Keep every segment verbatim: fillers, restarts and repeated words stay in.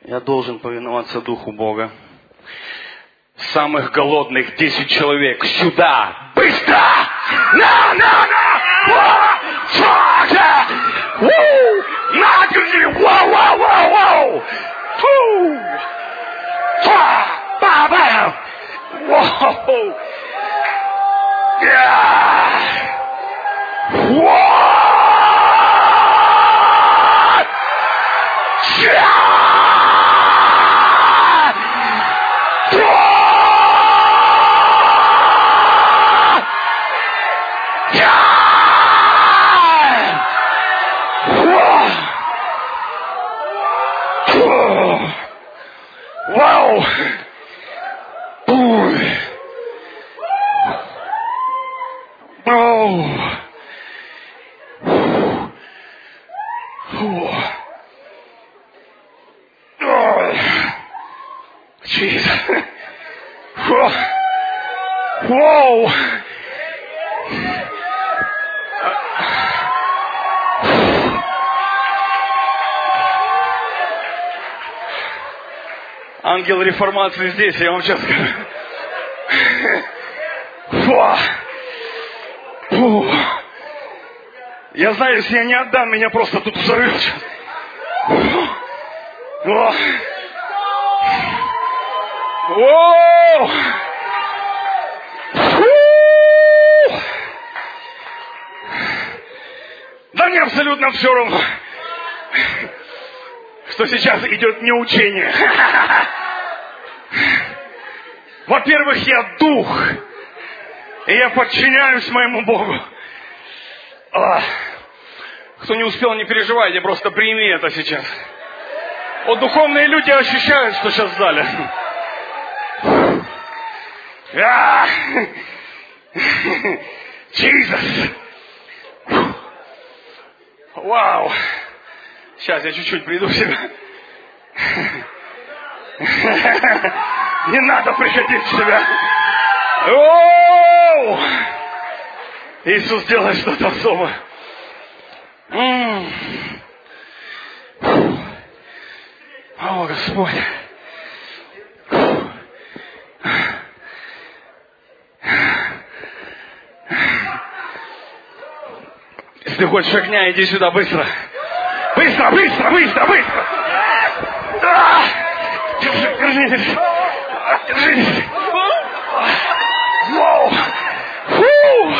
Я должен повиноваться Духу Бога. Самых голодных десять человек сюда! Быстро! На, на, на! На, держи! Вау, вау, вау, вау! Фу! Фа! Ба-ба! Вау! Я! Вау! Вау! Вау! Jesus! Вау! Ангел реформации здесь, я вам сейчас скажу. Фу. Фу. Я знаю, если я не отдам, меня просто тут взорвет сейчас. О. О. Фу. Да мне абсолютно все равно, что сейчас идет не учение. Во-первых, я дух, и я подчиняюсь моему Богу. А, кто не успел, не переживайте, просто прими это сейчас. Вот духовные люди ощущают, что сейчас в зале. А, Jesus. Вау. Сейчас я чуть-чуть приду в себя. Не надо приходить в себя. Оу! Иисус делает что-то особое. О, Господь. Если ты хочешь огня, иди сюда быстро. Быстро, быстро, быстро, быстро. А! Держи, держи, держи. Держи. Воу. Фу.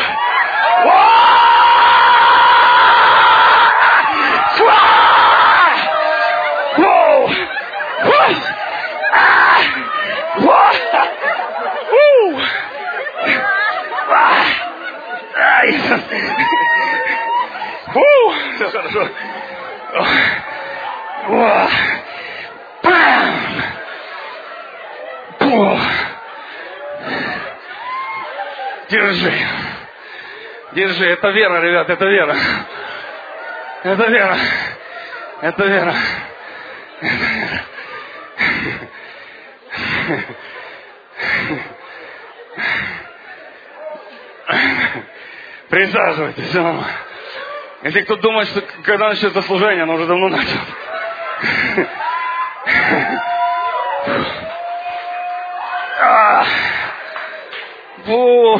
Воу. Воу. Фу. Все хорошо. Бам! Держи. Держи. Это вера, ребят, это вера. Это вера. Это вера. Это вера. Присаживайтесь, все нормально. Если кто думает, что когда начнется служение, оно уже давно начало. Фу.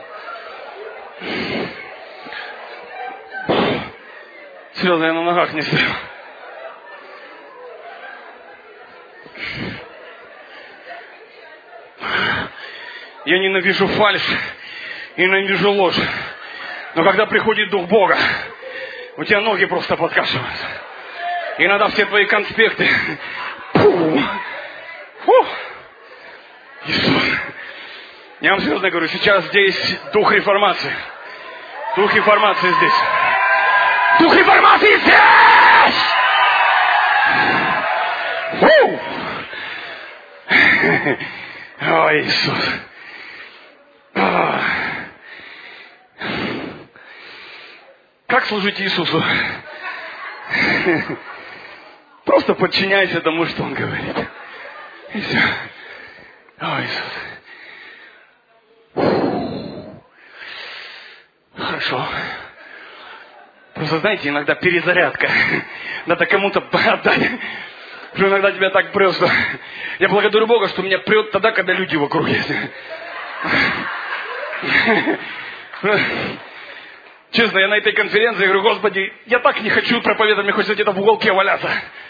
Серьезно, я на ногах не стою. Я ненавижу фальшь и ненавижу ложь. Но когда приходит Дух Бога, у тебя ноги просто подкашиваются. Иногда все твои конспекты. Фу. Фу. Иисус. Я вам серьезно говорю, сейчас здесь Дух реформации. Дух реформации здесь. Дух реформации здесь! Фу. О, Иисус. О. Как служить Иисусу? Просто подчиняйся тому, что Он говорит. И все. О, Иисус. Хорошо. Просто, знаете, иногда перезарядка. Надо кому-то отдать. Что иногда тебя так прет, что... Я благодарю Бога, что меня прет тогда, когда люди вокруг есть. Честно, я на этой конференции говорю: Господи, я так не хочу проповедовать, мне хочется где-то в уголке валяться.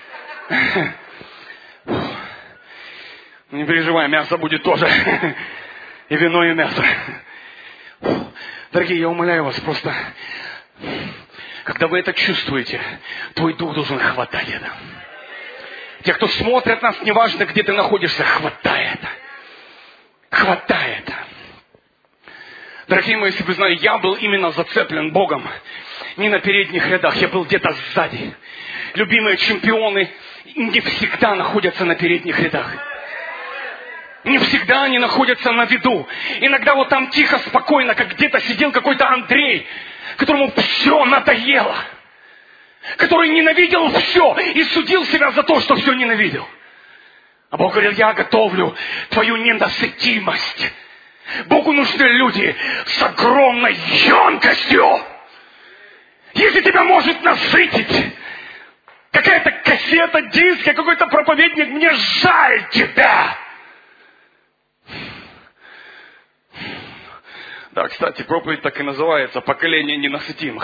Не переживай, мясо будет тоже. И вино, и мясо. Дорогие, я умоляю вас, просто, когда вы это чувствуете, твой дух должен хватать это. Те, кто смотрят нас, неважно, где ты находишься, хватай это. Хватай это. Дорогие мои, если бы знали, я был именно зацеплен Богом. Не на передних рядах, я был где-то сзади. Любимые чемпионы не всегда находятся на передних рядах. Не всегда они находятся на виду. Иногда вот там тихо, спокойно, как где-то сидел какой-то Андрей, которому все надоело. Который ненавидел все и судил себя за то, что все ненавидел. А Бог говорил: я готовлю твою ненасытимость. Богу нужны люди с огромной емкостью. Если тебя может насытить какая-то кассета, диск, какой-то проповедник, мне жаль тебя. Да, кстати, проповедь так и называется: поколение ненасытимых.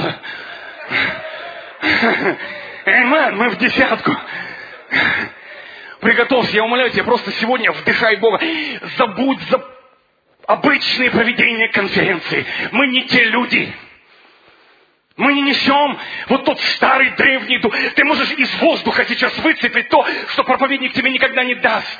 Аминь, мы в десятку. Приготовься, я умоляю тебя, просто сегодня вдыхай Бога. Забудь за обычные проведения конференции. Мы не те люди. Мы не несем вот тот старый древний дух. Ты можешь из воздуха сейчас выцепить то, что проповедник тебе никогда не даст.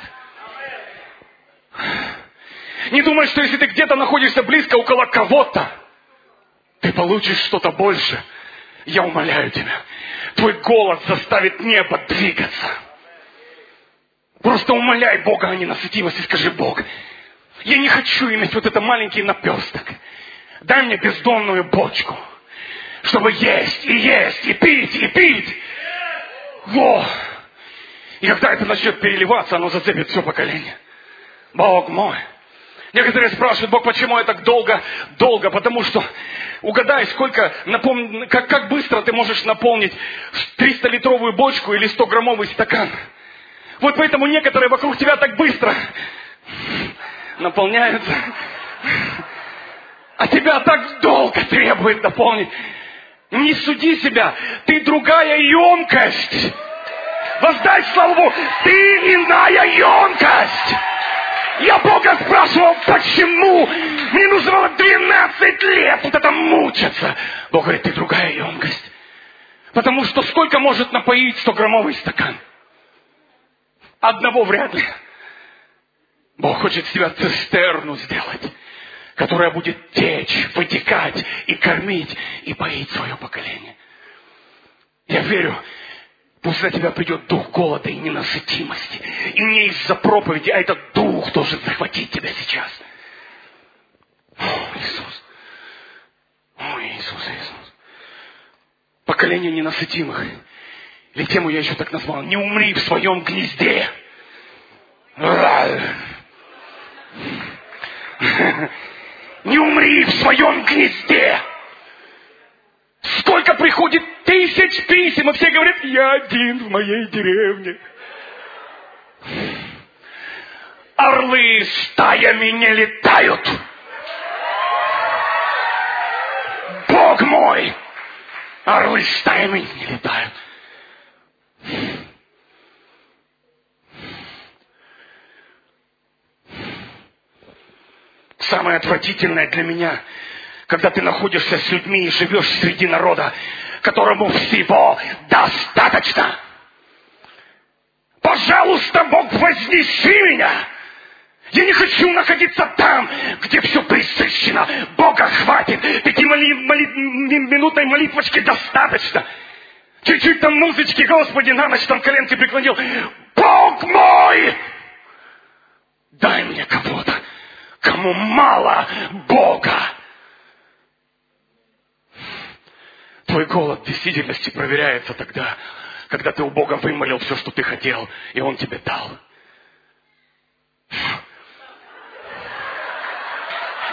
Не думай, что если ты где-то находишься близко около кого-то, ты получишь что-то больше. Я умоляю тебя, твой голос заставит небо двигаться. Просто умоляй Бога о ненасытимости. Скажи: Бог, я не хочу иметь вот это маленький наперсток. Дай мне бездонную бочку, чтобы есть, и есть, и пить, и пить. Во! И когда это начнет переливаться, оно зацепит все поколение. Бог мой. Некоторые спрашивают: Бог, почему я так долго? Долго, потому что угадай, сколько, напом... как, как быстро ты можешь наполнить триста-литровую бочку или сто-граммовый стакан. Вот поэтому некоторые вокруг тебя так быстро наполняются. А тебя так долго требует наполнить. Не суди себя, ты другая емкость. Воздай славу Богу, ты иная емкость. Я Бога спрашивал, почему мне нужно было двенадцать лет вот это мучиться. Бог говорит: ты другая емкость. Потому что сколько может напоить сто-граммовый стакан? Одного вряд ли. Бог хочет с тебя цистерну сделать, которая будет течь, вытекать и кормить, и поить свое поколение. Я верю, пусть на тебя придет дух голода и ненасытимости. И не из-за проповеди, а этот дух должен захватить тебя сейчас. О, Иисус. О, Иисус, Иисус. Поколение ненасытимых. Или тему я еще так назвал: не умри в своем гнезде. Не умри в своем гнезде. Сколько приходит тысяч писем, и все говорят: я один в моей деревне. Орлы стаями не летают. Бог мой, орлы стаями не летают. Самое отвратительное для меня, когда ты находишься с людьми и живешь среди народа, которому всего достаточно. Пожалуйста, Бог, вознеси меня. Я не хочу находиться там, где все пресыщено. Бога хватит. Пяти моли, моли, минутной молитвочки достаточно. Чуть-чуть там музычки, Господи, на ночь там коленки преклонил. Бог мой! Дай мне кого-то, кому мало Бога. Твой голод в действительности проверяется тогда, когда ты у Бога вымолил все, что ты хотел, и Он тебе дал.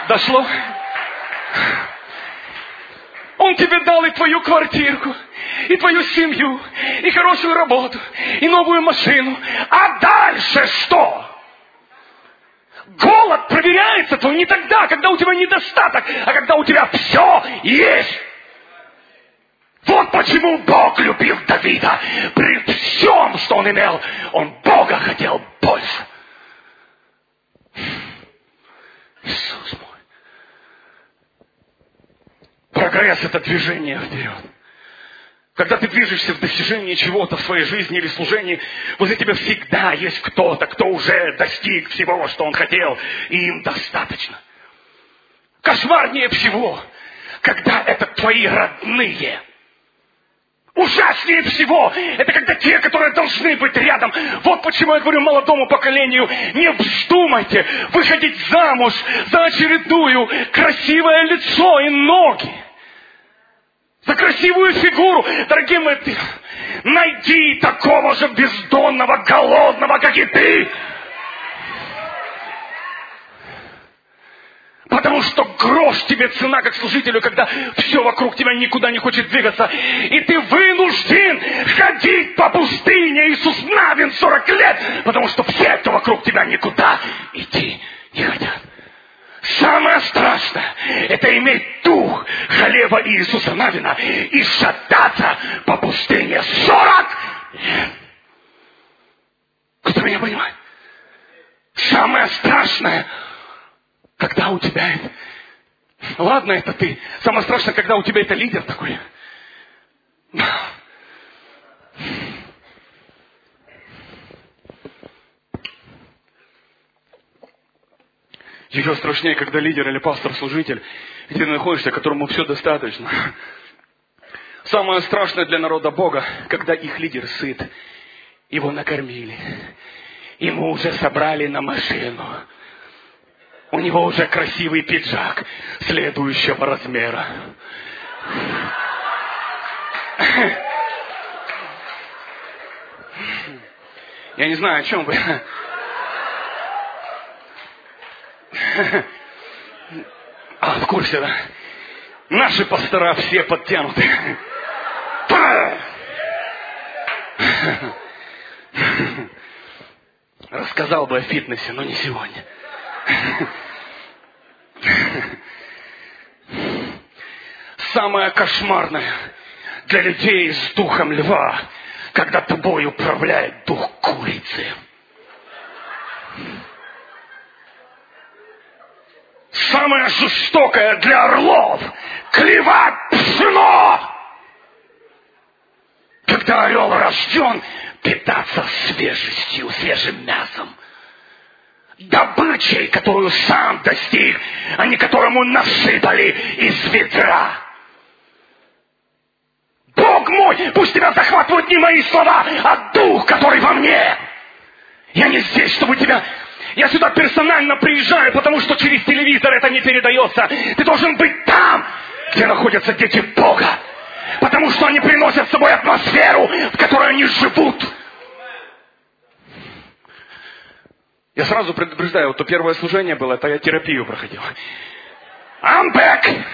Дошло? Он тебе дал и твою квартирку, и и твою семью, и хорошую работу, и новую машину. А дальше что? Голод проверяется твой не тогда, когда у тебя недостаток, а когда у тебя все есть. Вот почему Бог любил Давида. При всем, что он имел, он Бога хотел больше. Иисус мой. Прогресс — это движение вперед. Когда ты движешься в достижении чего-то в своей жизни или служении, возле тебя всегда есть кто-то, кто уже достиг всего, что он хотел, и им достаточно. Кошмарнее всего, когда это твои родные. Ужаснее всего, это когда те, которые должны быть рядом. Вот почему я говорю молодому поколению, не вздумайте выходить замуж за очередную красивое лицо и ноги. За красивую фигуру. Дорогие мои, ты найди такого же бездонного, голодного, как и ты. Потому что грош тебе цена, как служителю, когда все вокруг тебя никуда не хочет двигаться. И ты вынужден ходить по пустыне. Иисус Навин сорок лет. Потому что все, кто вокруг тебя, никуда идти не хотят. Самое страшное — это иметь дух Халева и Иисуса Навина и шататься по пустыне сорок лет. Кто меня понимает? Самое страшное, когда у тебя это... Ладно, это ты. Самое страшное, когда у тебя это лидер такой. Еще страшнее, когда лидер или пастор-служитель, где ты находишься, которому все достаточно. Самое страшное для народа Бога, когда их лидер сыт, его накормили, ему уже собрали на машину, у него уже красивый пиджак следующего размера. Я не знаю, о чем вы... А, в курсе, да? Наши пастора все подтянуты. Рассказал бы о фитнесе, но не сегодня. Самое кошмарное для людей с духом льва, когда тобой управляет дух курицы. Самое жестокое для орлов — клевать пшено. Когда орел рожден, питаться свежестью, свежим мясом. Добычей, которую сам достиг, а не которому насыпали из ведра. Бог мой, пусть тебя захватывают не мои слова, а дух, который во мне. Я не здесь, чтобы тебя... Я сюда персонально приезжаю, потому что через телевизор это не передается. Ты должен быть там, где находятся дети Бога. Потому что они приносят с собой атмосферу, в которой они живут. Я сразу предупреждаю, вот то первое служение было, это я терапию проходил. I'm back!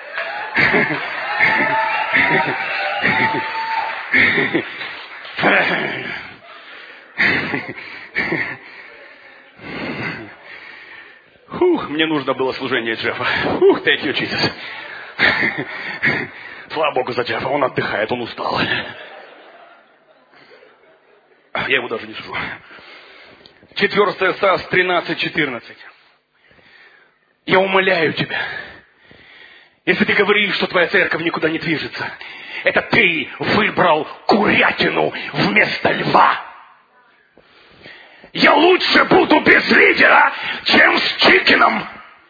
Фух, мне нужно было служение Джеффа. Фух, thank you, Jesus. Слава Богу за Джеффа, он отдыхает, он устал. Я его даже не жду. четвёртое Царств тринадцать четырнадцать. Я умоляю тебя, если ты говоришь, что твоя церковь никуда не движется, это ты выбрал курятину вместо льва. Я лучше буду без лидера, чем с чикеном.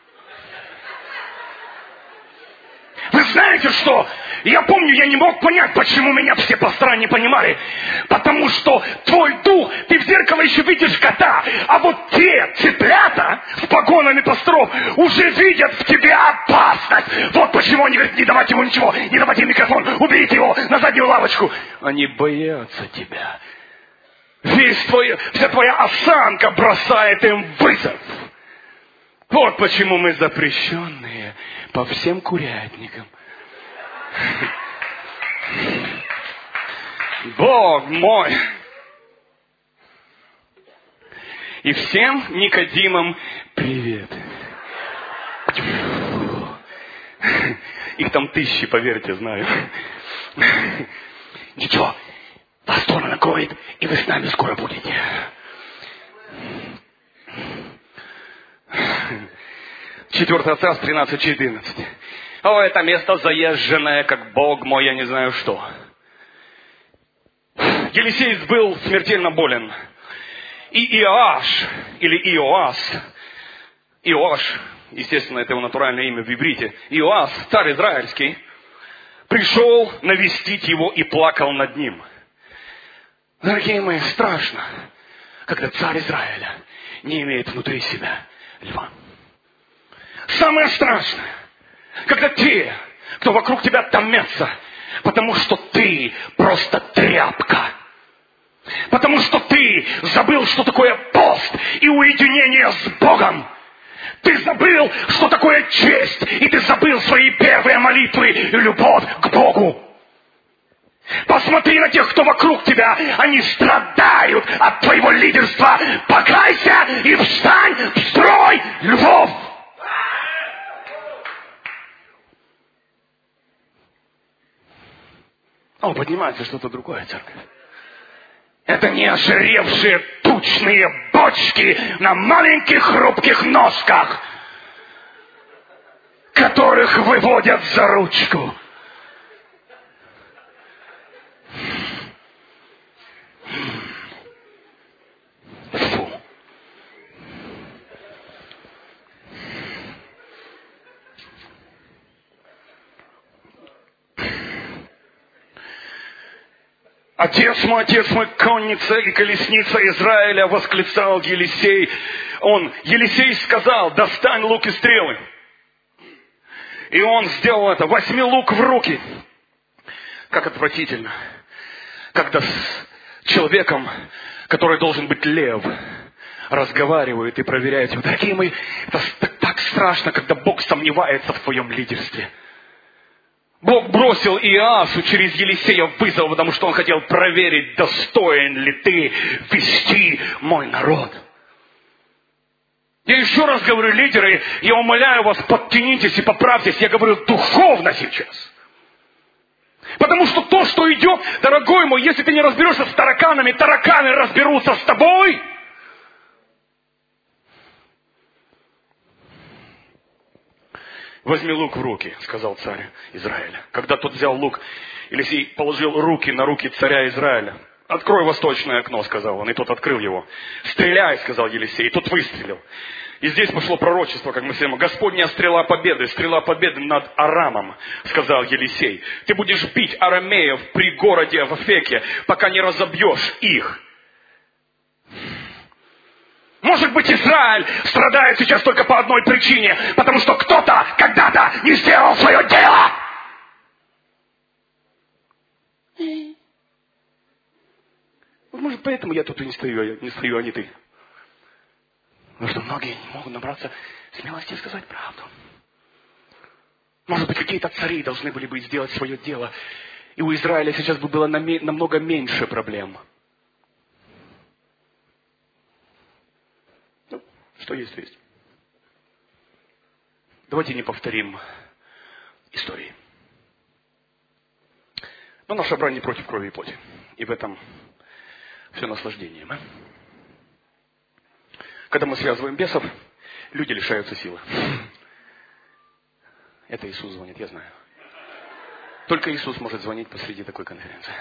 Вы знаете что? Я помню, я не мог понять, почему меня все пастора не понимали. Потому что твой дух, ты в зеркало еще видишь кота, а вот те цыплята с погонами пасторов уже видят в тебе опасность. Вот почему они говорят, не давайте ему ничего, не давайте ему микрофон, уберите его на заднюю лавочку. Они боятся тебя. Весь твой, вся твоя осанка бросает им вызов. Вот почему мы запрещенные по всем курятникам. Бог мой! И всем Никодимам привет. Их там тысячи, поверьте, знаю. Ничего, вас Тора накроет, и вы с нами скоро будете. Четвертое царство, тринадцать четырнадцать. О, это место заезженное, как Бог мой, я не знаю что. Елисей был смертельно болен. И Иоаш, или Иоас, Иоаш, естественно, это его натуральное имя в иврите, Иоас, царь израильский, пришел навестить его и плакал над ним. Дорогие мои, страшно, когда царь Израиля не имеет внутри себя льва. Самое страшное, когда те, кто вокруг тебя томятся, потому что ты просто тряпка. Потому что ты забыл, что такое пост и уединение с Богом. Ты забыл, что такое честь, и ты забыл свои первые молитвы и любовь к Богу. Посмотри на тех, кто вокруг тебя, они страдают от твоего лидерства. Покайся и встань в строй львов. О, поднимается что-то другое, церковь. Это не ожиревшие тучные бочки на маленьких хрупких ножках, которых выводят за ручку. Фу. Отец мой, отец мой, конница и колесница Израиля, восклицал Елисей. Он, Елисей сказал, достань лук и стрелы. И он сделал это, возьми лук в руки. Как отвратительно, когда с человеком, который должен быть лев, разговаривают и проверяют его. Дорогие мои, это так, так страшно, когда Бог сомневается в твоем лидерстве. Бог бросил Иоасу через Елисея вызов, потому что он хотел проверить, достоин ли ты вести мой народ. Я еще раз говорю, лидеры, я умоляю вас, подтянитесь и поправьтесь. Я говорю духовно сейчас. Потому что то, что идет, дорогой мой, если ты не разберешься с тараканами, тараканы разберутся с тобой. Возьми лук в руки, сказал царь Израиля. Когда тот взял лук, Елисей положил руки на руки царя Израиля. Открой восточное окно, сказал он, и тот открыл его. Стреляй, сказал Елисей, и тот выстрелил. И здесь пошло пророчество, как мы все знаем. Господня стрела победы, стрела победы над Арамом, сказал Елисей. Ты будешь бить арамеев при городе в Афеке, пока не разобьешь их. Может быть, Израиль страдает сейчас только по одной причине, потому что кто-то когда-то не сделал свое дело. Может, поэтому я тут и не стою, не стою, а не ты. Потому что многие не могут набраться смелости сказать правду. Может быть, какие-то цари должны были бы сделать свое дело, и у Израиля сейчас бы было намного меньше проблем. Ну, что есть, то есть. Давайте не повторим истории. Но наша брань не против крови и плоти. И в этом все наслаждение. Да? Когда мы связываем бесов, люди лишаются силы. Это Иисус звонит, я знаю. Только Иисус может звонить посреди такой конференции.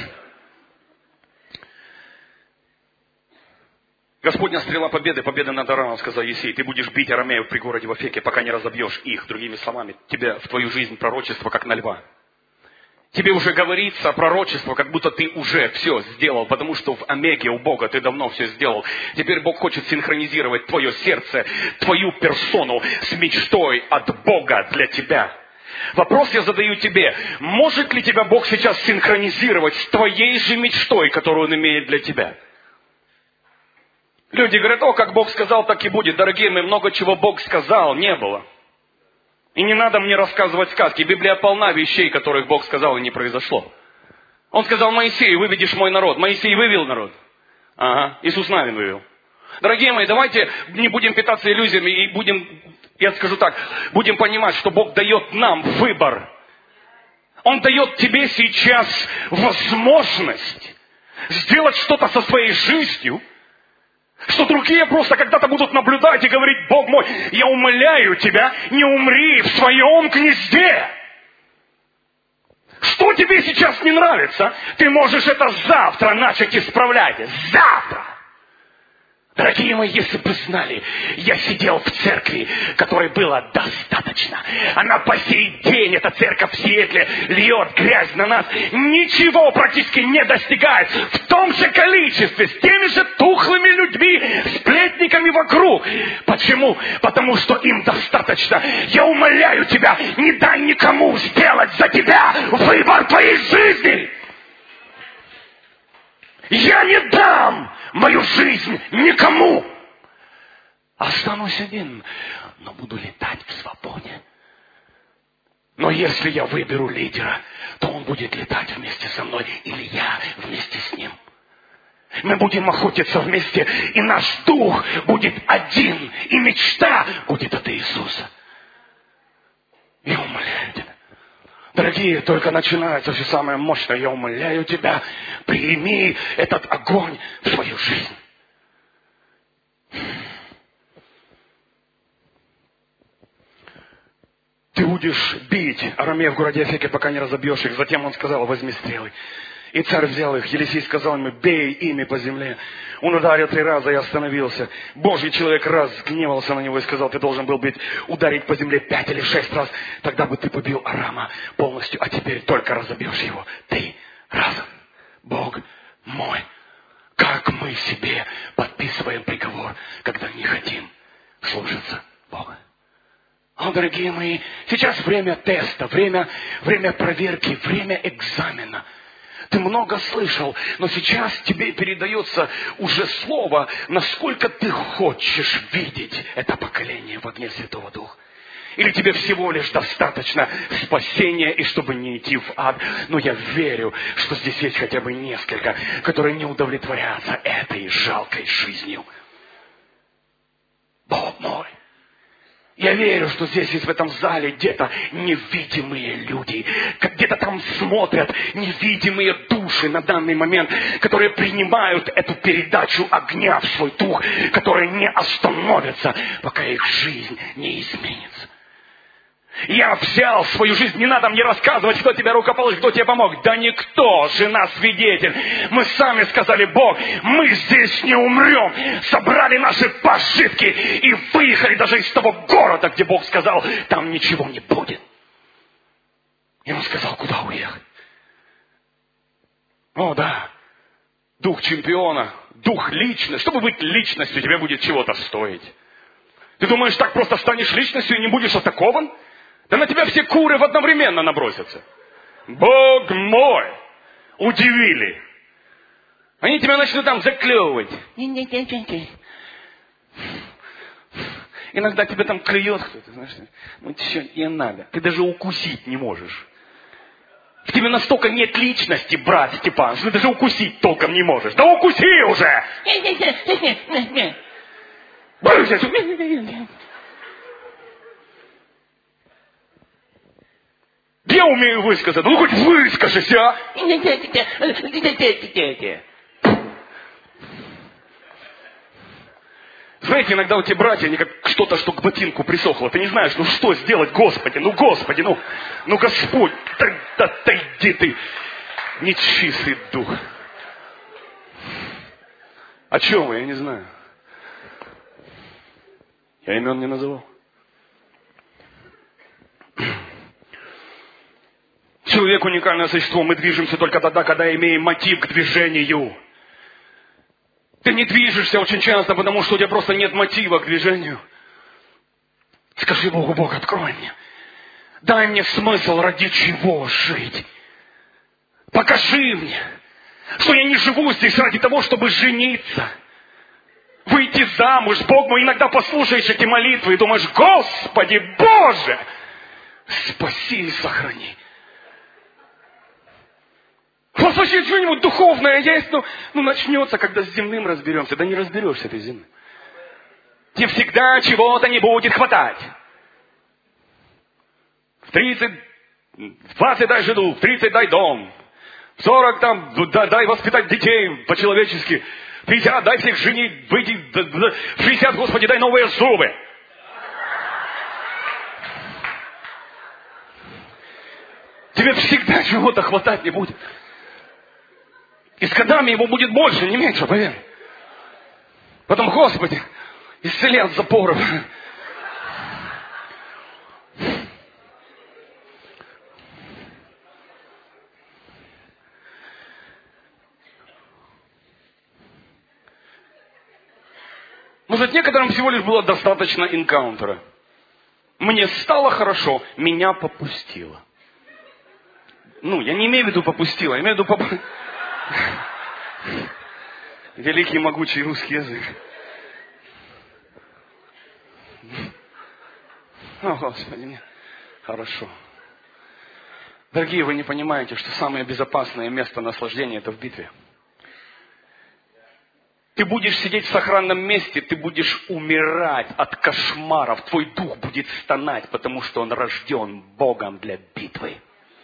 Господня стрела победы, победа над Арамом, сказал Елисей. Ты будешь бить арамеев при городе в Афеке, пока не разобьешь их. Другими словами, тебе в твою жизнь пророчество, как на льва. Тебе уже говорится пророчество, как будто ты уже все сделал, потому что в Омеге у Бога ты давно все сделал. Теперь Бог хочет синхронизировать твое сердце, твою персону с мечтой от Бога для тебя. Вопрос я задаю тебе. Может ли тебя Бог сейчас синхронизировать с твоей же мечтой, которую Он имеет для тебя? Люди говорят, о, как Бог сказал, так и будет. Дорогие мои, много чего Бог сказал, не было. И не надо мне рассказывать сказки. Библия полна вещей, которых Бог сказал, и не произошло. Он сказал: Моисей, выведешь мой народ. Моисей вывел народ. Ага, Иисус Навин вывел. Дорогие мои, давайте не будем питаться иллюзиями и будем, я скажу так, будем понимать, что Бог дает нам выбор. Он дает тебе сейчас возможность сделать что-то со своей жизнью, что другие просто когда-то будут наблюдать и говорить: Бог мой, я умоляю тебя, не умри в своем гнезде. Что тебе сейчас не нравится, ты можешь это завтра начать исправлять. Завтра! Дорогие мои, если бы знали, я сидел в церкви, которой было достаточно. Она по сей день, эта церковь в Сиэтле, льет грязь на нас. Ничего практически не достигает. В том же количестве, с теми же тухлыми людьми, сплетниками вокруг. Почему? Потому что им достаточно. Я умоляю тебя, не дай никому сделать за тебя выбор твоей жизни. Я не дам мою жизнь никому. Останусь один, но буду летать в свободе. Но если я выберу лидера, то он будет летать вместе со мной, или я вместе с ним. Мы будем охотиться вместе, и наш дух будет один, и мечта будет от Иисуса. Я умоляю тебя. Дорогие, только начинается все самое мощное. Я умоляю тебя, прими этот огонь в свою жизнь. Ты будешь бить арамеев в городе Афеке, пока не разобьешь их. Затем он сказал: возьми стрелы. И царь взял их. Елисей сказал ему: бей ими по земле. Он ударил три раза и остановился. Божий человек раз гневался на него и сказал: ты должен был быть ударить по земле пять или шесть раз. Тогда бы ты побил Арама полностью. А теперь только разобьешь его три раза. Бог мой, как мы себе подписываем приговор, когда не хотим слушаться Бога. О, дорогие мои, сейчас время теста, время, время проверки, время экзамена. Ты много слышал, но сейчас тебе передается уже слово, насколько ты хочешь видеть это поколение в огне Святого Духа. Или тебе всего лишь достаточно спасения, и чтобы не идти в ад. Но я верю, что здесь есть хотя бы несколько, которые не удовлетворятся этой жалкой жизнью. Бог мой! Я верю, что здесь есть в этом зале где-то невидимые люди, где-то там смотрят невидимые души на данный момент, которые принимают эту передачу огня в свой дух, которые не остановятся, пока их жизнь не изменится. Я взял свою жизнь, не надо мне рассказывать, кто тебя рукоположил, кто тебе помог. Да никто, жена свидетель. Мы сами сказали: Бог, мы здесь не умрем. Собрали наши пожитки и выехали даже из того города, где Бог сказал, там ничего не будет. И он сказал: куда уехать? О, да, дух чемпиона, дух личности. Чтобы быть личностью, тебе будет чего-то стоить. Ты думаешь, так просто станешь личностью и не будешь атакован? Да на тебя все куры одновременно набросятся. Бог мой! Удивили. Они тебя начнут там заклевывать. Иногда тебя там клюет кто-то, знаешь. Ну, что не надо. Ты даже укусить не можешь. В тебе настолько нет личности, брат Степан, что ты даже укусить толком не можешь. Да укуси уже! Я умею высказать. Ну, хоть выскажись, а! Знаете, иногда у тебя братья, они как что-то, что к ботинку присохло. Ты не знаешь, ну что сделать, Господи, ну Господи, ну, ну Господь, да, да, отойди ты, нечистый дух. О чем вы, я не знаю. Я имен не называл. Человек — уникальное существо. Мы движемся только тогда, когда имеем мотив к движению. Ты не движешься очень часто, потому что у тебя просто нет мотива к движению. Скажи Богу: Бог, открой мне. Дай мне смысл, ради чего жить. Покажи мне, что я не живу здесь ради того, чтобы жениться. Выйти замуж. Бог мой, иногда послушаешь эти молитвы и думаешь: Господи Боже, спаси и сохрани. У вас вообще что-нибудь духовное есть? Ну, ну, начнется, когда с земным разберемся. Да не разберешься ты с земным. Тебе всегда чего-то не будет хватать. В тридцать, в двадцать дай жену, в тридцать дай дом. В сорок там дай, дай воспитать детей по-человечески. В пятьдесят дай всех женить, выйти. В шестьдесят, Господи, дай новые зубы. Тебе всегда чего-то хватать не будет. И с годами его будет больше, не меньше, поверь. Потом, Господи, исцели от запоров. Может, некоторым всего лишь было достаточно инкаунтера. Мне стало хорошо, меня попустило. Ну, я не имею в виду попустило, я имею в виду поп... Великий могучий русский язык. О, Господи, мне хорошо. Дорогие, вы не понимаете, что самое безопасное место наслаждения – это в битве. Ты будешь сидеть в сохранном месте, ты будешь умирать от кошмаров. Твой дух будет стонать, потому что он рожден Богом для битвы.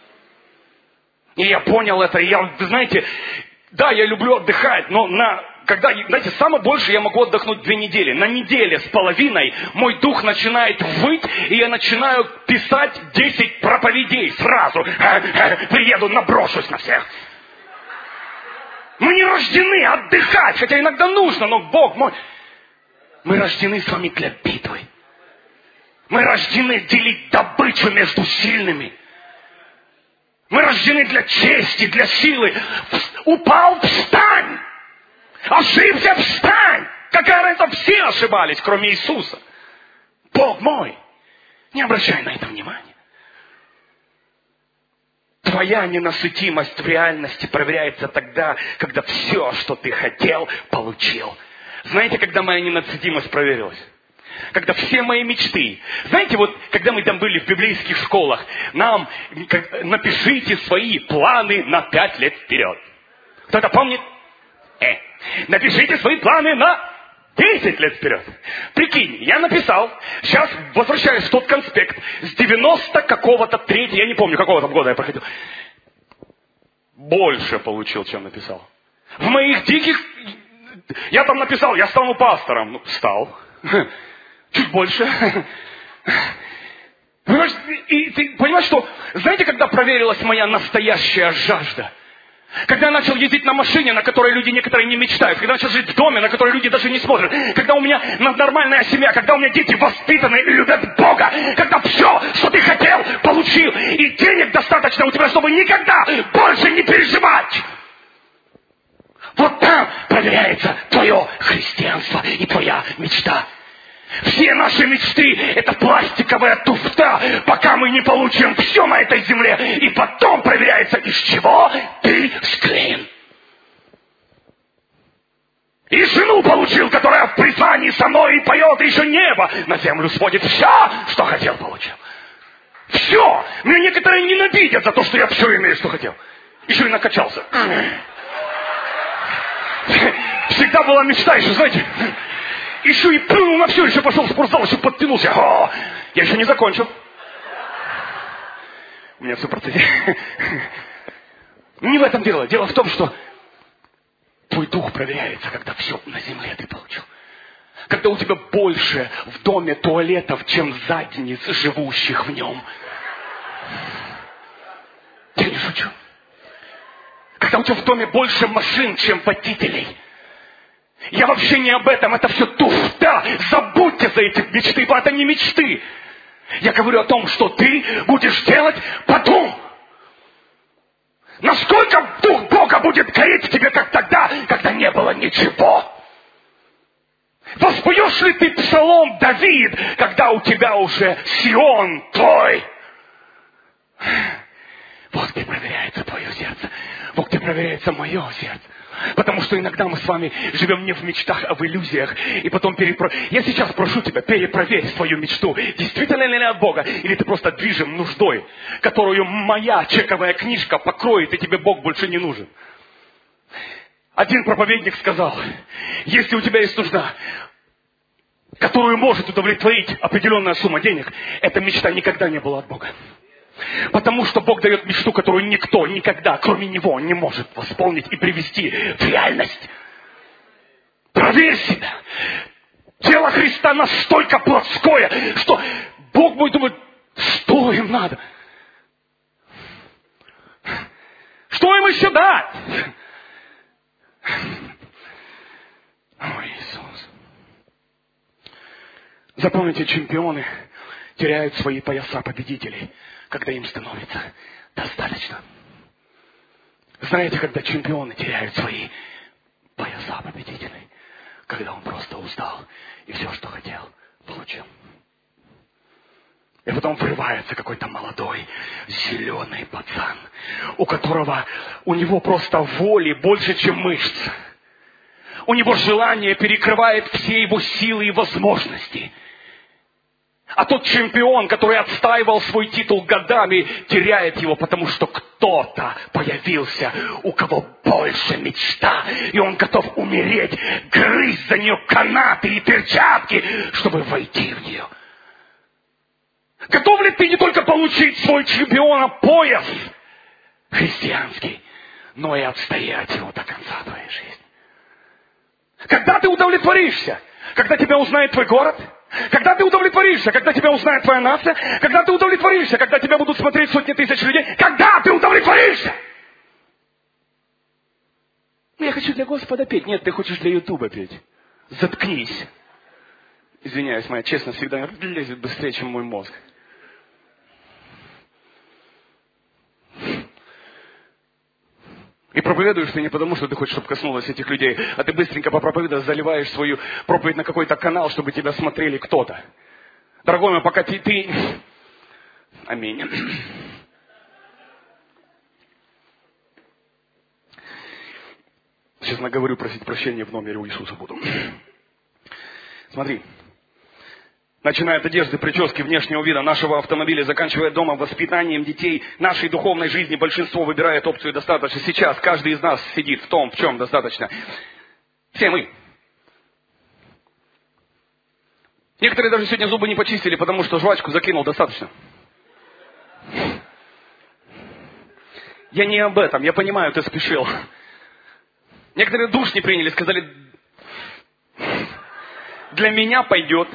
И я понял это, и я, знаете, да, я люблю отдыхать, но на, когда, знаете, самое больше я могу отдохнуть две недели. На неделе с половиной мой дух начинает выть, и я начинаю писать десять проповедей сразу. Приеду, наброшусь на всех. Мы не рождены отдыхать, хотя иногда нужно, но Бог мой... Мы рождены с вами для битвы. Мы рождены делить добычу между сильными. Мы рождены для чести, для силы. Упал, встань! Ошибся, встань! Какая разница, все ошибались, кроме Иисуса. Бог мой, не обращай на это внимания. Твоя ненасытимость в реальности проверяется тогда, когда все, что ты хотел, получил. Знаете, когда моя ненасытимость проверилась? Когда все мои мечты. Знаете, вот, когда мы там были в библейских школах, нам как, напишите свои планы на пять лет вперед. Кто-то помнит? Э, напишите свои планы на десять лет вперед. Прикинь, я написал, сейчас возвращаюсь в тот конспект, с девяносто какого-то третьего, я не помню, какого там года я проходил. Больше получил, чем написал. В моих диких... Я там написал, я стану пастором. Ну, стал. Чуть больше. Понимаешь, и ты понимаешь, что... Знаете, когда проверилась моя настоящая жажда? Когда я начал ездить на машине, на которой люди некоторые не мечтают. Когда я начал жить в доме, на который люди даже не смотрят. Когда у меня нормальная семья. Когда у меня дети воспитаны и любят Бога. Когда все, что ты хотел, получил. И денег достаточно у тебя, чтобы никогда больше не переживать. Вот там проверяется твое христианство и твоя мечта. Все наши мечты – это пластиковая туфта, пока мы не получим все на этой земле. И потом проверяется, из чего ты склеен. И жену получил, которая в призвании со мной и поет, и еще небо на землю сводит. Все, что хотел, получил. Все. Меня некоторые ненавидят за то, что я все имею, что хотел. Еще и накачался. Всегда была мечта еще, знаете... Еще и плюнул на все, еще пошел в спортзал, еще подтянулся. О, я еще не закончил. У меня все в процессе. Не в этом дело. Дело в том, что твой дух проверяется, когда все на земле ты получил. Когда у тебя больше в доме туалетов, чем задниц, живущих в нем. Я не шучу. Когда у тебя в доме больше машин, чем водителей. Я вообще не об этом, это все туфта. Забудьте за эти мечты, это не мечты. Я говорю о том, что ты будешь делать потом. Насколько Дух Бога будет гореть в тебе, как тогда, когда не было ничего. Воспоешь ли ты псалом Давид, когда у тебя уже Сион твой? Вот где проверяется твое сердце. Вот где проверяется мое сердце. Потому что иногда мы с вами живем не в мечтах, а в иллюзиях. И потом перепро... Я сейчас прошу тебя, перепроверь свою мечту. Действительно ли она от Бога? Или ты просто движим нуждой, которую моя чековая книжка покроет, и тебе Бог больше не нужен. Один проповедник сказал, если у тебя есть нужда, которую может удовлетворить определенная сумма денег, эта мечта никогда не была от Бога. Потому что Бог дает мечту, которую никто никогда, кроме Него, не может восполнить и привести в реальность. Проверь себя. Тело Христа настолько плотское, что Бог будет думать, что им надо? Что им еще дать? О, Иисус. Запомните, чемпионы теряют свои пояса победителей, когда им становится достаточно. Знаете, когда чемпионы теряют свои пояса победителей? Когда он просто устал и все, что хотел, получил. И потом врывается какой-то молодой, зеленый пацан, у которого, у него просто воли больше, чем мышц. У него желание перекрывает все его силы и возможности. А тот чемпион, который отстаивал свой титул годами, теряет его, потому что кто-то появился, у кого больше мечта, и он готов умереть, грызть за нее канаты и перчатки, чтобы войти в нее. Готов ли ты не только получить свой чемпиона пояс христианский, но и отстоять его до конца твоей жизни? Когда ты удовлетворишься? Когда тебя узнает твой город? Когда ты удовлетворишься? Когда тебя узнает твоя нация? Когда ты удовлетворишься? Когда тебя будут смотреть сотни тысяч людей? Когда ты удовлетворишься? Я хочу для Господа петь. Нет, ты хочешь для Ютуба петь. Заткнись. Извиняюсь, моя честность всегда лезет быстрее, чем мой мозг. И проповедуешь ты не потому, что ты хочешь, чтобы коснулось этих людей, а ты быстренько по проповеди заливаешь свою проповедь на какой-то канал, чтобы тебя смотрели кто-то. Дорогой мой, пока ты... ты... Аминь. Сейчас наговорю просить прощения в номере у Иисуса буду. Смотри. Начиная от одежды, прически, внешнего вида нашего автомобиля, заканчивая домом, воспитанием детей, нашей духовной жизни, большинство выбирает опцию «достаточно». Сейчас каждый из нас сидит в том, в чем достаточно. Все мы. Некоторые даже сегодня зубы не почистили, потому что жвачку закинул достаточно. Я не об этом, я понимаю, ты спешил. Некоторые душ не приняли, сказали, для меня пойдет.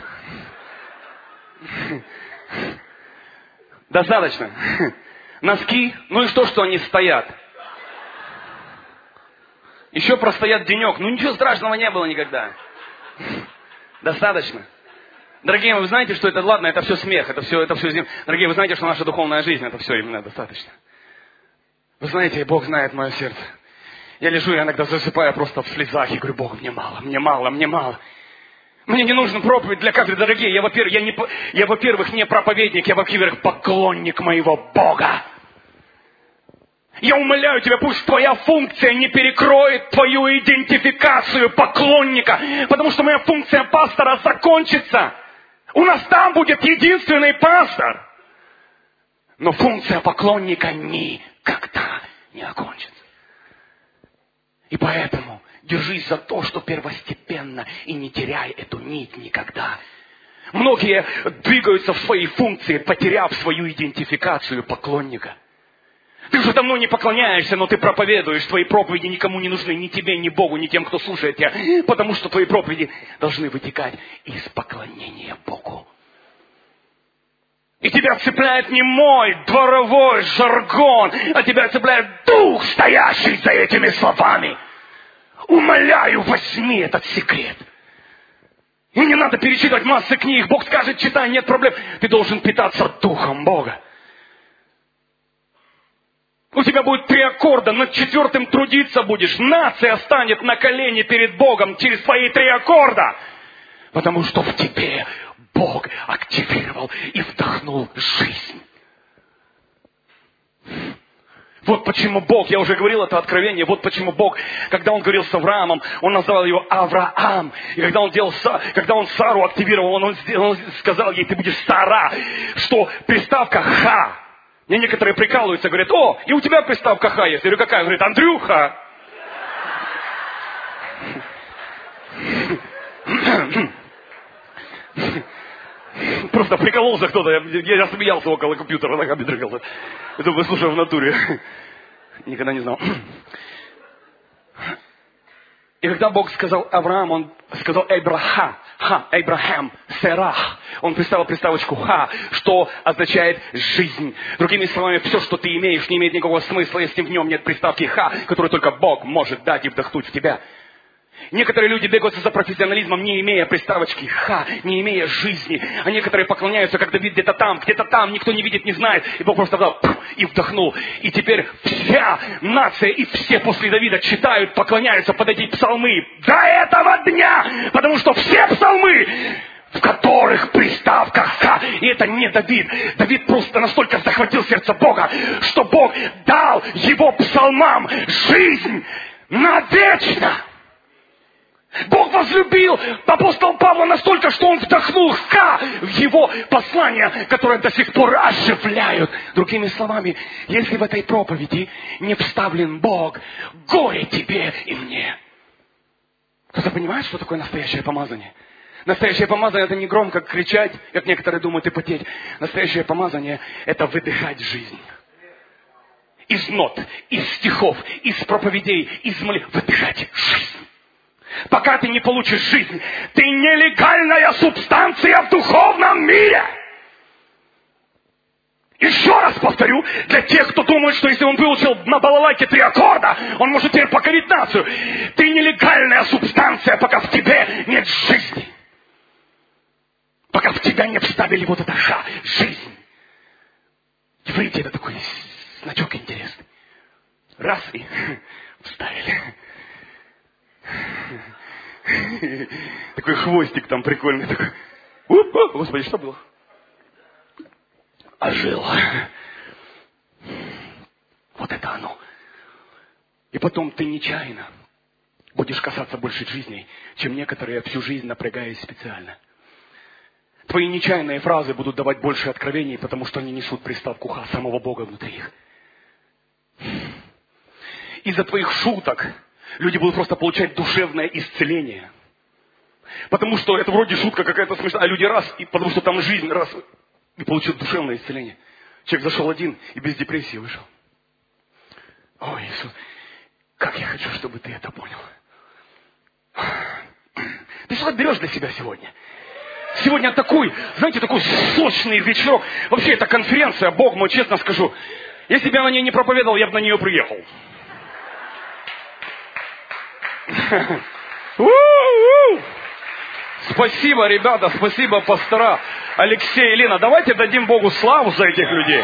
Достаточно. Носки, ну и что, что они стоят? Еще простоят денек. Ну ничего страшного не было никогда. Достаточно. Дорогие, вы знаете, что это, ладно, это все смех, это все, это все... Дорогие, вы знаете, что наша духовная жизнь, это все именно достаточно. Вы знаете, Бог знает мое сердце. Я лежу, я иногда засыпаю просто в слезах и говорю, Бог, мне мало, мне мало, мне мало. Мне не нужна проповедь для каждой, дорогие. Я, во-первых, я, не, я, во-первых, не проповедник, я, во-первых, поклонник моего Бога. Я умоляю тебя, пусть твоя функция не перекроет твою идентификацию поклонника, потому что моя функция пастора закончится. У нас там будет единственный пастор. Но функция поклонника никогда не окончится. И поэтому держись за то, что первостепенно, и не теряй эту нить никогда. Многие двигаются в своей функции, потеряв свою идентификацию поклонника. Ты уже давно не поклоняешься, но ты проповедуешь. Твои проповеди никому не нужны, ни тебе, ни Богу, ни тем, кто слушает тебя. Потому что твои проповеди должны вытекать из поклонения Богу. И тебя цепляет не мой дворовой жаргон, а тебя цепляет дух, стоящий за этими словами. Умоляю, возьми этот секрет. И не надо перечитывать массы книг. Бог скажет, читай, нет проблем. Ты должен питаться духом Бога. У тебя будет три аккорда, над четвертым трудиться будешь. Нация станет на колени перед Богом через твои три аккорда. Потому что в тебе Бог активировал и вдохнул жизнь. Вот почему Бог, я уже говорил это откровение, вот почему Бог, когда Он говорил с Авраамом, Он назвал его Авраам. И когда Он, делал, когда он Сару активировал, он, он сказал ей, ты будешь Сара, что приставка Ха. Мне некоторые прикалываются, говорят, о, и у тебя приставка Ха есть. Я говорю, какая? Он говорит, Андрюха. Просто прикололся кто-то, я, я смеялся около компьютера, ногами дрыгался. Я думаю, слушай, в натуре. Никогда не знал. И когда Бог сказал Авраам, Он сказал Эйбраха, ха, Эйбрахам, Серах. Он представил приставочку ха, что означает жизнь. Другими словами, все, что ты имеешь, не имеет никакого смысла, если в нем нет приставки ха, которую только Бог может дать и вдохнуть в тебя. Некоторые люди бегаются за профессионализмом, не имея приставочки ха, не имея жизни. А некоторые поклоняются, как Давид где-то там, где-то там, никто не видит, не знает. И Бог просто дал и вдохнул. И теперь вся нация и все после Давида читают, поклоняются под эти псалмы до этого дня. Потому что все псалмы, в которых приставка ха. И это не Давид. Давид просто настолько захватил сердце Бога, что Бог дал его псалмам жизнь навечно. Бог возлюбил апостола Павла настолько, что он вдохнул ха в его послания, которые до сих пор оживляют. Другими словами, если в этой проповеди не вставлен Бог, горе тебе и мне. Кто-то понимает, что такое настоящее помазание? Настоящее помазание — это не громко кричать, как некоторые думают, и потеть. Настоящее помазание — это выдыхать жизнь. Из нот, из стихов, из проповедей, из молитв. Выдыхать жизнь. Пока ты не получишь жизнь, ты нелегальная субстанция в духовном мире. Еще раз повторю, для тех, кто думает, что если он выучил на балалайке три аккорда, он может теперь покорить нацию. Ты нелегальная субстанция, пока в тебе нет жизни. Пока в тебя не вставили вот это ха, жизнь. Еврейте, это такой значок интересный. Раз и вставили. Такой хвостик там прикольный. Такой. Опа, Господи, что было? Ожил. Вот это оно. И потом ты нечаянно будешь касаться больше жизней, чем некоторые всю жизнь напрягаясь специально. Твои нечаянные фразы будут давать больше откровений, потому что они несут приставку ха, самого Бога внутри их. Из-за твоих шуток люди будут просто получать душевное исцеление. Потому что это вроде шутка какая-то смешная, а люди раз, и потому что там жизнь, раз, и получил душевное исцеление. Человек зашел один и без депрессии вышел. О, Иисус, как я хочу, чтобы ты это понял. Ты что берешь для себя сегодня? Сегодня такой, знаете, такой сочный вечерок. Вообще, это конференция, Бог мой, честно скажу. Если бы я на ней не проповедовал, я бы на нее приехал. Спасибо, ребята, спасибо, пастора Алексей и Лена. Давайте дадим Богу славу за этих людей.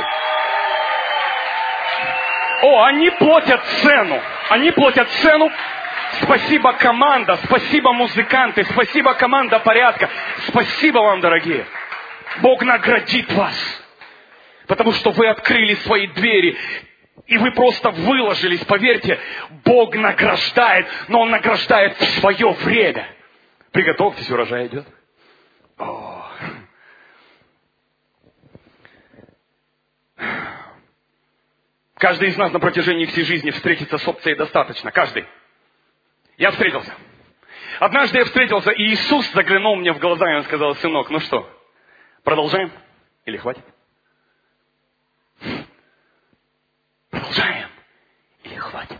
О, они платят цену. Они платят цену. Спасибо, команда, спасибо, музыканты, спасибо, команда порядка. Спасибо вам, дорогие. Бог наградит вас. Потому что вы открыли свои двери. И вы просто выложились, поверьте, Бог награждает, но Он награждает в свое время. Приготовьтесь, урожай идет. О. Каждый из нас на протяжении всей жизни встретится с опцией достаточно. Каждый. Я встретился. Однажды я встретился, и Иисус заглянул мне в глаза, и Он сказал: сынок, ну что, продолжаем или хватит? Продолжаем или хватит?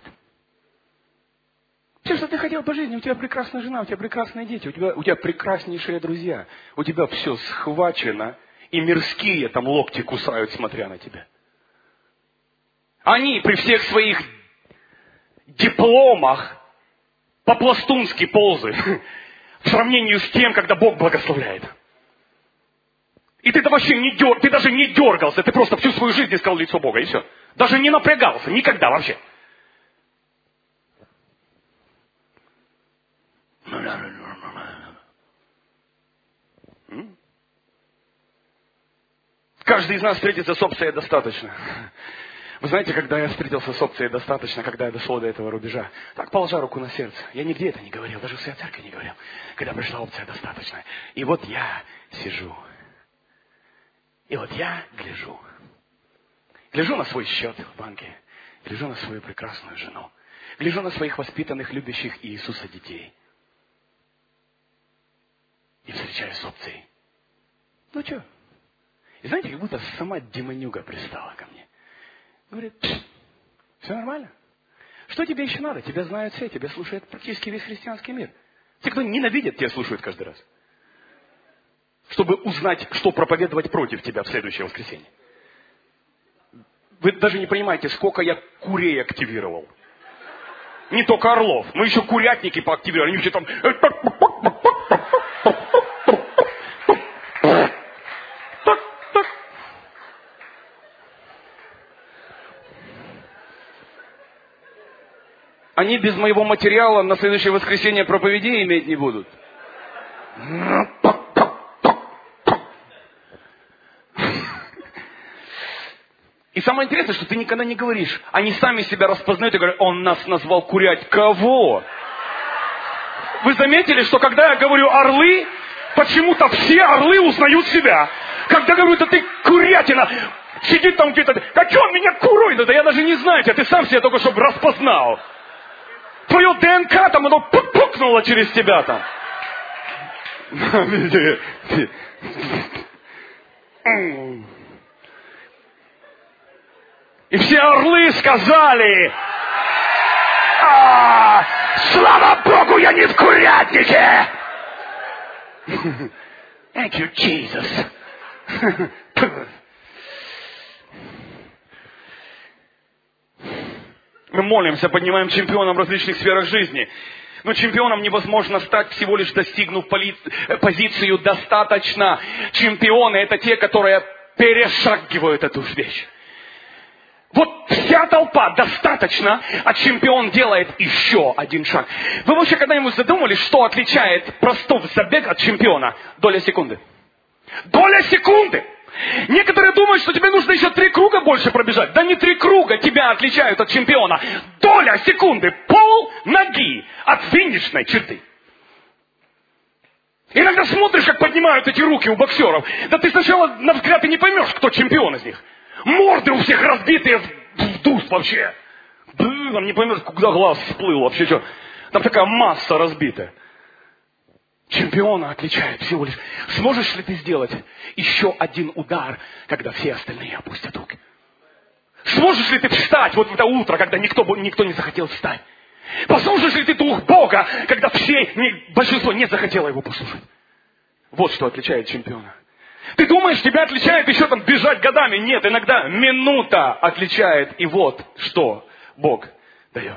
Все, что ты хотел по жизни, у тебя прекрасная жена, у тебя прекрасные дети, у тебя, у тебя прекраснейшие друзья. У тебя все схвачено, и мирские там локти кусают, смотря на тебя. Они при всех своих дипломах по-пластунски ползают в сравнении с тем, когда Бог благословляет. И ты-то вообще не дер... ты даже не дергался, ты просто всю свою жизнь искал лицо Бога, и все. Даже не напрягался, никогда вообще. Каждый из нас встретится с опцией достаточно. Вы знаете, когда я встретился с опцией «достаточно», когда я дошел до этого рубежа, так положа руку на сердце, я нигде это не говорил, даже в своей церкви не говорил, когда пришла опция «достаточно». И вот я сижу, и вот я гляжу. Гляжу на свой счет в банке, гляжу на свою прекрасную жену, гляжу на своих воспитанных, любящих Иисуса детей. И встречаюсь с опцией. Ну что? И знаете, как будто сама демонюга пристала ко мне. Говорит, все нормально. Что тебе еще надо? Тебя знают все, тебя слушает практически весь христианский мир. Те, кто ненавидит, тебя слушают каждый раз. Чтобы узнать, что проповедовать против тебя в следующее воскресенье. Вы даже не понимаете, сколько я курей активировал. Не только орлов, но еще курятники поактивировали. Они все там... Они без моего материала на следующее воскресенье проповедей иметь не будут. И самое интересное, что ты никогда не говоришь. Они сами себя распознают и говорят, он нас назвал курять. Кого? Вы заметили, что когда я говорю орлы, почему-то все орлы узнают себя. Когда говорю, да ты курятина, сидит там где-то, а что он меня курой? Да я даже не знаю тебя, ты сам себя только чтобы распознал. Твое ДНК там, оно пукнуло через тебя там. И все орлы сказали, а, слава Богу, я не в курятнике. Thank you, Jesus. Мы молимся, поднимаем чемпионом в различных сферах жизни. Но чемпионом невозможно стать, всего лишь достигнув поли... позицию «достаточно». Чемпионы – это те, которые перешагивают эту вещь. Вот вся толпа «достаточно», а чемпион делает еще один шаг. Вы вообще когда-нибудь задумались, что отличает простой забег от чемпиона? Доля секунды. Доля секунды! Некоторые думают, что тебе нужно еще три круга больше пробежать. Да не три круга тебя отличают от чемпиона. Доля секунды, пол ноги от финишной черты. Иногда смотришь, как поднимают эти руки у боксеров. Да ты сначала на взгляд и не поймешь, кто чемпион из них. Морды у всех разбитые в дус вообще. Там не поймешь, куда глаз всплыл вообще. Что? Там такая масса разбитая. Чемпиона отличает всего лишь. Сможешь ли ты сделать еще один удар, когда все остальные опустят руки? Сможешь ли ты встать вот в это утро, когда никто, никто не захотел встать? Послушаешь ли ты дух Бога, когда все, не, большинство не захотело его послушать? Вот что отличает чемпиона. Ты думаешь, тебя отличает еще там бежать годами? Нет, иногда минута отличает. И вот что Бог дает.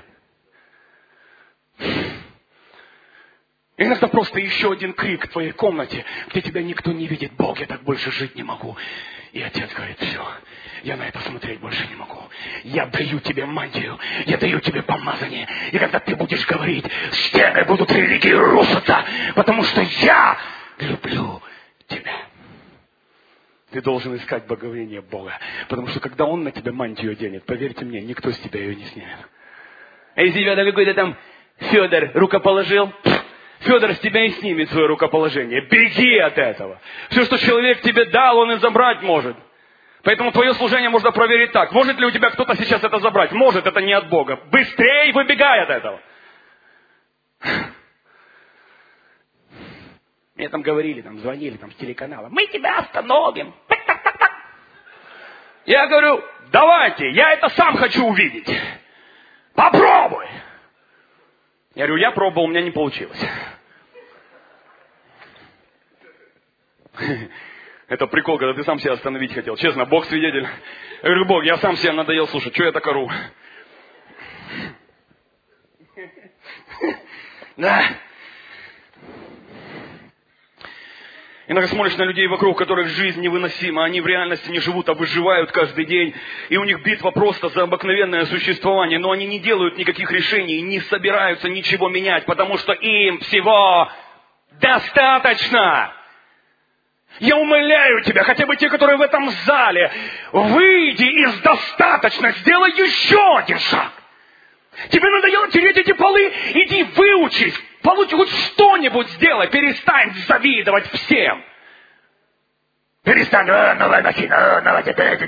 Иногда просто еще один крик в твоей комнате, где тебя никто не видит. Бог, я так больше жить не могу. И отец говорит, все, я на это смотреть больше не могу. Я даю тебе мантию, я даю тебе помазание. И когда ты будешь говорить, стены будут религии рушиться, потому что я люблю тебя. Ты должен искать благоволение Бога. Потому что когда Он на тебя мантию оденет, поверьте мне, никто с тебя ее не снимет. А если тебя какой-то там Федор рукоположил, Федор с тебя и снимет свое рукоположение. Беги от этого. Все, что человек тебе дал, он и забрать может. Поэтому твое служение можно проверить так. Может ли у тебя кто-то сейчас это забрать? Может, это не от Бога. Быстрей выбегай от этого. Мне там говорили, там звонили там с телеканала. Мы тебя остановим. Я говорю, давайте, я это сам хочу увидеть. Попробуй. Я говорю, я пробовал, у меня не получилось. Это прикол, когда ты сам себя остановить хотел. Честно, Бог свидетель. Я говорю, Бог, я сам себя надоел слушать. Что я так ору? Да. Иногда смотришь на людей вокруг, у которых жизнь невыносима. Они в реальности не живут, а выживают каждый день. И у них битва просто за обыкновенное существование. Но они не делают никаких решений, не собираются ничего менять, потому что им всего достаточно. Я умоляю тебя, хотя бы те, которые в этом зале, выйди из достаточно, сделай еще один шаг. Тебе надоело тереть эти полы? Иди выучись, получи хоть что-нибудь сделай, перестань завидовать всем. Перестань, новая машина, новая...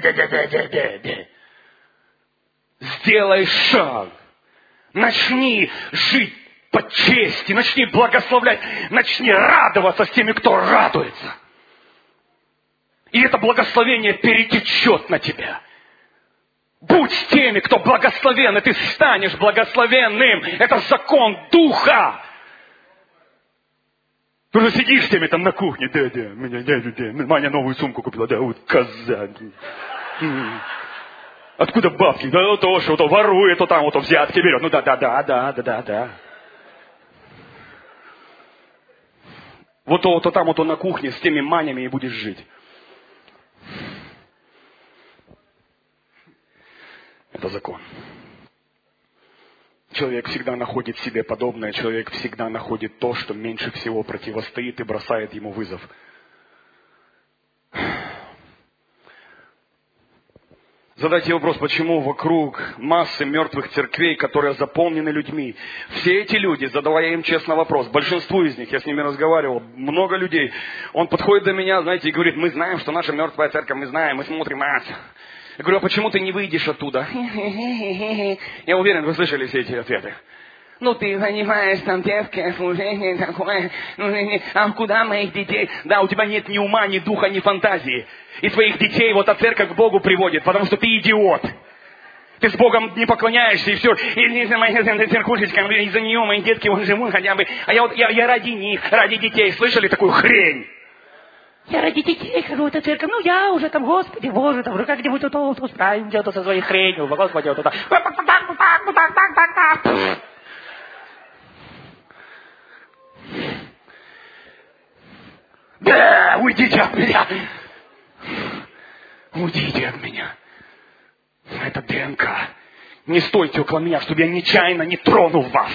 Сделай шаг. Начни жить по чести, начни благословлять, начни радоваться с теми, кто радуется. И это благословение перетечет на тебя. Будь с теми, кто благословен, и ты станешь благословенным. Это закон Духа. Ты уже сидишь с теми там на кухне. Да, да, меня, да, да, Маня новую сумку купила. Да, вот коза. Откуда бабки? Да, вот то, что то ворует, то там, вот то взятки берет. Ну да, да, да, да, да, да, да. Вот то, вот то там, вот то на кухне с теми манями и будешь жить. Это закон. Человек всегда находит себе подобное, человек всегда находит то, что меньше всего противостоит и бросает ему вызов. Задайте вопрос, почему вокруг массы мертвых церквей, которые заполнены людьми. Все эти люди, задавая им честно вопрос, большинству из них, я с ними разговаривал, много людей, он подходит до меня, знаете, и говорит, мы знаем, что наша мертвая церковь, мы знаем, мы смотрим нас. Я говорю, а почему ты не выйдешь оттуда? Я уверен, вы слышали все эти ответы. Ну, ты занимаешь там детское служение такое. Ну, а куда моих детей? Да, у тебя нет ни ума, ни духа, ни фантазии. И твоих детей вот от церковь к Богу приводит, потому что ты идиот. Ты с Богом не поклоняешься, и все. И за моя церквушечка, из-за нее мои детки вон живут хотя бы. А я вот, я, я ради них, ради детей. Слышали такую хрень? Я ради детей хожу в эту церковь. Ну, я уже там, Господи, Боже, там уже как-нибудь тут вот, вот, справимся вот, со своей хренью. Господи, вот это. Да, уйдите от меня. Уйдите от меня. Это ДНК. Не стойте около меня, чтобы я нечаянно не тронул вас.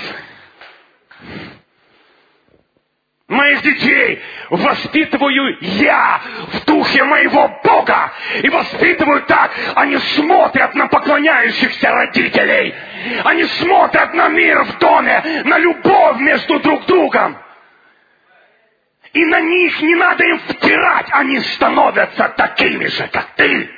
Моих детей воспитываю я в духе моего Бога. И воспитываю так. Они смотрят на поклоняющихся родителей. Они смотрят на мир в доме, на любовь между друг другом. И на них не надо им втирать. Они становятся такими же, как ты.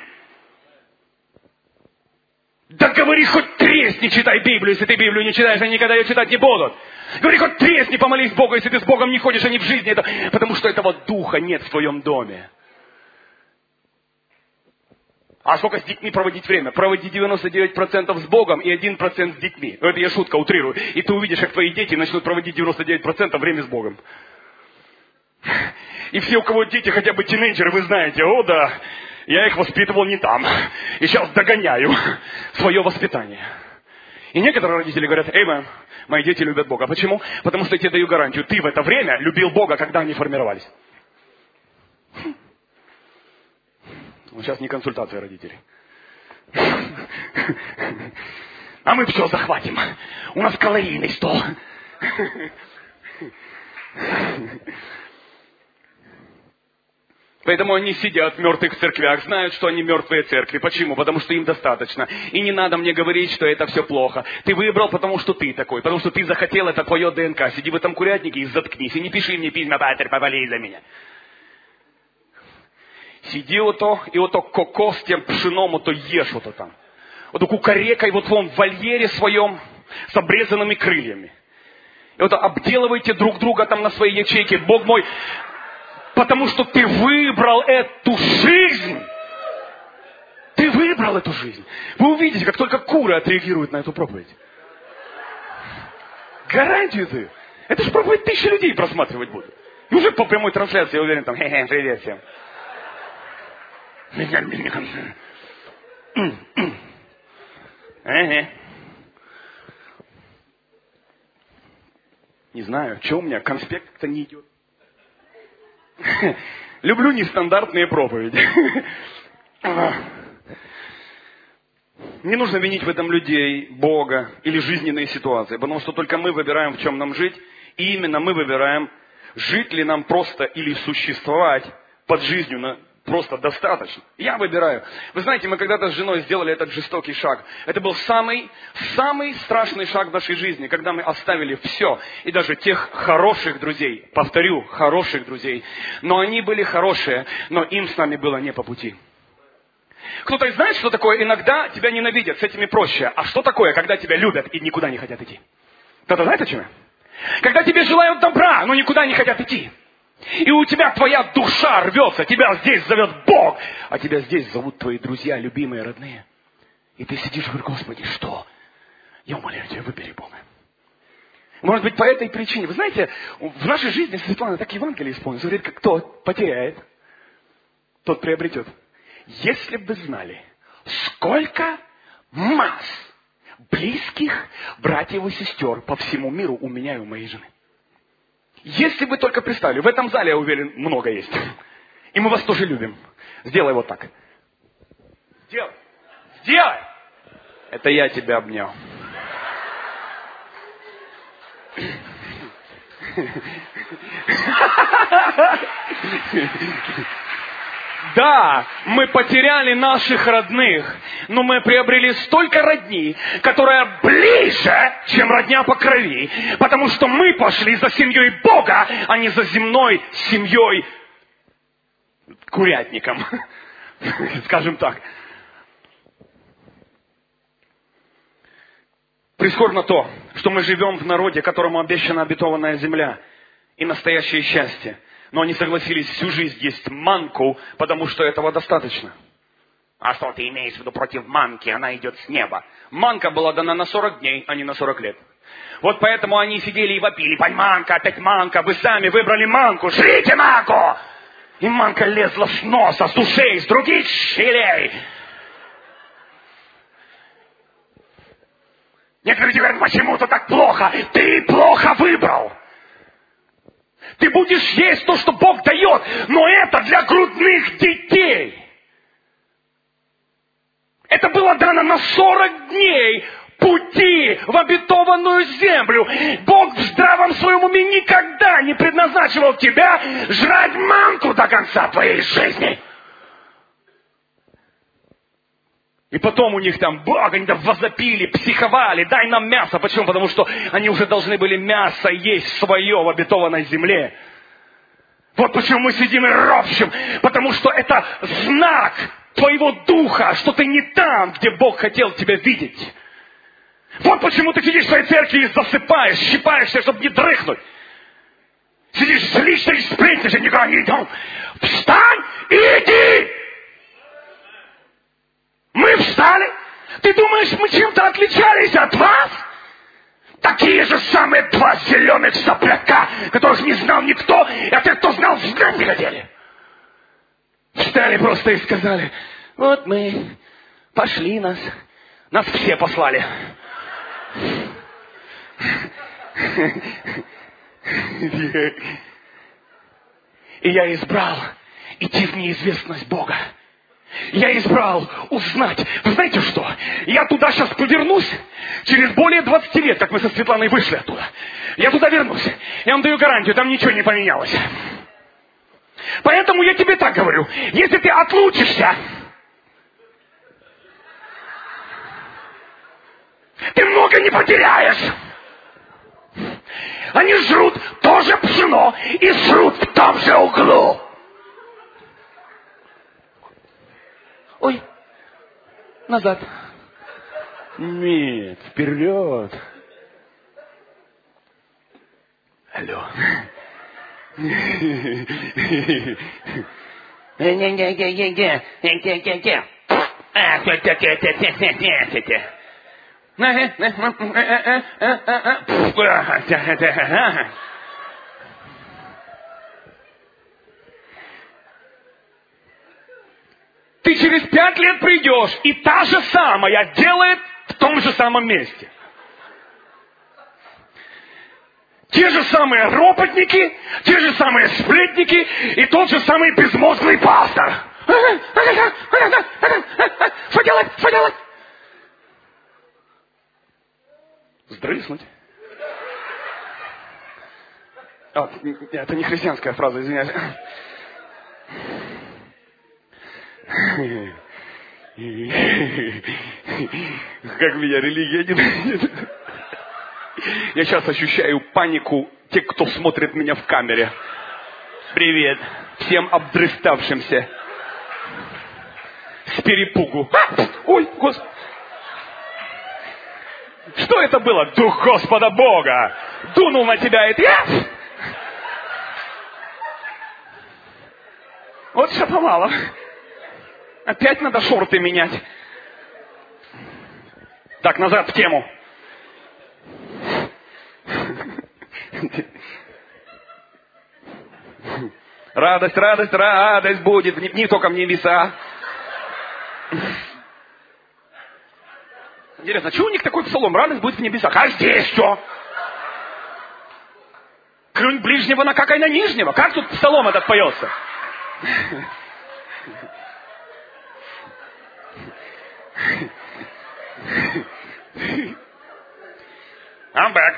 Да говори, хоть тресни, читай Библию. Если ты Библию не читаешь, они никогда ее читать не будут. Говори, хоть тресни, помолись Богу. Если ты с Богом не ходишь, они в жизни. Это... Потому что этого духа нет в твоем доме. А сколько с детьми проводить время? Проводи девяносто девять процентов с Богом и один процент с детьми. Это я шутка, утрирую. И ты увидишь, как твои дети начнут проводить девяносто девять процентов время с Богом. И все, у кого дети хотя бы тинейджеры, вы знаете, о да, я их воспитывал не там. И сейчас догоняю свое воспитание. И некоторые родители говорят, эй, мам, мои дети любят Бога. Почему? Потому что я тебе даю гарантию, ты в это время любил Бога, когда они формировались. Ну, сейчас не консультация родителей. А мы все захватим. У нас калорийный стол. Поэтому они сидят в мертвых церквях, знают, что они мертвые церкви. Почему? Потому что им достаточно. И не надо мне говорить, что это все плохо. Ты выбрал, потому что ты такой. Потому что ты захотел, это твое ДНК. Сиди в этом курятнике и заткнись. И не пиши мне письма, патер, поболей за меня. Сиди вот то, и вот то коко с тем пшеном, вот то ешь вот то там. Вот то кукарекай вот в том вольере своем с обрезанными крыльями. И вот обделывайте друг друга там на своей ячейке. Бог мой... Потому что ты выбрал эту жизнь. Ты выбрал эту жизнь. Вы увидите, как только куры отреагируют на эту проповедь. Гарантию ты. Это же проповедь тысячи людей просматривать будут. И уже по прямой трансляции, я уверен, там, хе-хе, привет всем. Ага. Не знаю, что у меня, конспект как-то не идет. Люблю нестандартные проповеди. Не нужно винить в этом людей, Бога или жизненные ситуации, потому что только мы выбираем, в чем нам жить, и именно мы выбираем, жить ли нам просто или существовать под жизнью на просто достаточно. Я выбираю. Вы знаете, мы когда-то с женой сделали этот жестокий шаг. Это был самый, самый страшный шаг в нашей жизни, когда мы оставили все. И даже тех хороших друзей, повторю, хороших друзей. Но они были хорошие, но им с нами было не по пути. Кто-то знает, что такое? Иногда тебя ненавидят, с этими проще. А что такое, когда тебя любят и никуда не хотят идти? Кто-то знает о чем я? Когда тебе желают добра, но никуда не хотят идти. И у тебя твоя душа рвется, тебя здесь зовет Бог, а тебя здесь зовут твои друзья, любимые, родные. И ты сидишь и говоришь: Господи, что? Я умоляю тебя, выбери Бога. Может быть, по этой причине. Вы знаете, в нашей жизни Светлана так Евангелие исполнилось. Говорит, как кто потеряет, тот приобретет. Если бы вы знали, сколько масс близких братьев и сестер по всему миру у меня и у моей жены. Если бы только представили, в этом зале, я уверен, много есть. И мы вас тоже любим. Сделай вот так. Сделай. Сделай. Это я тебя обнял. Да, мы потеряли наших родных, но мы приобрели столько родни, которая ближе, чем родня по крови, потому что мы пошли за семьей Бога, а не за земной семьей курятником, скажем так. Прискорбно то, что мы живем в народе, которому обещана обетованная земля и настоящее счастье. Но они согласились всю жизнь есть манку, потому что этого достаточно. А что ты имеешь в виду против манки? Она идет с неба. Манка была дана на сорок дней, а не на сорок лет. Вот поэтому они сидели и вопили: пань, манка, опять манка, вы сами выбрали манку, жрите манку! И манка лезла с носа, с ушей, с других щелей. Некоторые говорят: почему-то так плохо. Ты плохо выбрал. Ты будешь есть то, что Бог дает, но это для грудных детей. Это было дано на сорок дней пути в обетованную землю. Бог в здравом своем уме никогда не предназначивал тебя жрать манку до конца твоей жизни. И потом у них там, Бог, они там возопили, психовали, дай нам мясо. Почему? Потому что они уже должны были мясо есть свое в обетованной земле. Вот почему мы сидим и ропщим. Потому что это знак твоего духа, что ты не там, где Бог хотел тебя видеть. Вот почему ты сидишь в своей церкви и засыпаешь, щипаешься, чтобы не дрыхнуть. Сидишь, злишься и сплетнишь, и никуда не идем. Встань и иди! Мы встали. Ты думаешь, мы чем-то отличались от вас? Такие же самые два зеленых сопляка, которых не знал никто, а те, кто знал, знать не хотели. Встали просто и сказали: вот мы пошли нас. Нас все послали. И я избрал идти в неизвестность Бога. Я избрал узнать. Вы знаете что? Я туда сейчас повернусь через более двадцати лет, как мы со Светланой вышли оттуда. Я туда вернусь. Я вам даю гарантию, там ничего не поменялось. Поэтому я тебе так говорю. Если ты отлучишься, ты много не потеряешь. Они жрут тоже пшено и жрут в том же углу. Ой, назад. Нет, вперед. Алло. Ты через пять лет придешь, и та же самая делает в том же самом месте. Те же самые ропотники, те же самые сплетники и тот же самый безмозглый пастор. Что делать? Что делать? Сдрыснуть. А, это не христианская фраза, извиняюсь. Как меня религия ненавидит. Я сейчас ощущаю панику тех, кто смотрит меня в камере. Привет всем обдрыставшимся. С перепугу. Ой, Господи. Что это было? Дух Господа Бога дунул на тебя, и ты... Вот все помало. Опять надо шорты менять. Так, назад в тему. Радость, радость, радость будет. Не, не только в небеса. Интересно, что у них такой псалом? Радость будет в небесах. А здесь что? Клюнь ближнего, накакай на нижнего. Как тут псалом этот поется? I'm back.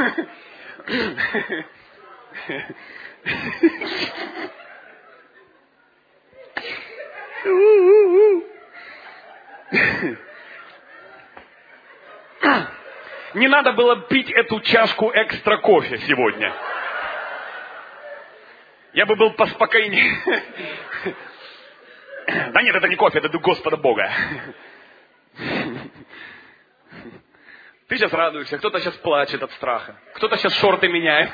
Не надо было пить эту чашку экстра кофе сегодня. Я бы был поспокойнее. Да нет, это не кофе, это дух Господа Бога. Ты сейчас радуешься, кто-то сейчас плачет от страха, кто-то сейчас шорты меняет.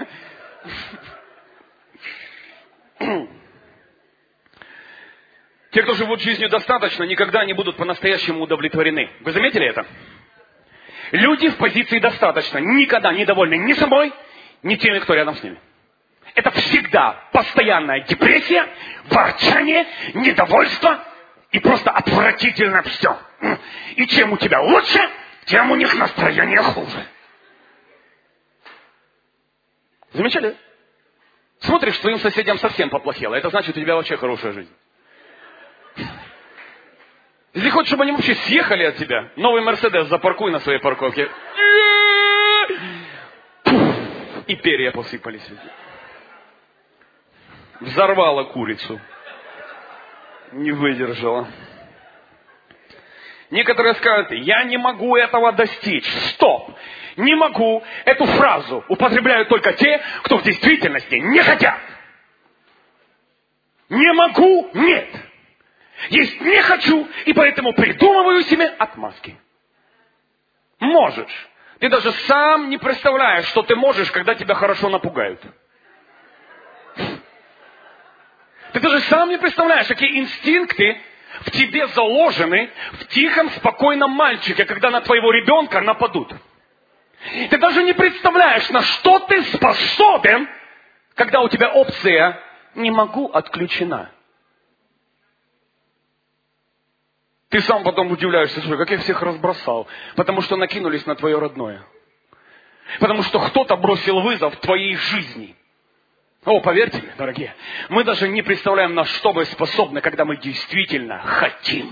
Те, кто живут жизнью достаточно, никогда не будут по-настоящему удовлетворены. Вы заметили это? Люди в позиции достаточно никогда не довольны ни собой, ни теми, кто рядом с ними. Это всегда постоянная депрессия, ворчание, недовольство и просто отвратительно все. И чем у тебя лучше, тем у них настроение хуже. Замечали? Смотришь, твоим соседям совсем поплохело. Это значит, у тебя вообще хорошая жизнь. Если хочешь, чтобы они вообще съехали от тебя, новый Мерседес запаркуй на своей парковке. И перья посыпались. Взорвала курицу. Не выдержала. Некоторые скажут, я не могу этого достичь. Стоп! Не могу. Эту фразу употребляют только те, кто в действительности не хотят. Не могу, нет. Есть не хочу, и поэтому придумываю себе отмазки. Можешь. Ты даже сам не представляешь, что ты можешь, когда тебя хорошо напугают. Ты даже сам не представляешь, какие инстинкты в тебе заложены в тихом, спокойном мальчике, когда на твоего ребенка нападут. Ты даже не представляешь, на что ты способен, когда у тебя опция «не могу» отключена. Ты сам потом удивляешься, слушай, как я всех разбросал, потому что накинулись на твое родное. Потому что кто-то бросил вызов твоей жизни. О, поверьте мне, дорогие, мы даже не представляем, на что мы способны, когда мы действительно хотим.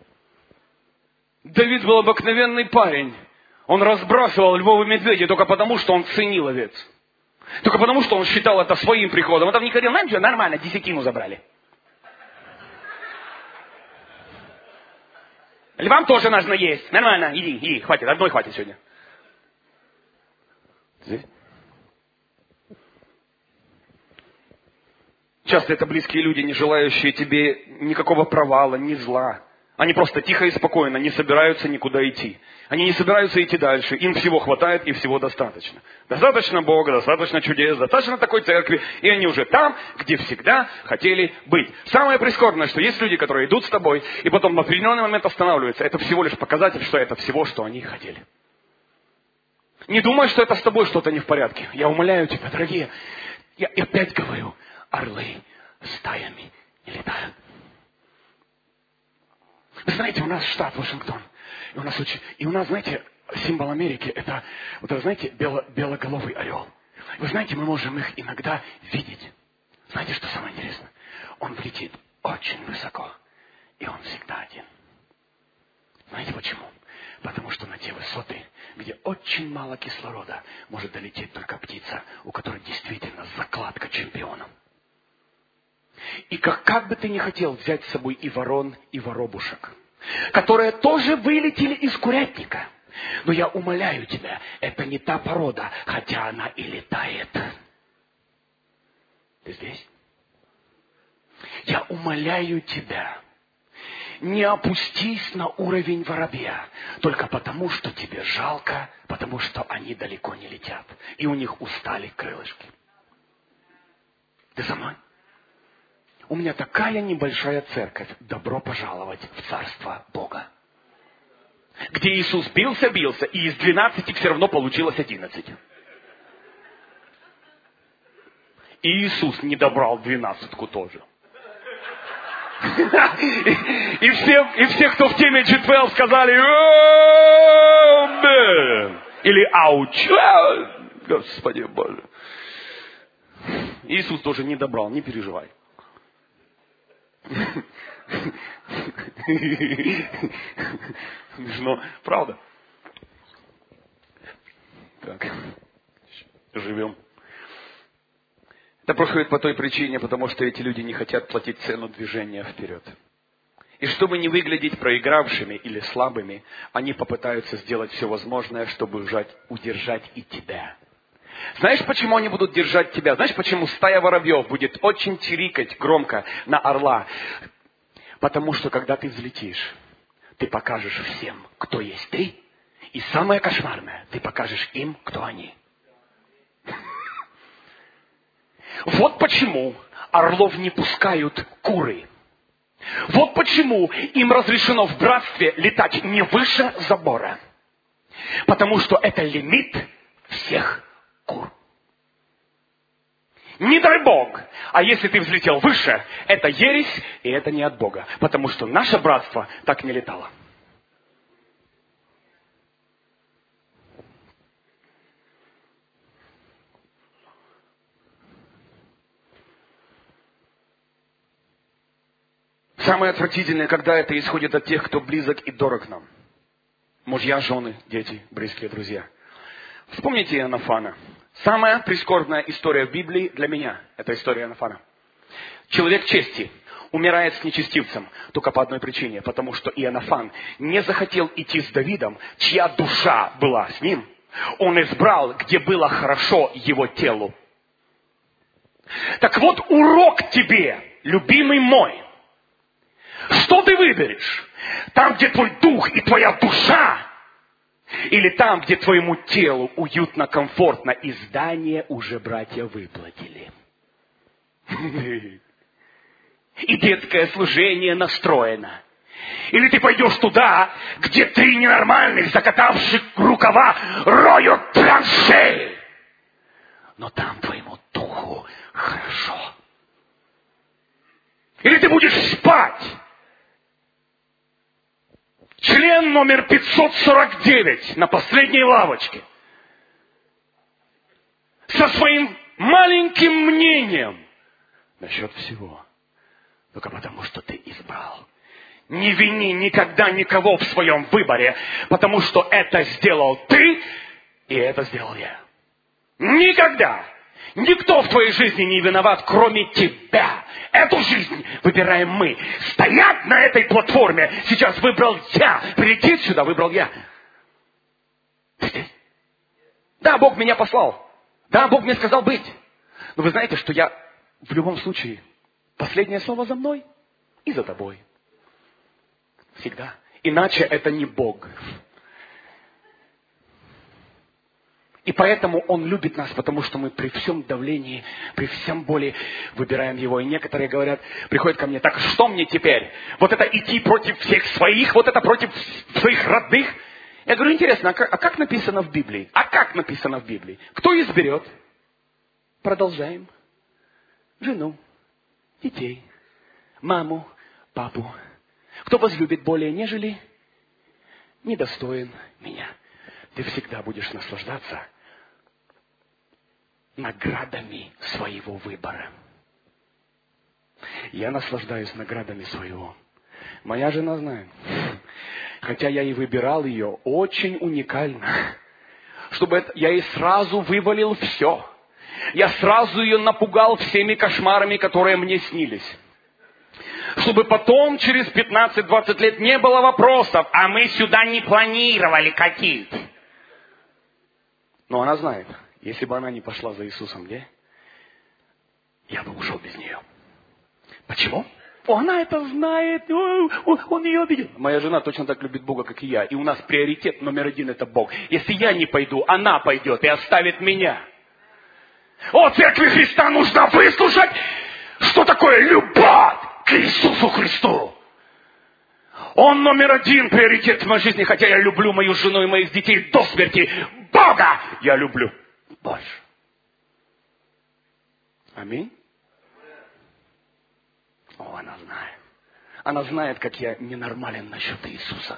Давид был обыкновенный парень. Он разбрасывал львов и медведей только потому, что он ценил овец. Только потому, что он считал это своим приходом. Он там не ходил, знаем, что нормально, десятину забрали. Львам тоже нужно есть. Нормально, иди, иди, хватит, одной хватит сегодня. Здесь? Часто это близкие люди, не желающие тебе никакого провала, ни зла. Они просто тихо и спокойно не собираются никуда идти. Они не собираются идти дальше. Им всего хватает и всего достаточно. Достаточно Бога, достаточно чудес, достаточно такой церкви. И они уже там, где всегда хотели быть. Самое прискорбное, что есть люди, которые идут с тобой, и потом в определенный момент останавливаются. Это всего лишь показатель, что это всего, что они хотели. Не думай, что это с тобой что-то не в порядке. Я умоляю тебя, дорогие. Я опять говорю, орлы стаями не летают. Вы знаете, у нас штат Вашингтон. И у нас, очень, и у нас, знаете, символ Америки – это, вот это, знаете, бело, белоголовый орел. Вы знаете, мы можем их иногда видеть. Знаете, что самое интересное? Он летит очень высоко, и он всегда один. Знаете почему? Потому что на те высоты, где очень мало кислорода, может долететь только птица, у которой действительно закладка чемпионом. И как, как бы ты ни хотел взять с собой и ворон, и воробушек, которые тоже вылетели из курятника, но я умоляю тебя, это не та порода, хотя она и летает. Ты здесь? Я умоляю тебя, не опустись на уровень воробья, только потому, что тебе жалко, потому что они далеко не летят, и у них устали крылышки. Ты со мной? У меня такая небольшая церковь. Добро пожаловать в Царство Бога. Где Иисус бился-бился, и из двенадцати все равно получилось одиннадцать. И Иисус не добрал двенадцатку тоже. И все, и все, кто в теме джи двенадцать, сказали «Амен» или «Ауч». Господи Боже. Иисус тоже не добрал, не переживай. Смешно, правда? Так, живем. Это происходит по той причине, потому что эти люди не хотят платить цену движения вперед. И чтобы не выглядеть проигравшими или слабыми, они попытаются сделать все возможное, чтобы удержать, удержать и тебя. Знаешь, почему они будут держать тебя? Знаешь, почему стая воробьев будет очень чирикать громко на орла? Потому что, когда ты взлетишь, ты покажешь всем, кто есть ты. И самое кошмарное, ты покажешь им, кто они. Вот почему орлов не пускают куры. Вот почему им разрешено в братстве летать не выше забора. Потому что это лимит всех кур. Не дай Бог. А если ты взлетел выше, это ересь, и это не от Бога. Потому что наше братство так не летало. Самое отвратительное, когда это исходит от тех, кто близок и дорог нам. Мужья, жены, дети, близкие друзья. Вспомните Иоаннафана. Самая прискорбная история в Библии для меня – это история Иоаннафана. Человек чести умирает с нечестивцем только по одной причине, потому что Иоаннафан не захотел идти с Давидом, чья душа была с ним. Он избрал, где было хорошо его телу. Так вот, урок тебе, любимый мой. Что ты выберешь? Там, где твой дух и твоя душа? Или там, где твоему телу уютно, комфортно, и здание уже братья выплатили? И детское служение настроено. Или ты пойдешь туда, где три ненормальных, закатавших рукава, роют траншеи? Но там твоему духу хорошо. Или ты будешь спать? Член номер пятьсот сорок девять на последней лавочке. Со своим маленьким мнением насчет всего. Только потому, что ты избрал. Не вини никогда никого в своем выборе, потому что это сделал ты, и это сделал я. Никогда. Никто в твоей жизни не виноват, кроме тебя. Эту жизнь выбираем мы. Стоять на этой платформе сейчас выбрал я. Прилететь сюда выбрал я. Ты здесь? Да, Бог меня послал. Да, Бог мне сказал быть. Но вы знаете, что я в любом случае последнее слово за мной и за тобой. Всегда. Иначе это не Бог. И поэтому Он любит нас, потому что мы при всем давлении, при всем боли выбираем Его. И некоторые говорят, приходят ко мне, так что мне теперь? Вот это идти против всех своих, вот это против своих родных? Я говорю, интересно, а как, а как написано в Библии? А как написано в Библии? Кто изберет? Продолжаем. Жену, детей, маму, папу. Кто возлюбит более, нежели недостоин меня. Ты всегда будешь наслаждаться наградами своего выбора. Я наслаждаюсь наградами своего. Моя жена знает. Хотя я и выбирал ее очень уникально. Чтобы это, я ей сразу вывалил все. я сразу ее напугал всеми кошмарами, которые мне снились. Чтобы потом, через пятнадцать-двадцать лет, не было вопросов, а мы сюда не планировали каких. Но она знает, если бы она не пошла за Иисусом, где? Я бы ушел без нее. Почему? Она это знает, он ее обидел. Моя жена точно так любит Бога, как и я. И у нас приоритет номер один — это Бог. Если я не пойду, она пойдет и оставит меня. О, Церкви Христа нужно выслушать, что такое любовь к Иисусу Христу. Он номер один приоритет в моей жизни, хотя я люблю мою жену и моих детей до смерти. Бога я люблю больше. Аминь. О, она знает. Она знает, как я ненормален насчет Иисуса.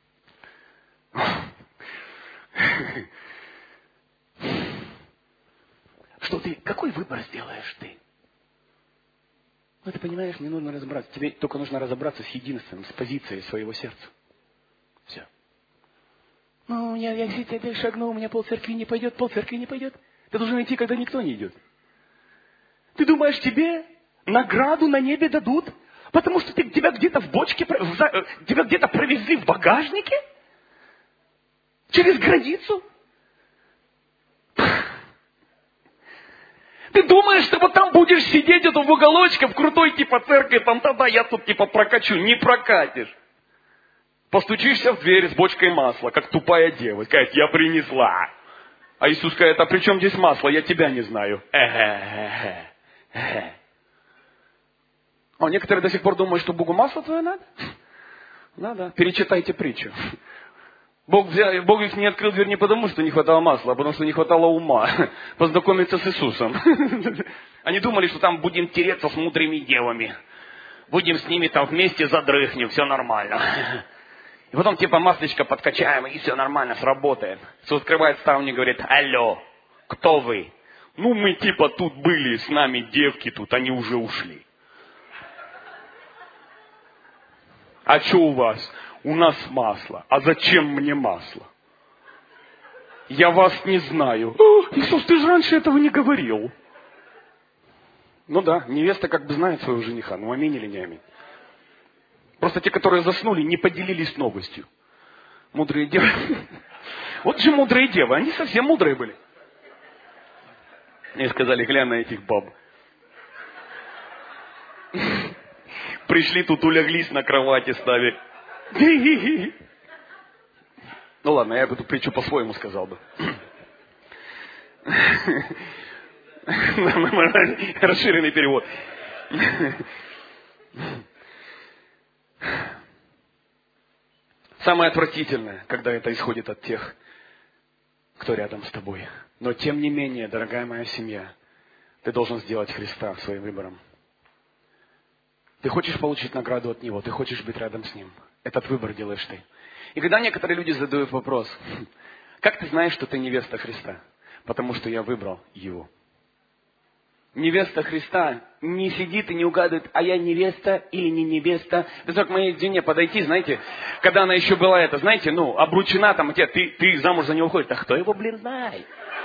Что ты, какой выбор сделаешь ты? Ну, ты понимаешь, мне нужно разобраться. Тебе только нужно разобраться с единственным, с позицией своего сердца. Все. Ну, я, я если шагнул, у меня полцеркви не пойдет, полцеркви не пойдет. Ты должен идти, когда никто не идет. Ты думаешь, тебе награду на небе дадут, потому что ты, тебя где-то в бочке, в, тебя где-то провезли в багажнике? Через границу? Ты думаешь, что вот там будешь сидеть это в уголочке, в крутой типа церкви, там тогда я тут типа прокачу. Не прокатишь. Постучишься в дверь с бочкой масла, как тупая дева. Скажет, я принесла. А Иисус скажет, а при чем здесь масло? Я тебя не знаю. Э-э-э-э. А некоторые до сих пор думают, что Богу масло твое надо? Надо. Перечитайте притчу. Бог, взял, Бог их не открыл дверь не потому, что не хватало масла, а потому, что не хватало ума познакомиться с Иисусом. Они думали, что там будем тереться с мудрыми девами. Будем с ними там вместе задрыхнем, все нормально. И потом типа маслечко подкачаем, и все нормально, сработает. Иисус открывает ставни и говорит, алло, кто вы? Ну мы типа тут были, с нами девки тут, они уже ушли. А что у вас? У нас масло. А зачем мне масло? Я вас не знаю. О, Иисус, ты же раньше этого не говорил. Ну да, невеста как бы знает своего жениха. Ну аминь или не аминь? Просто те, которые заснули, не поделились новостью. Мудрые девы. Вот же мудрые девы. Они совсем мудрые были. Мне сказали, глянь на этих баб. Пришли тут, улеглись на кровати, стали. Ну ладно, я бы эту притчу по-своему сказал бы. Расширенный перевод. Самое отвратительное, когда это исходит от тех, кто рядом с тобой. Но тем не менее, дорогая моя семья, ты должен сделать Христа своим выбором. Ты хочешь получить награду от Него, ты хочешь быть рядом с Ним. Этот выбор делаешь ты. И когда некоторые люди задают вопрос, как ты знаешь, что ты невеста Христа? Потому что я выбрал Его. Невеста Христа не сидит и не угадывает, а я невеста или не невеста. Это к моей жене подойти, знаете, когда она еще была это, знаете, ну, обручена там, ты, ты замуж за него выходишь, а кто его, блин, знает?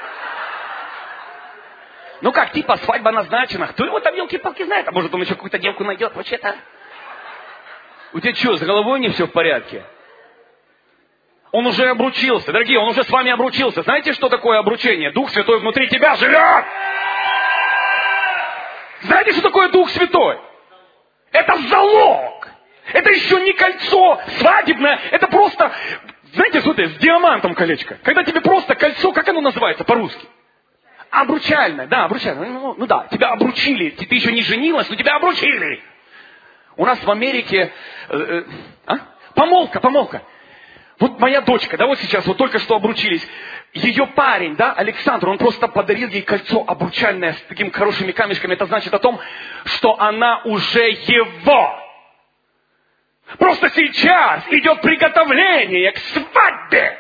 Ну как, типа, свадьба назначена, кто его там, елки-палки, знает? А может, он еще какую-то девку найдет, вообще-то? У тебя что, с головой не все в порядке? Он уже обручился. Дорогие, он уже с вами обручился. Знаете, что такое обручение? Дух Святой внутри тебя живет! Знаете, что такое Дух Святой? Это залог! Это еще не кольцо свадебное, это просто, знаете, что это, с диамантом колечко. Когда тебе просто кольцо, как оно называется по-русски? Обручальное, да, обручальное. Ну, ну да, тебя обручили, ты, ты еще не женилась, но тебя обручили. У нас в Америке, э, э, а? помолвка, помолвка. Вот моя дочка, да, вот сейчас, вот только что обручились. Ее парень, да, Александр, он просто подарил ей кольцо обручальное с такими хорошими камешками. Это значит о том, что она уже его. Просто сейчас идет приготовление к свадьбе.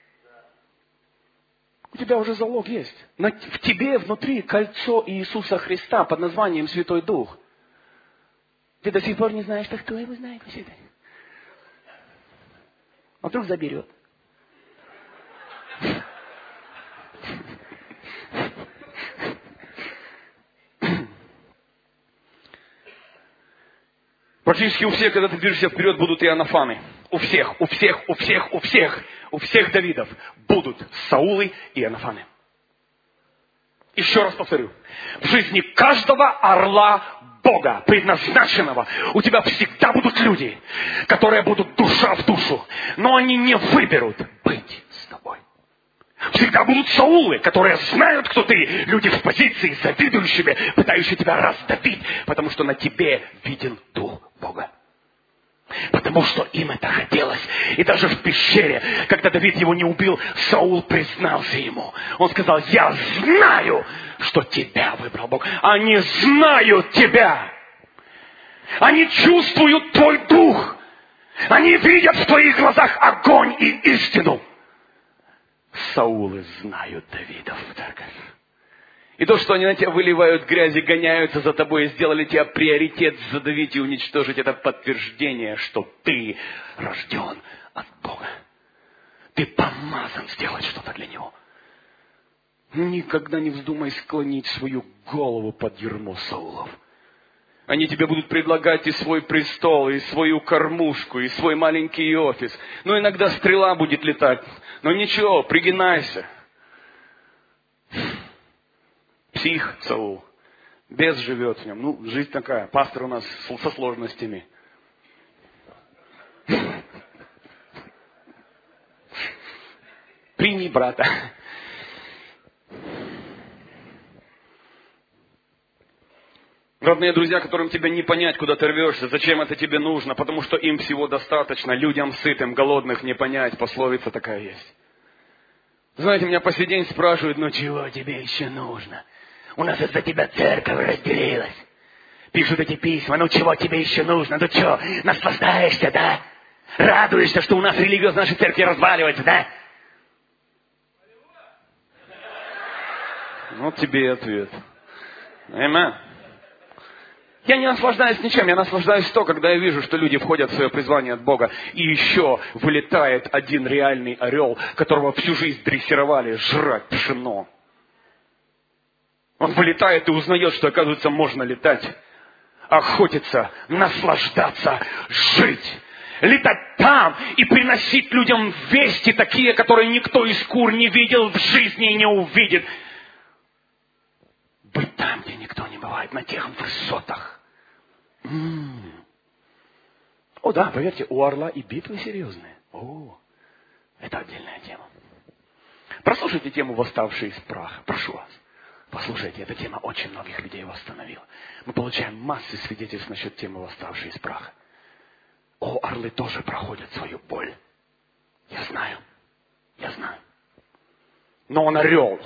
У тебя уже залог есть. В тебе внутри кольцо Иисуса Христа под названием Святой Дух. Ты до сих пор не знаешь, что кто его знает. А вдруг заберет. Практически у всех, когда ты движешься вперед, будут иоаннафаны. У всех, у всех, у всех, у всех, у всех Давидов будут Саулы и иоаннафаны. Еще раз повторю. В жизни каждого орла Бога, предназначенного, у тебя всегда будут люди, которые будут душа в душу, но они не выберут быть с тобой. Всегда будут Саулы, которые знают, кто ты, люди в позиции, завидующими, пытающие тебя раздавить, потому что на тебе виден Дух Бога. Потому что им это хотелось. И даже в пещере, когда Давид его не убил, Саул признался ему. Он сказал: я знаю, что тебя выбрал Бог. Они знают тебя. Они чувствуют твой дух. Они видят в твоих глазах огонь и истину. Саулы знают Давида в церковь. И то, что они на тебя выливают грязь и гоняются за тобой и сделали тебя приоритет задавить и уничтожить, это подтверждение, что ты рожден от Бога. Ты помазан сделать что-то для Него. Никогда не вздумай склонить свою голову под ярмо Саулов. Они тебе будут предлагать и свой престол, и свою кормушку, и свой маленький офис. Но иногда стрела будет летать. Но ничего, пригинайся. Псих Саул. Бес живет в нем. Ну, жизнь такая. Пастор у нас со сложностями. Прими брата. Родные друзья, которым тебе не понять, куда ты рвешься, зачем это тебе нужно, потому что им всего достаточно, людям сытым, голодных не понять, пословица такая есть. Знаете, меня по сей день спрашивают: ну чего тебе еще нужно? У нас из-за тебя церковь разделилась. Пишут эти письма: ну чего тебе еще нужно? Ну что, наслаждаешься, да? Радуешься, что у нас религия в нашей церкви разваливается, да? Вот тебе и ответ. Аминь. Я не наслаждаюсь ничем, я наслаждаюсь то, когда я вижу, что люди входят в свое призвание от Бога, и еще вылетает один реальный орел, которого всю жизнь дрессировали жрать пшено. Он вылетает и узнает, что, оказывается, можно летать, охотиться, наслаждаться, жить. Летать там и приносить людям вести такие, которые никто из кур не видел в жизни и не увидит. Быть там, где никто не бывает, на тех высотах. М-м. О да, поверьте, у орла и битвы серьезные. О, это отдельная тема. Прослушайте тему «Восставшие из праха». Прошу вас. Послушайте, эта тема очень многих людей восстановила. Мы получаем массу свидетельств насчет темы «Восставшие из праха». О, орлы тоже проходят свою боль. Я знаю. Я знаю. Но он орел.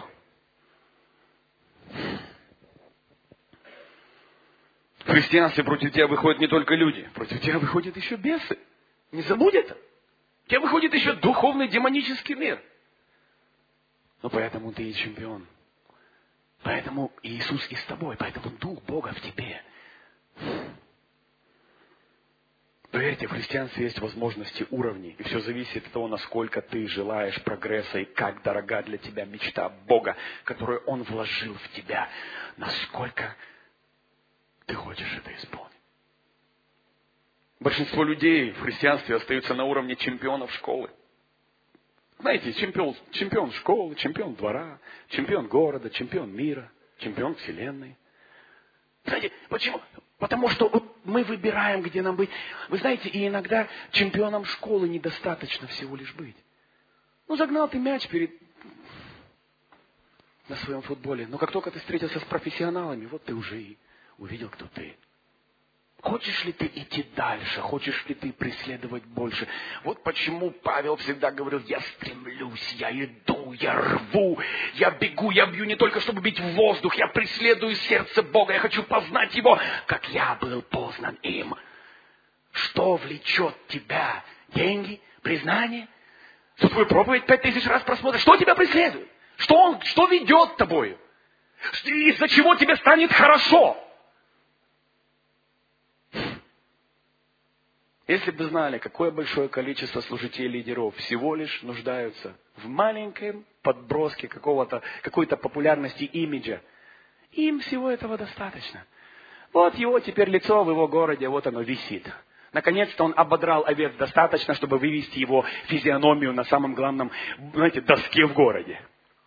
В христианстве против тебя выходят не только люди. Против тебя выходят еще бесы. Не забудь это. У тебя выходит еще духовный демонический мир. Но поэтому ты и чемпион. Поэтому Иисус и с тобой. Поэтому Дух Бога в тебе. Поверьте, в христианстве есть возможности, уровни. И все зависит от того, насколько ты желаешь прогресса и как дорога для тебя мечта Бога, которую Он вложил в тебя. Насколько ты хочешь это исполнить. Большинство людей в христианстве остаются на уровне чемпионов школы. Знаете, чемпион, чемпион школы, чемпион двора, чемпион города, чемпион мира, чемпион вселенной. Знаете, почему? Потому что вот мы выбираем, где нам быть. Вы знаете, и иногда чемпионом школы недостаточно всего лишь быть. Ну, загнал ты мяч перед... на своем футболе. Но как только ты встретился с профессионалами, вот ты уже и увидел, кто ты. Хочешь ли ты идти дальше? Хочешь ли ты преследовать больше? Вот почему Павел всегда говорил: я стремлюсь, я иду, я рву, я бегу, я бью не только, чтобы бить в воздух, я преследую сердце Бога, я хочу познать Его, как я был познан им. Что влечет тебя? Деньги? Признание? Что твою проповедь пять тысяч раз просмотришь? Что тебя преследует? Что, он, что ведет тобою? Из-за чего тебе станет хорошо? Если бы знали, какое большое количество служителей и лидеров всего лишь нуждаются в маленьком подброске какого-то, какой-то популярности имиджа, им всего этого достаточно. Вот его теперь лицо в его городе, вот оно висит. Наконец-то он ободрал овец достаточно, чтобы вывести его физиономию на самом главном, знаете, доске в городе.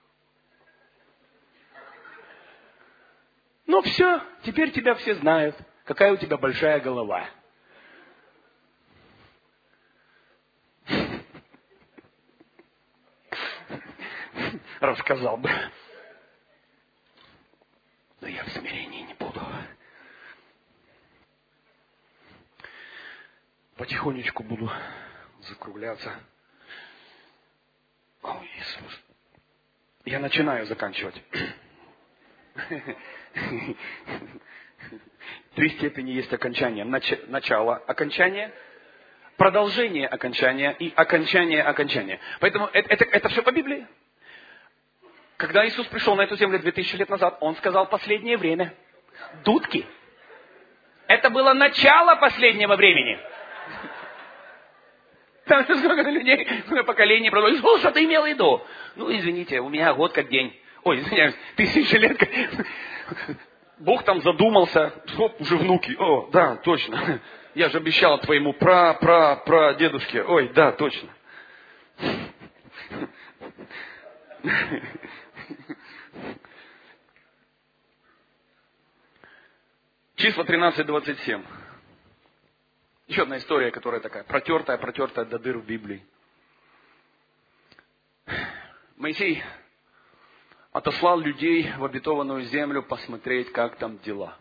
Ну все, теперь тебя все знают, какая у тебя большая голова. Рассказал бы. Но я в смирении не буду. Потихонечку буду закругляться. О, Иисус. Я начинаю заканчивать. Три степени есть окончание. Нач- начало окончания, продолжение окончания и окончание окончания. Поэтому это, это, это все по Библии. Когда Иисус пришел на эту землю две тысячи лет назад, Он сказал последнее время. Дудки. Это было начало последнего времени. Там сколько людей на поколение продолжили. Что, что ты имел в виду? Ну, извините, у меня год как день. Ой, извиняюсь, тысячи лет. Как... Бог там задумался. Хоп, уже внуки. О, да, точно. Я же обещал твоему пра-пра-пра-дедушке. Ой, да, точно. Числа тринадцать двадцать семь. Еще одна история, которая такая протертая, протертая до дыр в Библии. Моисей отослал людей в обетованную землю посмотреть, как там дела.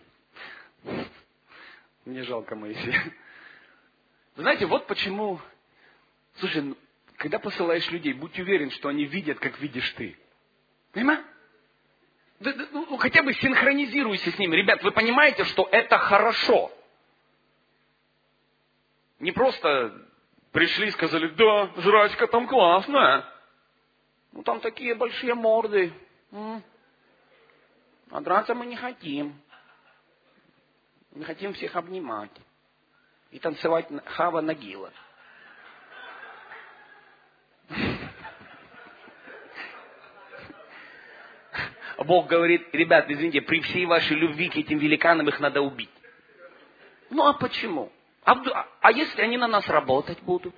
Мне жалко Моисея. Вы знаете, вот почему... Слушай, когда посылаешь людей, будь уверен, что они видят, как видишь ты. Понимаешь? Да, да, ну, хотя бы синхронизируйся с ними. Ребят, вы понимаете, что это хорошо. Не просто пришли и сказали, да, жрачка там классная. Ну, там такие большие морды. А драться мы не хотим. Мы хотим всех обнимать. И танцевать Хава Нагила. Бог говорит, ребят, извините, при всей вашей любви к этим великанам их надо убить. Ну, а почему? А, а если они на нас работать будут?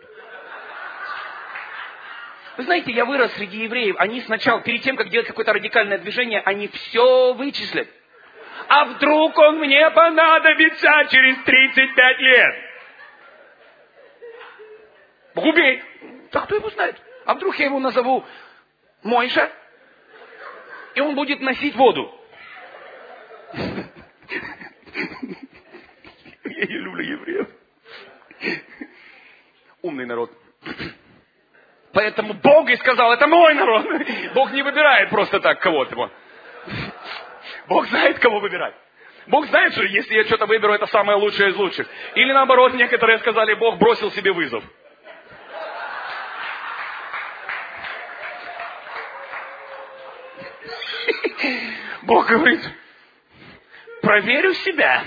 Вы знаете, я вырос среди евреев. Они сначала, перед тем, как делать какое-то радикальное движение, они все вычислят. А вдруг он мне понадобится через тридцать пять лет? Убей. Да кто его знает? А вдруг я его назову Мойша? И он будет носить воду. Я не люблю евреев. Умный народ. Поэтому Бог и сказал, это мой народ. Бог не выбирает просто так кого-то. Бог знает, кого выбирать. Бог знает, что если я что-то выберу, это самое лучшее из лучших. Или наоборот, некоторые сказали, Бог бросил себе вызов. Бог говорит, проверю себя.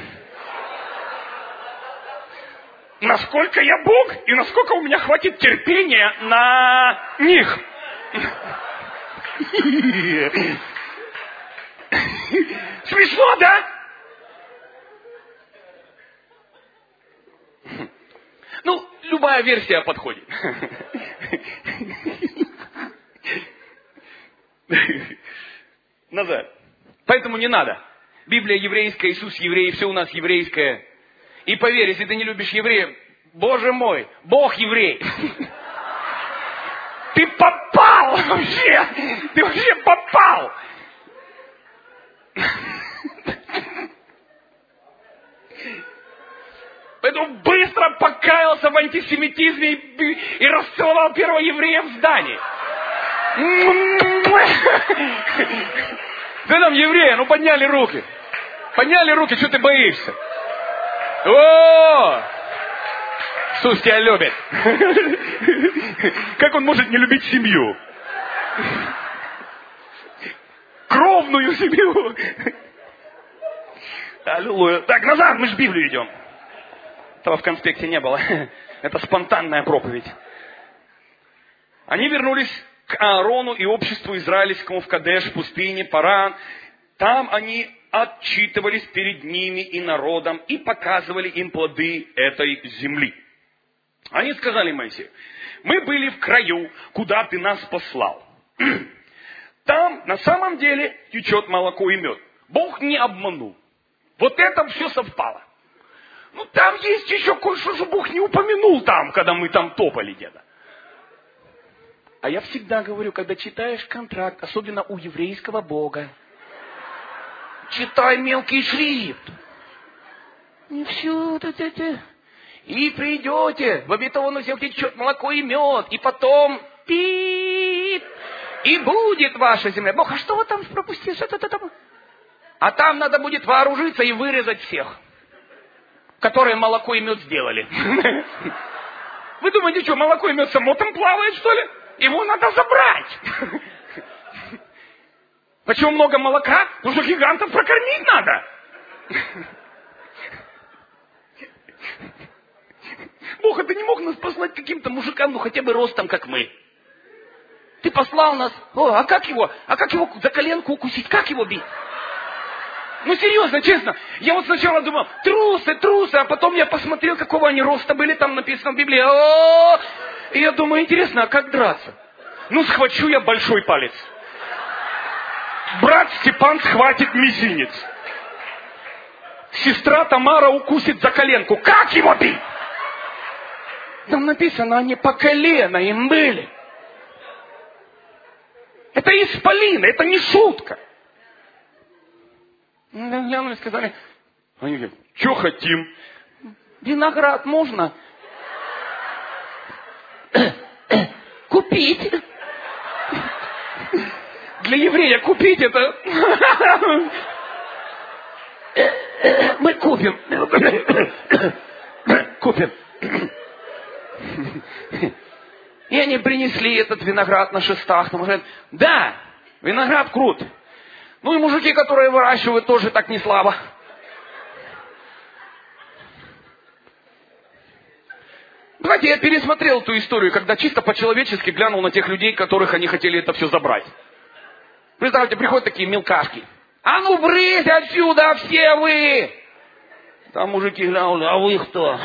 Насколько я Бог и насколько у меня хватит терпения на них. Смешно, да? Ну, любая версия подходит. Назад. Поэтому не надо. Библия еврейская, Иисус еврей, все у нас еврейское. И поверь, если ты не любишь евреев, Боже мой, Бог еврей. Ты попал вообще! Ты вообще попал! Поэтому быстро покаялся в антисемитизме и, и расцеловал первого еврея в здании. Ты там евреи, ну подняли руки. Подняли руки, что ты боишься? О! Иисус тебя любит. Как он может не любить семью? Кровную семью. Аллилуйя. Так, назад, мы же Библию идем. Этого в конспекте не было. Это спонтанная проповедь. Они вернулись к Аарону и обществу израильскому в Кадеш, в пустыне, Паран. Там они отчитывались перед ними и народом и показывали им плоды этой земли. Они сказали Моисею: мы были в краю, куда ты нас послал. Там на самом деле течет молоко и мед. Бог не обманул. Вот это все совпало. Ну там есть еще кое-что, что Бог не упомянул там, когда мы там топали где-то. А я всегда говорю, когда читаешь контракт, особенно у еврейского Бога, читай мелкий шрифт. И все это, это. И придете в обетованную землю, где течет молоко и мед, и потом пип, и будет ваша земля. Бог, а что вы там пропустили? Что-то там? А там надо будет вооружиться и вырезать всех, которые молоко и мед сделали. Вы думаете, что, молоко и мед само там плавает, что ли? Его надо забрать. Почему много молока? Потому что гигантов прокормить надо. Бог, а ты не мог нас послать каким-то мужикам, ну хотя бы ростом, как мы? Ты послал нас. О, а как его? А как его за коленку укусить? Как его бить? Ну серьезно, честно. Я вот сначала думал, трусы, трусы, а потом я посмотрел, какого они роста были, там написано в Библии. О-о-о! И я думаю, интересно, а как драться? Ну схвачу я большой палец. Брат Степан схватит мизинец. Сестра Тамара укусит за коленку. Как его бить? Там написано, они по колено им были. Это исполины, это не шутка. Глянули, сказали, они говорят, что хотим? Виноград можно? Купить. Для еврея купить это... Мы купим. Купим. И они принесли этот виноград на шестах. Там говорят, да, виноград крут. Ну и мужики, которые выращивают, тоже так не слабо. Знаете, я пересмотрел эту историю, когда чисто по-человечески глянул на тех людей, которых они хотели это все забрать. Представьте, приходят такие мелкашки. А ну брысь отсюда, все вы! Там мужики глянули, а вы кто?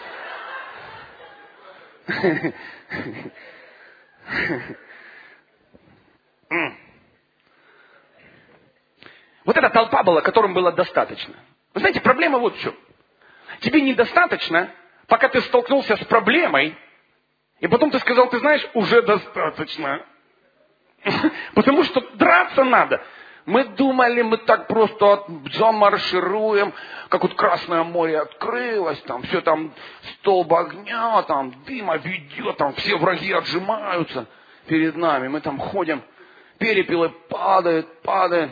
Вот эта толпа была, которым было достаточно. Вы знаете, проблема вот в чем. Тебе недостаточно, пока ты столкнулся с проблемой, и потом ты сказал, ты знаешь, уже достаточно. Потому что драться надо. Мы думали, мы так просто замаршируем, как вот Красное море открылось, там все там столб огня, там дыма ведет, там все враги отжимаются перед нами. Мы там ходим, перепелы падают, падают.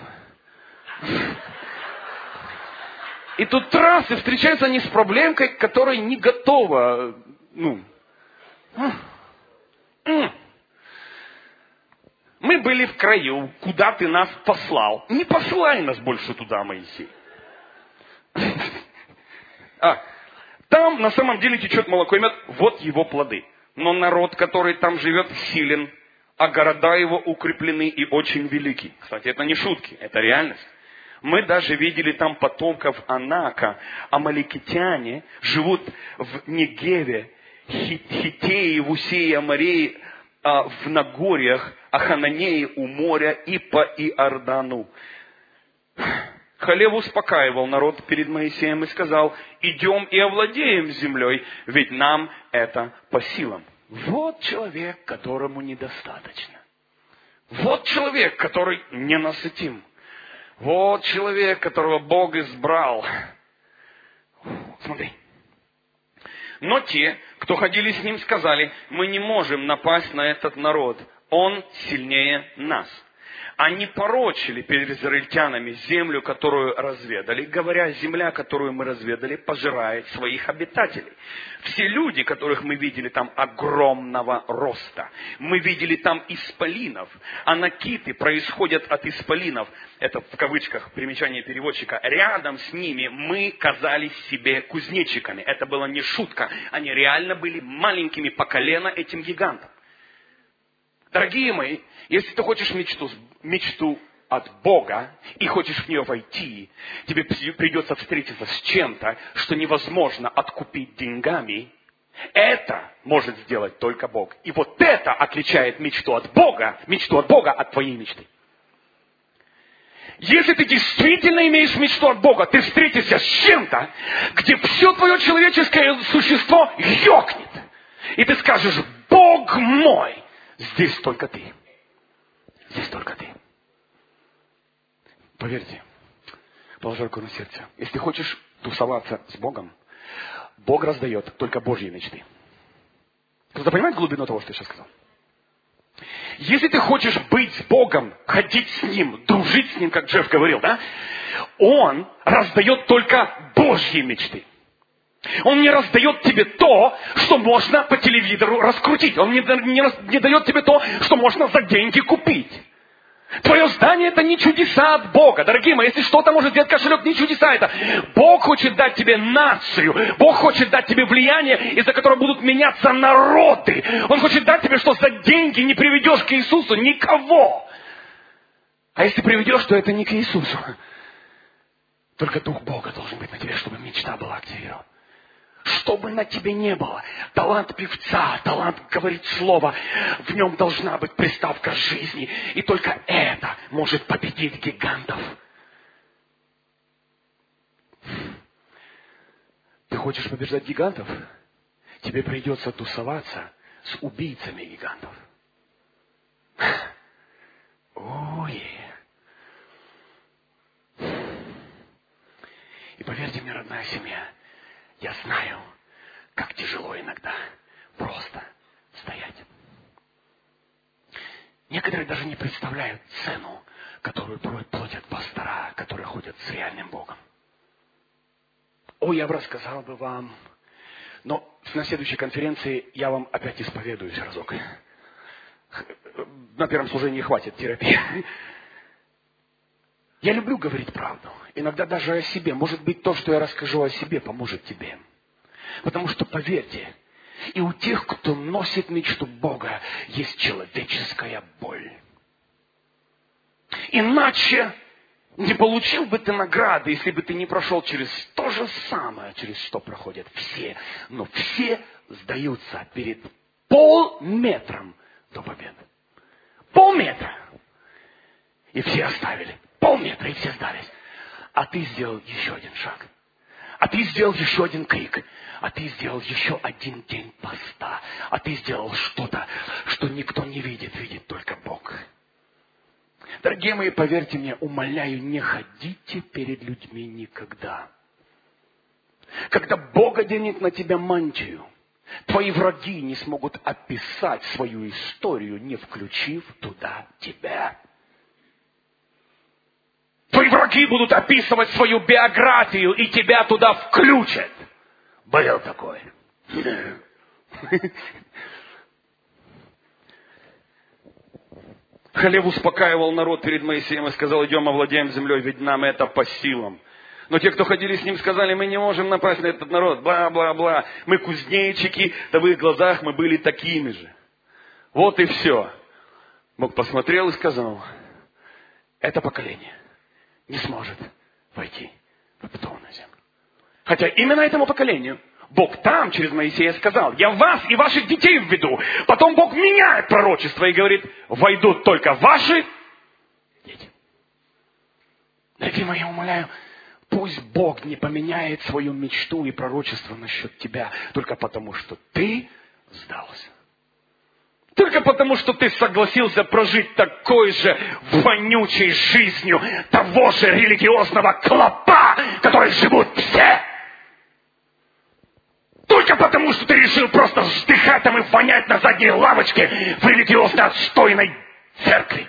И тут трассы встречаются не с проблемкой, которая не готова. Ну. Мы были в краю, куда ты нас послал. Не посылай нас больше туда, Моисей. А, там на самом деле течет молоко и мед. Вот его плоды. Но народ, который там живет, силен, а города его укреплены и очень велики. Кстати, это не шутки, это реальность. Мы даже видели там потомков Анака. Амаликитяне живут в Негеве, Хитеи, в Усее, Амореи, в Нагорьях, Ахананеи у моря и по Иордану. Халев успокаивал народ перед Моисеем и сказал, идем и овладеем землей, ведь нам это по силам. Вот человек, которому недостаточно. Вот человек, который ненасытим. Вот человек, которого Бог избрал. Смотри. Но те, кто ходили с ним, сказали, мы не можем напасть на этот народ. Он сильнее нас. Они порочили перед израильтянами землю, которую разведали, говоря, земля, которую мы разведали, пожирает своих обитателей. Все люди, которых мы видели там огромного роста, мы видели там исполинов, анакиты происходят от исполинов, это в кавычках примечание переводчика, рядом с ними мы казались себе кузнечиками. Это была не шутка, они реально были маленькими по колено этим гигантам. Дорогие мои, если ты хочешь мечту, мечту от Бога и хочешь в нее войти, тебе придется встретиться с чем-то, что невозможно откупить деньгами. Это может сделать только Бог. И вот это отличает мечту от Бога, мечту от Бога от твоей мечты. Если ты действительно имеешь мечту от Бога, ты встретишься с чем-то, где все твое человеческое существо ёкнет. И ты скажешь: Бог мой, здесь только ты. Здесь только ты. Поверьте, положи руку на сердце. Если ты хочешь тусоваться с Богом, Бог раздает только Божьи мечты. Кто-то понимает глубину того, что я сейчас сказал? Если ты хочешь быть с Богом, ходить с Ним, дружить с Ним, как Джефф говорил, да? Он раздает только Божьи мечты. Он не раздает тебе то, что можно по телевизору раскрутить. Он не, не, не дает тебе то, что можно за деньги купить. Твое здание — это не чудеса от Бога. Дорогие мои, если что-то может сделать кошелек, не чудеса это. Бог хочет дать тебе нацию. Бог хочет дать тебе влияние, из-за которого будут меняться народы. Он хочет дать тебе, что за деньги не приведешь к Иисусу никого. А если приведешь, то это не к Иисусу. Только Дух Бога должен быть на тебе, чтобы мечта была активирована. Что бы на тебе не было, талант певца, талант говорить слово, в нем должна быть приставка жизни. И только это может победить гигантов. Ты хочешь побеждать гигантов? Тебе придется тусоваться с убийцами гигантов. Ой. И поверьте мне, родная семья, я знаю, как тяжело иногда просто стоять. Некоторые даже не представляют цену, которую платят пастора, которые ходят с реальным Богом. О, я бы рассказал бы вам, но на следующей конференции я вам опять исповедуюсь разок. На первом служении хватит терапии. Я люблю говорить правду. Иногда даже о себе. Может быть, то, что я расскажу о себе, поможет тебе. Потому что, поверьте, и у тех, кто носит мечту Бога, есть человеческая боль. Иначе не получил бы ты награды, если бы ты не прошел через то же самое, через что проходят все. Но все сдаются перед полметром до победы. Полметра. И все оставили. Полметра, и все сдались. А ты сделал еще один шаг. А ты сделал еще один крик. А ты сделал еще один день поста. А ты сделал что-то, что никто не видит, видит только Бог. Дорогие мои, поверьте мне, умоляю, не ходите перед людьми никогда. Когда Бог оденет на тебя мантию, твои враги не смогут описать свою историю, не включив туда тебя. Твои враги будут описывать свою биографию, и тебя туда включат. Был такой. Халев успокаивал народ перед Моисеем и сказал: идем, овладеем землей, ведь нам это по силам. Но те, кто ходили с ним, сказали: мы не можем напасть на этот народ, бла-бла-бла. Мы кузнечики, да в их глазах мы были такими же. Вот и все. Бог посмотрел и сказал: это поколение не сможет войти в обетованную землю. Хотя именно этому поколению Бог там через Моисея сказал: я вас и ваших детей введу. Потом Бог меняет пророчество и говорит: войдут только ваши дети. Дорогие мои, я умоляю, пусть Бог не поменяет свою мечту и пророчество насчет тебя только потому, что ты сдался. Только потому, что ты согласился прожить такой же вонючей жизнью того же религиозного клопа, который живут все. Только потому, что ты решил просто вздыхать там и вонять на задней лавочке в религиозно отстойной церкви.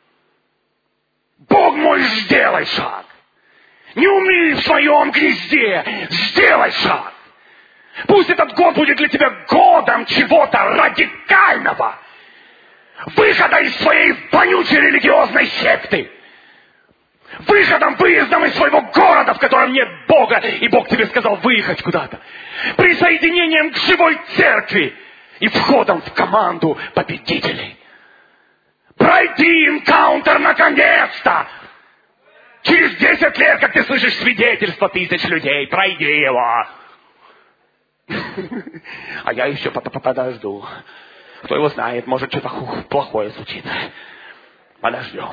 Бог мой, сделай шаг. Не умри в своем гнезде, сделай шаг. Пусть этот год будет для тебя годом чего-то радикального. Выхода из своей вонючей религиозной секты. Выходом, выездом из своего города, в котором нет Бога, и Бог тебе сказал выехать куда-то. Присоединением к живой церкви и входом в команду победителей. Пройди энкаунтер наконец-то! Через десять лет, как ты слышишь свидетельства тысяч людей, пройди его. А я еще подожду. Кто его знает, может, что-то плохое случится. Подождем.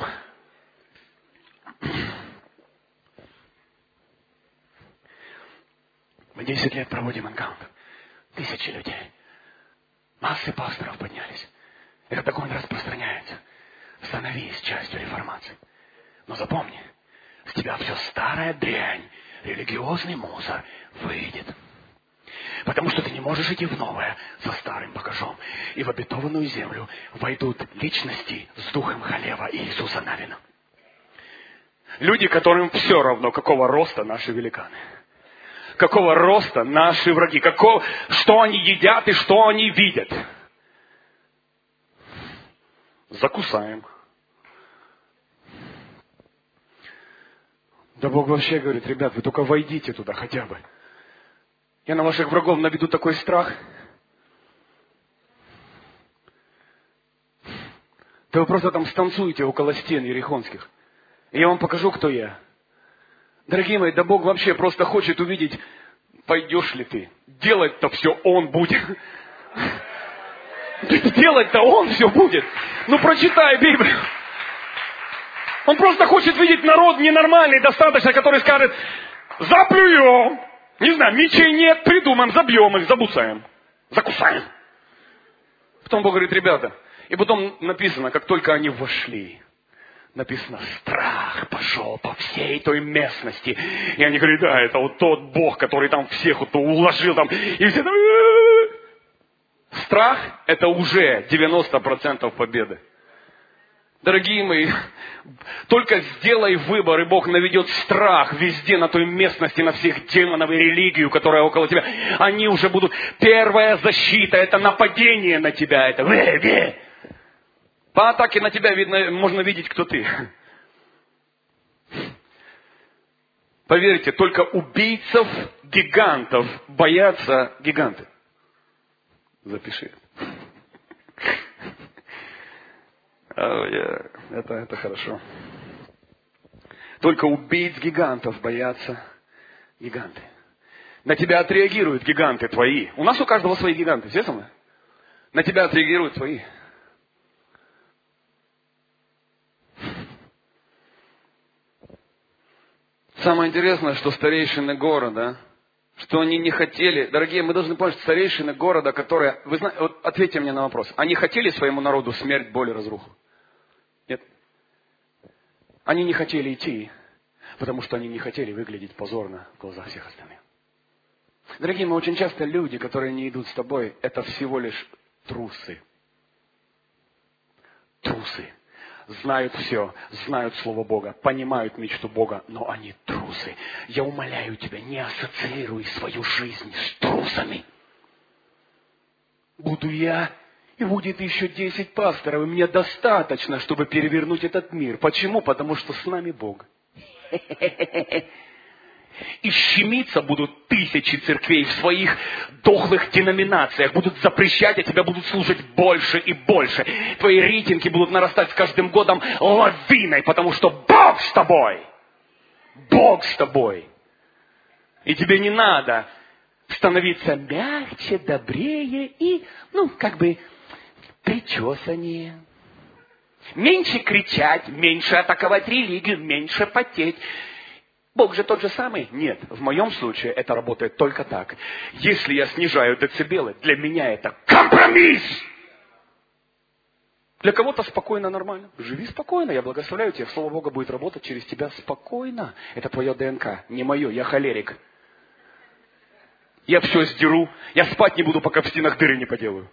Мы десять лет проводим энкаунтер. Тысячи людей. Массы пасторов поднялись. Этот огонь распространяется. Становись частью реформации. Но запомни, с тебя все старая дрянь, религиозный мусор выйдет. Потому что ты не можешь идти в новое со старым багажом. И в обетованную землю войдут личности с духом Халева и Иисуса Навина. Люди, которым все равно, какого роста наши великаны. Какого роста наши враги. Какого, что они едят и что они видят. Закусаем. Да Бог вообще говорит, ребят, вы только войдите туда хотя бы. Я на ваших врагов наведу такой страх. Да вы просто там станцуете около стен ерихонских. И я вам покажу, кто я. Дорогие мои, да Бог вообще просто хочет увидеть, пойдешь ли ты. Делать-то все Он будет. Делать-то Он все будет. Ну прочитай Библию. Он просто хочет видеть народ ненормальный, достаточно, который скажет, заплюем. Не знаю, мечей нет, придумаем, забьем их, забусаем. Закусаем. Потом Бог говорит, ребята, и потом написано, как только они вошли, написано, страх пошел по всей той местности. И они говорят, да, это вот тот Бог, который там всех вот уложил там. И все там... Страх – это уже девяносто процентов победы. Дорогие мои, только сделай выбор, и Бог наведет страх везде, на той местности, на всех демонов и религию, которая около тебя. Они уже будут... Первая защита – это нападение на тебя. Это... По атаке на тебя видно, можно видеть, кто ты. Поверьте, только убийцев гигантов боятся гиганты. Запиши. Oh, yeah. это, это хорошо. Только убийц гигантов боятся гиганты. На тебя отреагируют гиганты твои. У нас у каждого свои гиганты, все со мной? На тебя отреагируют твои. Самое интересное, что старейшины города, что они не хотели... Дорогие, мы должны понять, что старейшины города, которые... Вы знаете, вот ответьте мне на вопрос. Они хотели своему народу смерть, боль и разруху? Нет. Они не хотели идти, потому что они не хотели выглядеть позорно в глазах всех остальных. Дорогие, мы очень часто люди, которые не идут с тобой, это всего лишь трусы. Трусы. Знают все, знают Слово Бога, понимают мечту Бога, но они трусы. Я умоляю тебя, не ассоциируй свою жизнь с трусами. Буду я, и будет еще десять пасторов, и мне достаточно, чтобы перевернуть этот мир. Почему? Потому что с нами Бог. И щемиться будут тысячи церквей в своих дохлых деноминациях. Будут запрещать, а тебя будут слушать больше и больше. Твои рейтинги будут нарастать с каждым годом лавиной, потому что Бог с тобой. Бог с тобой. И тебе не надо становиться мягче, добрее и, ну, как бы, причесаннее. Меньше кричать, меньше атаковать религию, меньше потеть. Бог же тот же самый? Нет. В моем случае это работает только так. Если я снижаю децибелы, для меня это компромисс. Для кого-то спокойно, нормально. Живи спокойно, я благословляю тебя. Слово Бога будет работать через тебя спокойно. Это твое ДНК, не мое, я холерик. Я все сдеру, я спать не буду, пока в стенах дыры не поделаю.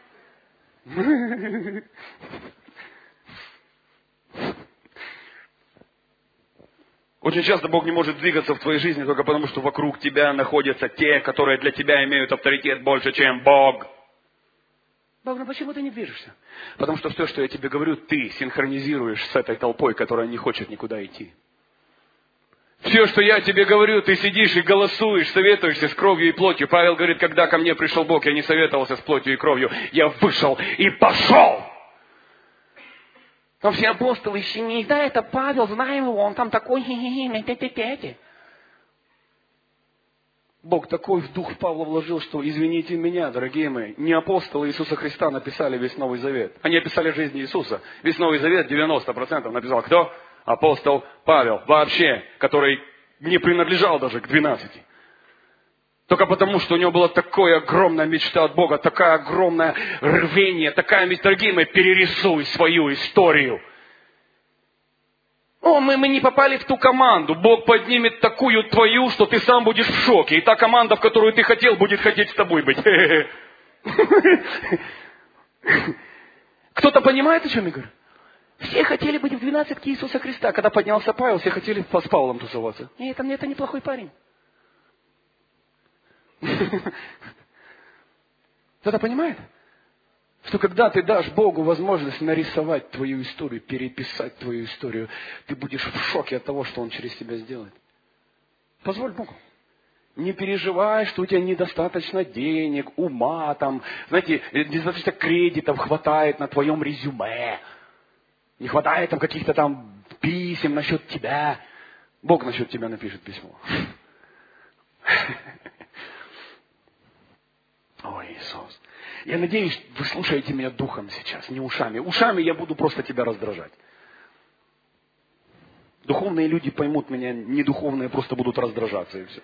Очень часто Бог не может двигаться в твоей жизни только потому, что вокруг тебя находятся те, которые для тебя имеют авторитет больше, чем Бог. Бог, ну почему ты не движешься? Потому что все, что я тебе говорю, ты синхронизируешь с этой толпой, которая не хочет никуда идти. Все, что я тебе говорю, ты сидишь и голосуешь, советуешься с кровью и плотью. Павел говорит, когда ко мне пришел Бог, я не советовался с плотью и кровью. Я вышел и пошел. Там все апостолы, еще не, да, это Павел, знаем его, он там такой, хе-хе-хе, Бог такой в дух Павла вложил, что, извините меня, дорогие мои, не апостолы Иисуса Христа написали весь Новый Завет. Они описали жизнь Иисуса. Весь Новый Завет девяносто процентов написал кто? Апостол Павел. Вообще, который не принадлежал даже к двенадцати. Только потому, что у него была такая огромная мечта от Бога, такая огромное рвение, такая мечта, дорогие мои, перерисуй свою историю. О, мы, мы не попали в ту команду. Бог поднимет такую твою, что ты сам будешь в шоке. И та команда, в которую ты хотел, будет хотеть с тобой быть. Кто-то понимает, о чем я говорю? Все хотели быть в двенадцатке Иисуса Христа. Когда поднялся Павел, все хотели с Павлом тусоваться. И это, это неплохой парень. Кто-то понимает? Что когда ты дашь Богу возможность нарисовать твою историю, переписать твою историю, ты будешь в шоке от того, что Он через тебя сделает. Позволь Богу. Не переживай, что у тебя недостаточно денег, ума, там, знаете, недостаточно кредитов хватает на твоем резюме. Не хватает там каких-то там писем насчет тебя. Бог насчет тебя напишет письмо. Ой, Иисус. Я надеюсь, вы слушаете меня духом сейчас, не ушами. Ушами я буду просто тебя раздражать. Духовные люди поймут меня, не духовные просто будут раздражаться и все.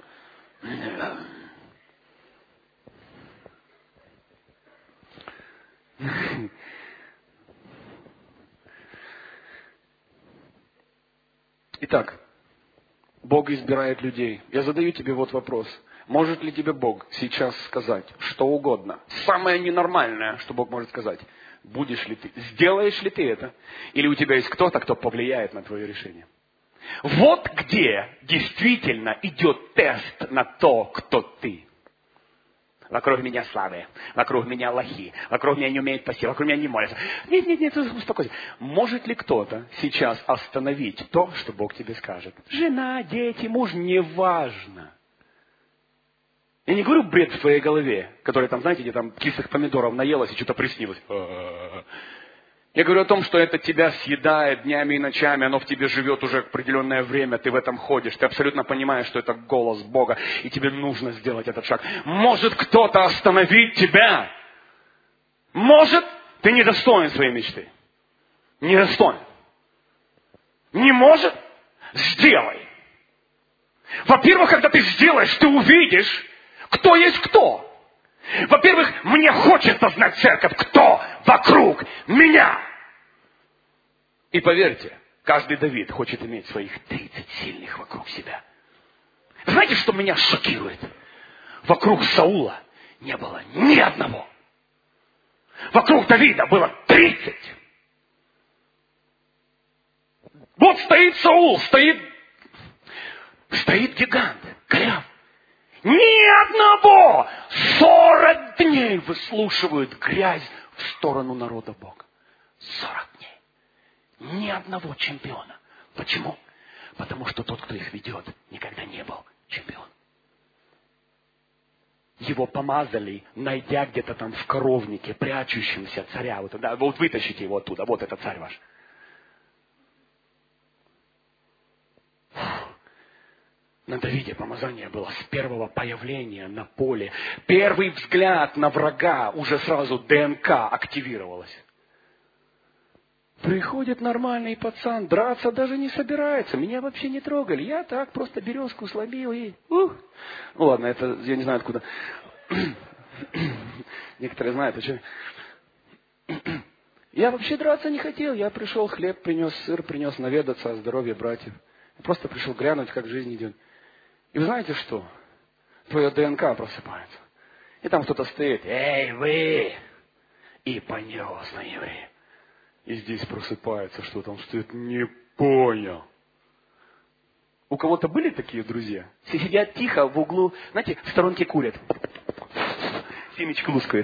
Итак, Бог избирает людей. Я задаю тебе вот вопрос. Может ли тебе Бог сейчас сказать что угодно? Самое ненормальное, что Бог может сказать. Будешь ли ты, сделаешь ли ты это? Или у тебя есть кто-то, кто повлияет на твое решение? Вот где действительно идет тест на то, кто ты. Вокруг меня слабые, вокруг меня лохи, вокруг меня не умеют пасти, вокруг меня не молятся. Нет, нет, нет, успокойся. Может ли кто-то сейчас остановить то, что Бог тебе скажет? Жена, дети, муж, неважно. Я не говорю бред в твоей голове, который там, знаете, где там кислых помидоров наелась и что-то приснилось. Я говорю о том, что это тебя съедает днями и ночами, оно в тебе живет уже определенное время, ты в этом ходишь, ты абсолютно понимаешь, что это голос Бога, и тебе нужно сделать этот шаг. Может кто-то остановить тебя? Может, ты недостоин своей мечты. Недостоин. Не может? Сделай. Во-первых, когда ты сделаешь, ты увидишь, кто есть кто. Во-первых, мне хочется знать, церковь, кто вокруг меня. И поверьте, каждый Давид хочет иметь своих тридцать сильных вокруг себя. Знаете, что меня шокирует? Вокруг Саула не было ни одного. Вокруг Давида было тридцать. Вот стоит Саул, стоит, стоит гигант, Голиаф. Ни одного! Сорок дней выслушивают грязь в сторону народа Бога. Сорок дней. Ни одного чемпиона. Почему? Потому что тот, кто их ведет, никогда не был чемпион. Его помазали, найдя где-то там в коровнике, прячущимся царя. Вот, да, вот вытащите его оттуда. Вот это царь ваш. На Давиде помазание было с первого появления на поле. Первый взгляд на врага, уже сразу ДНК активировалась. Приходит нормальный пацан, драться даже не собирается. Меня вообще не трогали. Я так просто березку сломил и... Ух. Ну ладно, это я не знаю откуда. Некоторые знают, а что... Я вообще драться не хотел. Я пришел, хлеб принес, сыр принес, наведаться о здоровье братьев. Я просто пришел глянуть, как жизнь идет. И вы знаете что? Твое ДНК просыпается. И там кто-то стоит. Эй, вы! И понес на еврея. И здесь просыпается, что там стоит. Не понял. У кого-то были такие друзья? Сидят тихо в углу, знаете, в сторонке курят. Семечко лускает.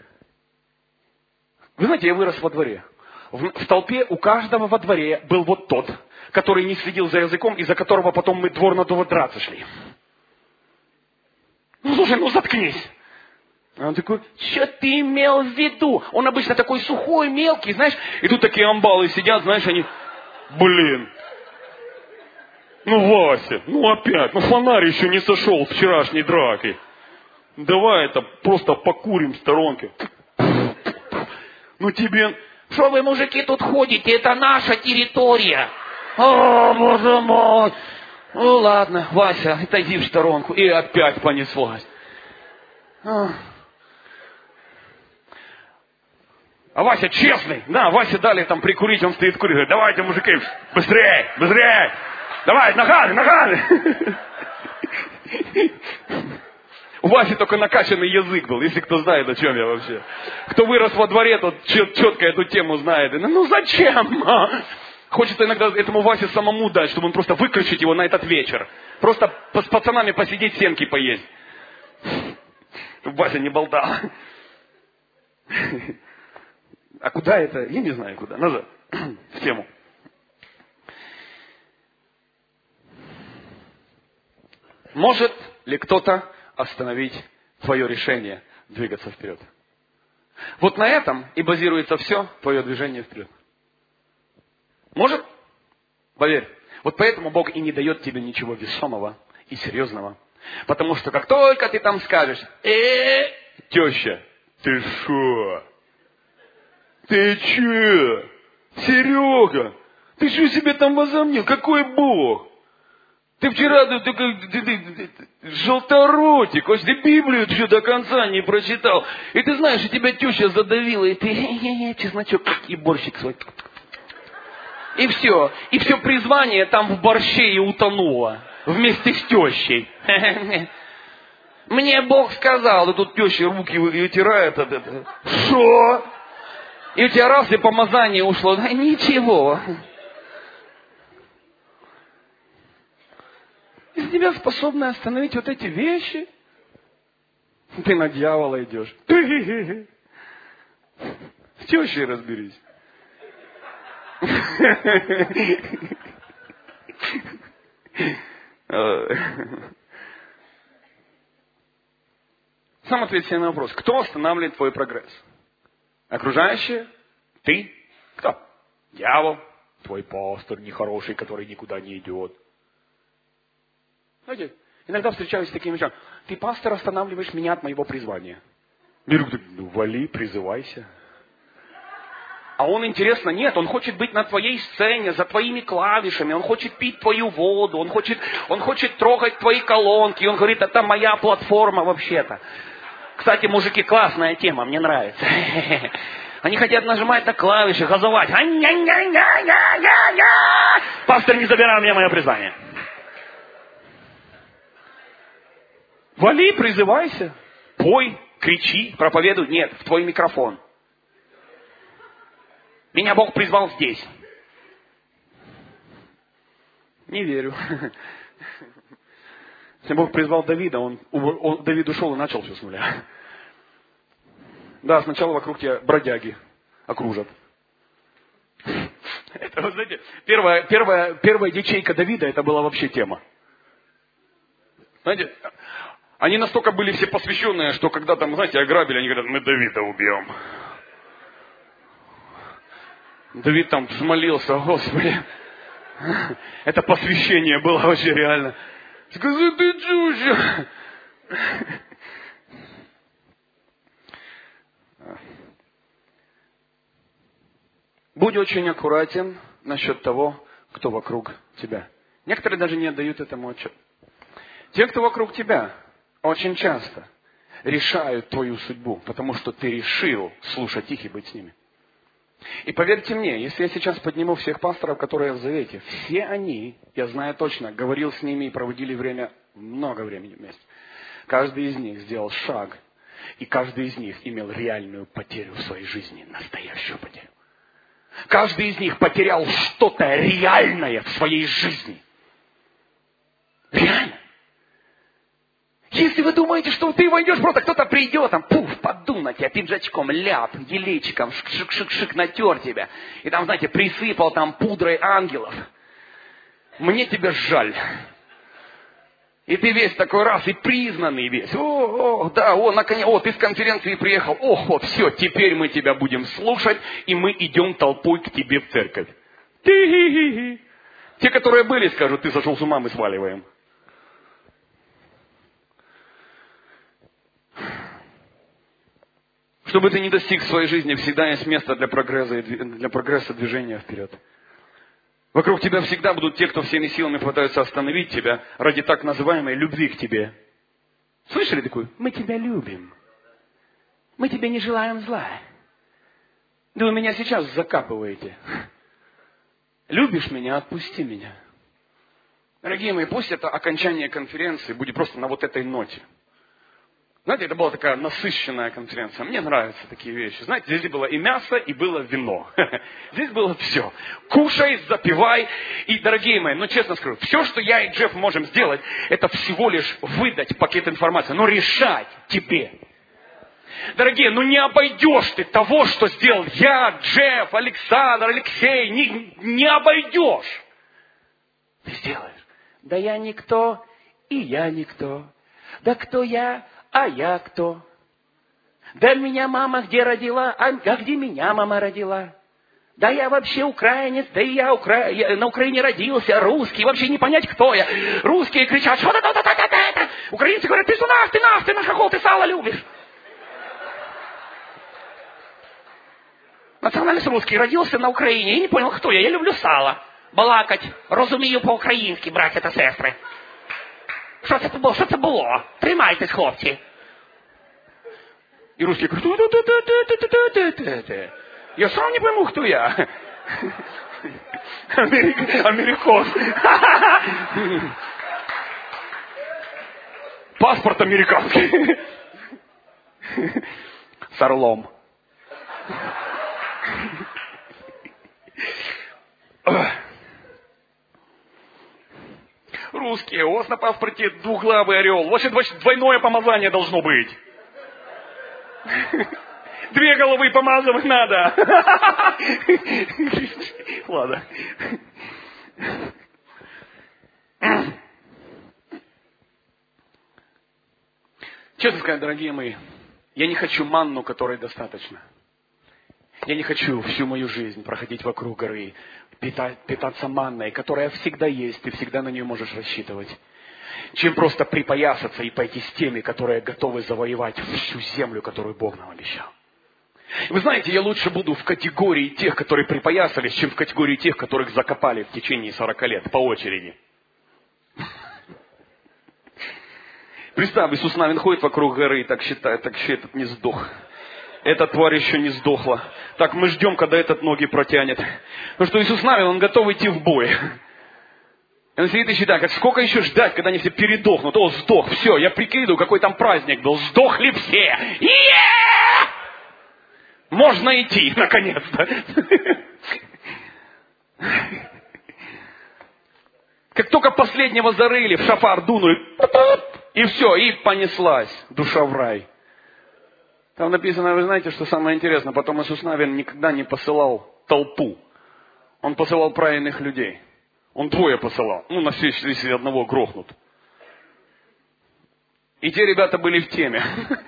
Вы знаете, я вырос во дворе. В, в толпе у каждого во дворе был вот тот, который не следил за языком, из-за которого потом мы двор на двор драться шли. Ну, слушай, ну заткнись. А он такой, что ты имел в виду? Он обычно такой сухой, мелкий, знаешь. И тут такие амбалы сидят, знаешь, они, блин. Ну, Вася, ну опять, ну фонарь еще не сошел с вчерашней драки. Давай это просто покурим в сторонке. Ну тебе... Что вы, мужики, тут ходите? Это наша территория. О, боже мой. Ну ладно, Вася, отойди в сторонку. И опять понеслась. А Вася честный. Да, Вася дали там прикурить, он стоит курит. Говорит, давайте, мужики, быстрее, быстрее. Давай, ногами, ногами. У Васи только накачанный язык был, если кто знает, о чем я вообще. Кто вырос во дворе, тот четко эту тему знает. Ну зачем? Хочется иногда этому Васе самому дать, чтобы он просто выключить его на этот вечер. Просто с пацанами посидеть, семки поесть. Вася не болтал. А куда это? Я не знаю куда. Назад. В тему. Может ли кто-то остановить твое решение двигаться вперед? Вот на этом и базируется все твое движение вперед. Может? Поверь. Вот поэтому Бог и не дает тебе ничего весомого и серьезного. Потому что как только ты там скажешь, э, теща, ты шо? Ты че? Серега, ты что себе там возомнил? Какой Бог? Ты вчера ты, ты, ты, ты, ты, ты желторотик, хоть ты Библию еще до конца не прочитал. И ты знаешь, и тебя теща задавила, и ты чесночок и борщик свой. И все. И все призвание там в борще и утонуло. Вместе с тещей. Мне Бог сказал, и тут теща руки вытирает. Что? И у тебя раз и помазание ушло. Ничего. Из тебя способны остановить вот эти вещи. Ты на дьявола идешь. С тещей разберись. Сам ответь себе на вопрос. Кто останавливает твой прогресс? Окружающие? Ты? Кто? Дьявол? Твой пастор нехороший, который никуда не идет. Знаете, иногда встречаюсь с такими вещами. Ты, пастор, останавливаешь меня от моего призвания. Я говорю, ну вали, призывайся. А он, интересно, нет, он хочет быть на твоей сцене, за твоими клавишами, он хочет пить твою воду, он хочет, он хочет трогать твои колонки, он говорит, это моя платформа вообще-то. Кстати, мужики, классная тема, мне нравится. Они хотят нажимать на клавиши, газовать. Пастор, не забирай у меня мое призвание. Вали, призывайся, пой, кричи, проповедуй. Нет, в твой микрофон. Меня Бог призвал здесь. Не верю. Если Бог призвал Давида, он, он, Давид ушел и начал все с нуля. Да, сначала вокруг тебя бродяги окружат. Это, вы знаете, первая, первая, первая ячейка Давида, это была вообще тема. Знаете, они настолько были все посвященные, что когда там, знаете, ограбили, они говорят, мы Давида убьем. Давид там взмолился, Господи. Это посвящение было вообще реально. Скажи, ты чушь. Будь очень аккуратен насчет того, кто вокруг тебя. Некоторые даже не отдают этому отчет. Те, кто вокруг тебя, очень часто решают твою судьбу, потому что ты решил слушать их и быть с ними. И поверьте мне, если я сейчас подниму всех пасторов, которые в Завете, все они, я знаю точно, говорил с ними и проводили время, много времени вместе. Каждый из них сделал шаг, и каждый из них имел реальную потерю в своей жизни, настоящую потерю. Каждый из них потерял что-то реальное в своей жизни. Реально. Если вы думаете, что ты войдешь, просто кто-то придет, там, пуф, подул на тебя пиджачком, ляп, елечиком, шик-шик-шик натер тебя. И там, знаете, присыпал там пудрой ангелов. Мне тебя жаль. И ты весь такой раз, и признанный весь. О, о, да, о, наконец, о, ты с конференции приехал. Ох, все, теперь мы тебя будем слушать, и мы идем толпой к тебе в церковь. Ти-хи-хи-хи. Те, которые были, скажут, ты сошел с ума, мы сваливаем. Чтобы ты не достиг в своей жизни, всегда есть место для прогресса, для прогресса движения вперед. Вокруг тебя всегда будут те, кто всеми силами пытаются остановить тебя ради так называемой любви к тебе. Слышали такую? Мы тебя любим. Мы тебе не желаем зла. Да вы меня сейчас закапываете. Любишь меня, отпусти меня. Дорогие мои, пусть это окончание конференции будет просто на вот этой ноте. Знаете, это была такая насыщенная конференция. Мне нравятся такие вещи. Знаете, здесь было и мясо, и было вино. Здесь было все. Кушай, запивай. И, дорогие мои, ну честно скажу, все, что я и Джефф можем сделать, это всего лишь выдать пакет информации. Но решать тебе. Дорогие, ну не обойдешь ты того, что сделал я, Джефф, Александр, Алексей. Не, не обойдешь. Ты сделаешь. Да я никто, и я никто. Да кто я? А я кто? Да меня мама где родила? А где меня мама родила? Да я вообще украинец, да и я, укра... я на Украине родился, русский, вообще не понять, кто я. Русские кричат, что это, это, это, это. Украинцы говорят, ты что, нах, ты нах, ты на хохол, ты сало любишь. Национальность русский, родился на Украине, и не понял, кто я. Я люблю сало, балакать, розумію по-українськи, браття та сестри. Що це було? Що це було? Тримайтесь, хлопці. І русські кажуть, я сам не пойму, хто я. Америкос. Паспорт американский. С орлом. Русские, у вас на паспорте двухглавый орел. Вообще двойное помазание должно быть. Две головы помазывать надо. Ладно. Честно сказать, дорогие мои, я не хочу манну, которой достаточно. Я не хочу всю мою жизнь проходить вокруг горы, питаться манной, которая всегда есть, ты всегда на нее можешь рассчитывать. Чем просто припоясаться и пойти с теми, которые готовы завоевать всю землю, которую Бог нам обещал. Вы знаете, я лучше буду в категории тех, которые припоясались, чем в категории тех, которых закопали в течение сорока лет по очереди. Представь, Иисус Навин ходит вокруг горы и так считает, так еще этот не сдох. Эта тварь еще не сдохла. Так мы ждем, когда этот ноги протянет. Потому что Иисус Навин, он готов идти в бой. И он сидит и считает, как сколько еще ждать, когда они все передохнут. О, сдох, все, я прикидываю, какой там праздник был. Сдохли все. Е-е-е! Можно идти, наконец-то. Как только последнего зарыли, в шафар дунули, и все, и понеслась душа в рай. Там написано, вы знаете, что самое интересное, потом Иисус Навин никогда не посылал толпу. Он посылал правильных людей. Он двое посылал. Ну, на все, если одного грохнут. И те ребята были в теме.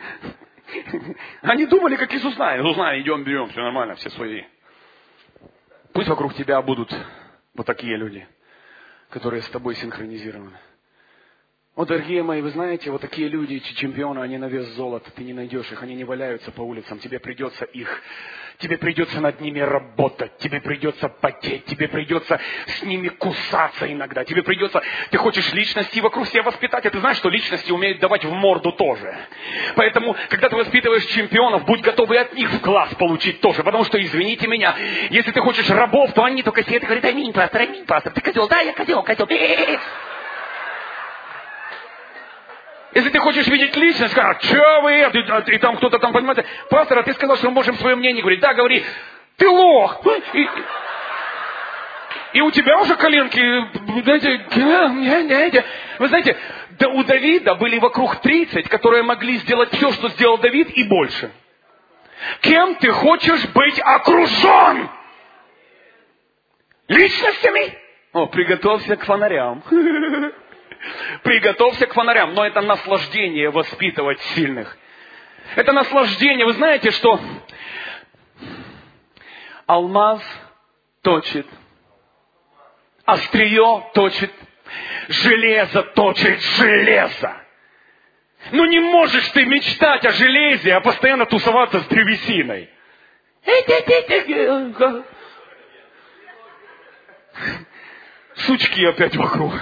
Они думали, как Иисус Навин. Иисус Навин, идем, берем, все нормально, все свои. Пусть вокруг тебя будут вот такие люди, которые с тобой синхронизированы. О, дорогие мои, вы знаете, вот такие люди, чемпионы, они на вес золота, ты не найдешь их, они не валяются по улицам, тебе придется их, тебе придется над ними работать, тебе придется потеть, тебе придется с ними кусаться иногда, тебе придется, ты хочешь личности вокруг себя воспитать, а ты знаешь, что личности умеют давать в морду тоже. Поэтому, когда ты воспитываешь чемпионов, будь готов и от них в класс получить тоже, потому что, извините меня, если ты хочешь рабов, то они только сидят и говорят, аминь, пастор, аминь, пастор, ты козел, да, я козел, козел, если ты хочешь видеть личность, скажут, что вы, и, и там кто-то там, понимаете, пастор, а ты сказал, что мы можем свое мнение говорить. Да, говори, ты лох. И, и у тебя уже коленки, знаете, вы знаете, да у Давида были вокруг тридцать, которые могли сделать все, что сделал Давид, и больше. Кем ты хочешь быть окружен? Личностями? О, приготовься к фонарям. Приготовься к фонарям. Но это наслаждение воспитывать сильных. Это наслаждение. Вы знаете, что алмаз точит, острие точит, железо точит железо. Ну не можешь ты мечтать о железе, а постоянно тусоваться с древесиной. Сучки опять вокруг.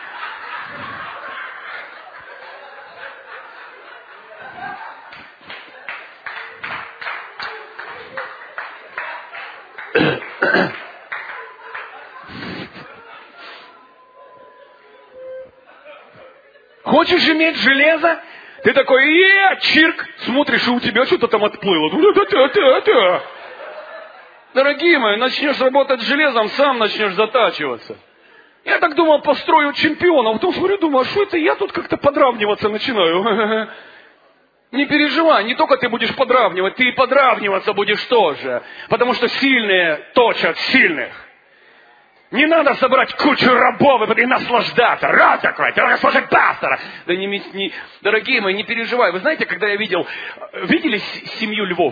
Хочешь иметь железо? Ты такой, е, чирк, смотришь, и у тебя что-то там отплыло. Дорогие мои, начнешь работать с железом, сам начнешь затачиваться. Я так думал, построю чемпиона. Потом смотрю, думаю, а что это я тут как-то подравниваться начинаю? Не переживай, не только ты будешь подравнивать, ты и подравниваться будешь тоже. Потому что сильные точат сильных. Не надо собрать кучу рабов и наслаждаться. Раз такой, ты слушать пастора. Да не, не, дорогие мои, не переживай. Вы знаете, когда я видел, видели семью львов?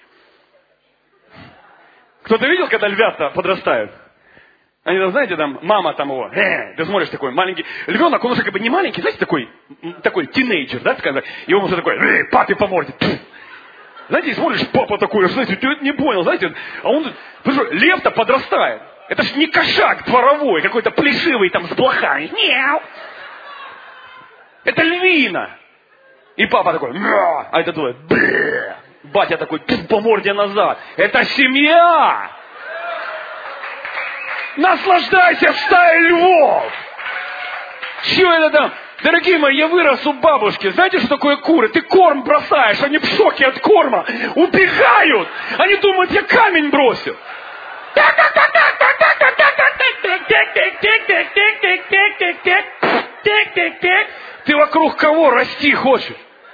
Кто-то видел, когда львята подрастают? Они, знаете, там, мама там его, э, ты смотришь такой маленький, львенок, он уже как бы не маленький, знаете, такой, такой тинейджер, да, такой, и он уже такой, э, папе по морде. Знаете, и смотришь, папа такой, знаете, ты это не понял, знаете, а он, что, лев-то подрастает. Это ж не кошак дворовой, какой-то плешивый там с блохами. Мяу. Это львина. И папа такой, мяу, а это твой, бля. Батя такой, по морде назад. Это семья. Наслаждайся в стае львов. Чего это там? Дорогие мои, я вырос у бабушки. Знаете, что такое куры? Ты корм бросаешь, они в шоке от корма. Убегают. Они думают, я камень бросил. Ты вокруг кого расти хочешь?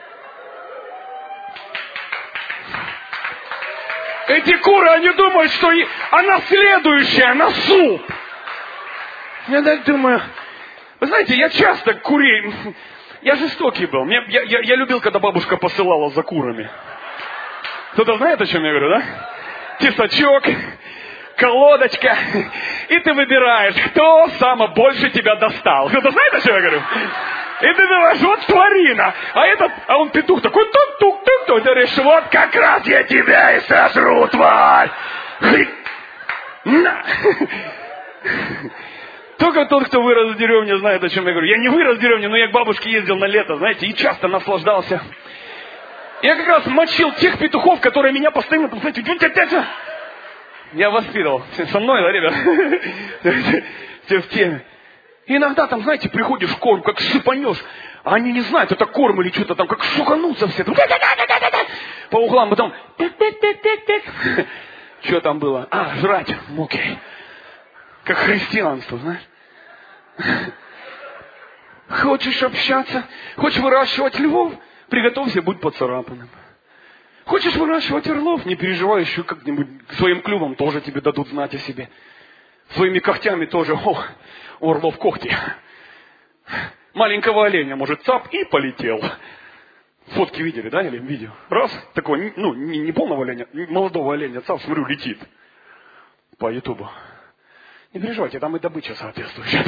Эти куры, они думают, что она следующая на суп. Я так думаю, вы знаете, я часто курей, я жестокий был. Мне, я, я, я любил, когда бабушка посылала за курами. Кто-то знает, о чем я говорю, да? Тесачок, колодочка, и ты выбираешь, кто самое больше тебя достал. Кто-то знает, о чем я говорю? И ты думаешь, вот тварина. А этот, а он петух такой, тук-тук-тук-тук. Ты говоришь, вот как раз я тебя и сожру, тварь. На. Только тот, кто вырос в деревне, знает, о чем я говорю. Я не вырос в деревне, но я к бабушке ездил на лето, знаете, и часто наслаждался. Я как раз мочил тех петухов, которые меня постоянно, там, знаете, я воспитывал. Со мной, да, ребят? Все в теме. И иногда там, знаете, приходишь в корм, как сыпанешь, а они не знают, это корм или что-то там, как шуканутся все. По углам, потом... Что там было? А, жрать. Окей. Как христианство, знаешь. Хочешь общаться? Хочешь выращивать львов? Приготовься, будь поцарапанным. Хочешь выращивать орлов? Не переживай, еще как-нибудь своим клювом тоже тебе дадут знать о себе. Своими когтями тоже. Ох, у орлов когти. Маленького оленя, может, цап и полетел. Фотки видели, да, или видео? Раз, такой, ну, не, не полного оленя, молодого оленя, цап, смотрю, летит. По ютубу. Не переживайте, там и добыча соответствующая.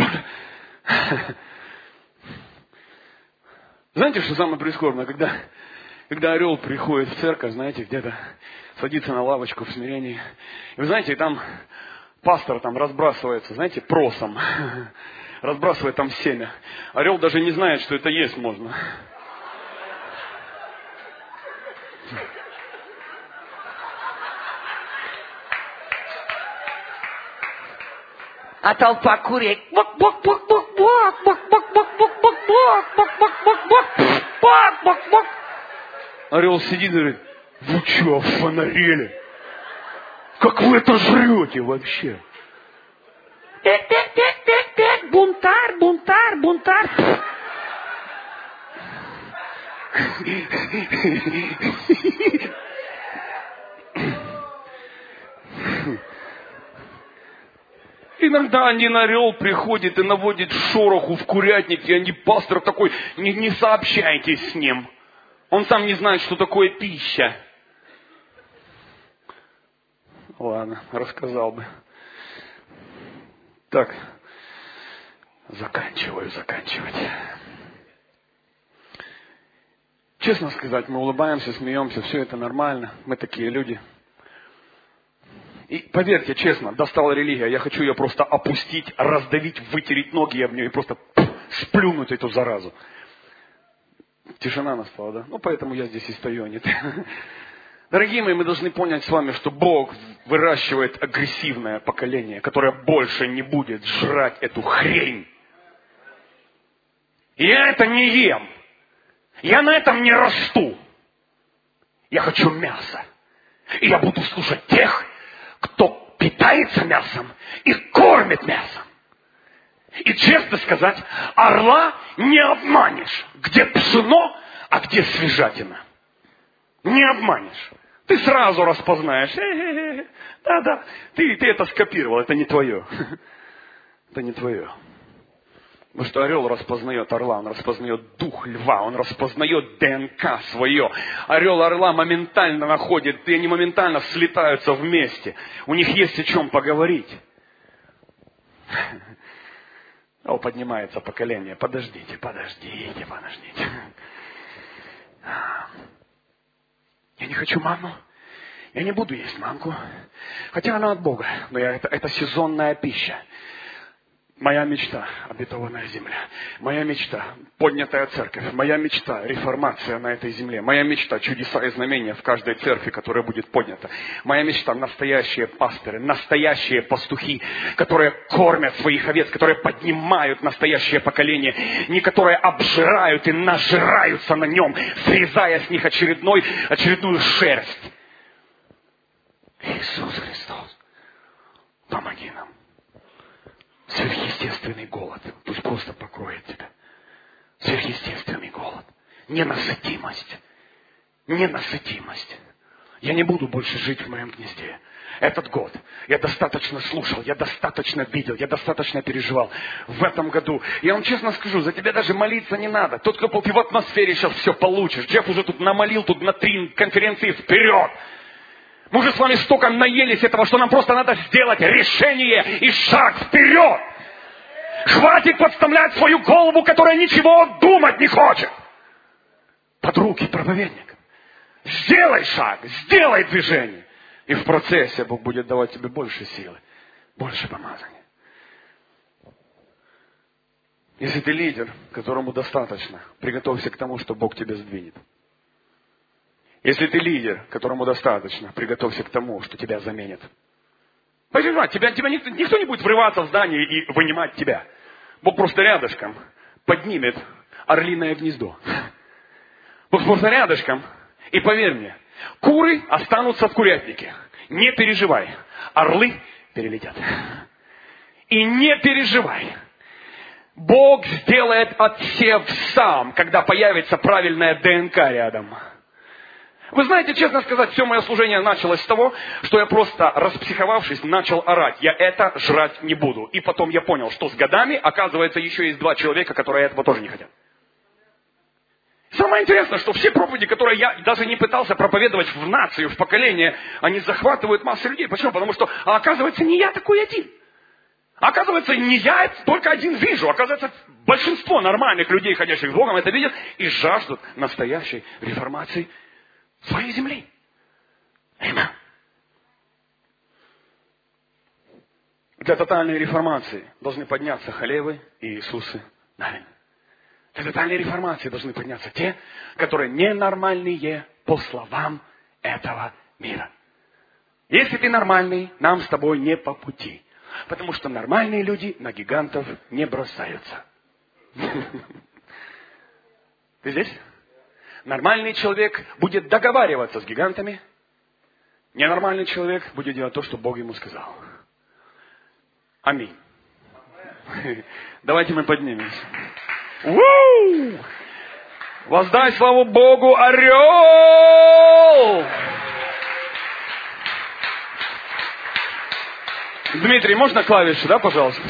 Знаете, что самое прискорбное? Когда, когда орел приходит в церковь, знаете, где-то садится на лавочку в смирении. И вы знаете, там пастор там разбрасывается, знаете, просом. Разбрасывает там семя. Орел даже не знает, что это есть можно. А толпа курей. Орел сидит и говорит, вы что, офонарели? Как вы это жрете вообще? Бунтарь, бунтарь, бунтарь. И иногда один орел приходит и наводит шороху в курятник, и они, пастор такой, не, не сообщайтесь с ним. Он сам не знает, что такое пища. Ладно, рассказал бы. Так, заканчиваю, заканчивать. Честно сказать, мы улыбаемся, смеемся, все это нормально, мы такие люди. И поверьте, честно, достала религия, я хочу ее просто опустить, раздавить, вытереть ноги об нее и просто пфф, сплюнуть эту заразу. Тишина настала, да? Ну, поэтому я здесь и стою, а не ты. Дорогие мои, мы должны понять с вами, что Бог выращивает агрессивное поколение, которое больше не будет жрать эту хрень. Я это не ем. Я на этом не расту. Я хочу мяса. И я буду слушать тех, кто питается мясом и кормит мясом. И честно сказать, орла не обманешь. Где пшено, а где свежатина. Не обманешь. Ты сразу распознаешь. Э-э-э. Да-да, ты, ты это скопировал, это не твое. Это не твое. Потому что орел распознает орла, он распознает дух льва, он распознает ДНК свое. Орел орла моментально находит, и они моментально слетаются вместе. У них есть о чем поговорить. О, поднимается поколение. Подождите, подождите, подождите. Я не хочу манну. Я не буду есть манку. Хотя она от Бога. Но я, это, это сезонная пища. Моя мечта – обетованная земля. Моя мечта – поднятая церковь. Моя мечта – реформация на этой земле. Моя мечта – чудеса и знамения в каждой церкви, которая будет поднята. Моя мечта – настоящие пастыры, настоящие пастухи, которые кормят своих овец, которые поднимают настоящее поколение, не которые обжирают и нажираются на нем, срезая с них очередной, очередную шерсть. Иисус Христос, помоги нам. Сверхъестественный голод. Пусть просто покроет тебя. Сверхъестественный голод. Ненасытимость. Ненасытимость. Я не буду больше жить в моем гнезде. Этот год я достаточно слушал, я достаточно видел, я достаточно переживал. В этом году, я вам честно скажу, за тебя даже молиться не надо. Тот, кто ты в атмосфере сейчас все получишь. Джефф уже тут намолил, тут на три конференции вперед. Мы уже с вами столько наелись этого, что нам просто надо сделать решение и шаг вперед. Хватит подставлять свою голову, которая ничего думать не хочет. Под руки проповедника. Сделай шаг, сделай движение. И в процессе Бог будет давать тебе больше силы, больше помазания. Если ты лидер, которому достаточно, приготовься к тому, что Бог тебя сдвинет. Если ты лидер, которому достаточно, приготовься к тому, что тебя заменят. Понимаете, тебя, тебя никто, никто не будет врываться в здание и вынимать тебя. Бог просто рядышком поднимет орлиное гнездо. Бог просто рядышком. И поверь мне, куры останутся в курятнике. Не переживай. Орлы перелетят. И не переживай. Бог сделает отсев сам, когда появится правильная ДНК рядом. Вы знаете, честно сказать, все мое служение началось с того, что я просто, распсиховавшись, начал орать. Я это жрать не буду. И потом я понял, что с годами, оказывается, еще есть два человека, которые этого тоже не хотят. Самое интересное, что все проповеди, которые я даже не пытался проповедовать в нацию, в поколение, они захватывают массу людей. Почему? Потому что, а оказывается, не я такой один. Оказывается, не я это только один вижу. Оказывается, большинство нормальных людей, ходящих с Богом, это видят и жаждут настоящей реформации своей земли. Аминь. Для тотальной реформации должны подняться Халевы и Иисусы Навин. Для тотальной реформации должны подняться те, которые ненормальные по словам этого мира. Если ты нормальный, нам с тобой не по пути. Потому что нормальные люди на гигантов не бросаются. Ты здесь? Нормальный человек будет договариваться с гигантами. Ненормальный человек будет делать то, что Бог ему сказал. Аминь. Давайте мы поднимемся. У-у-у! Воздай славу Богу, орел! Дмитрий, можно клавиши, да, пожалуйста?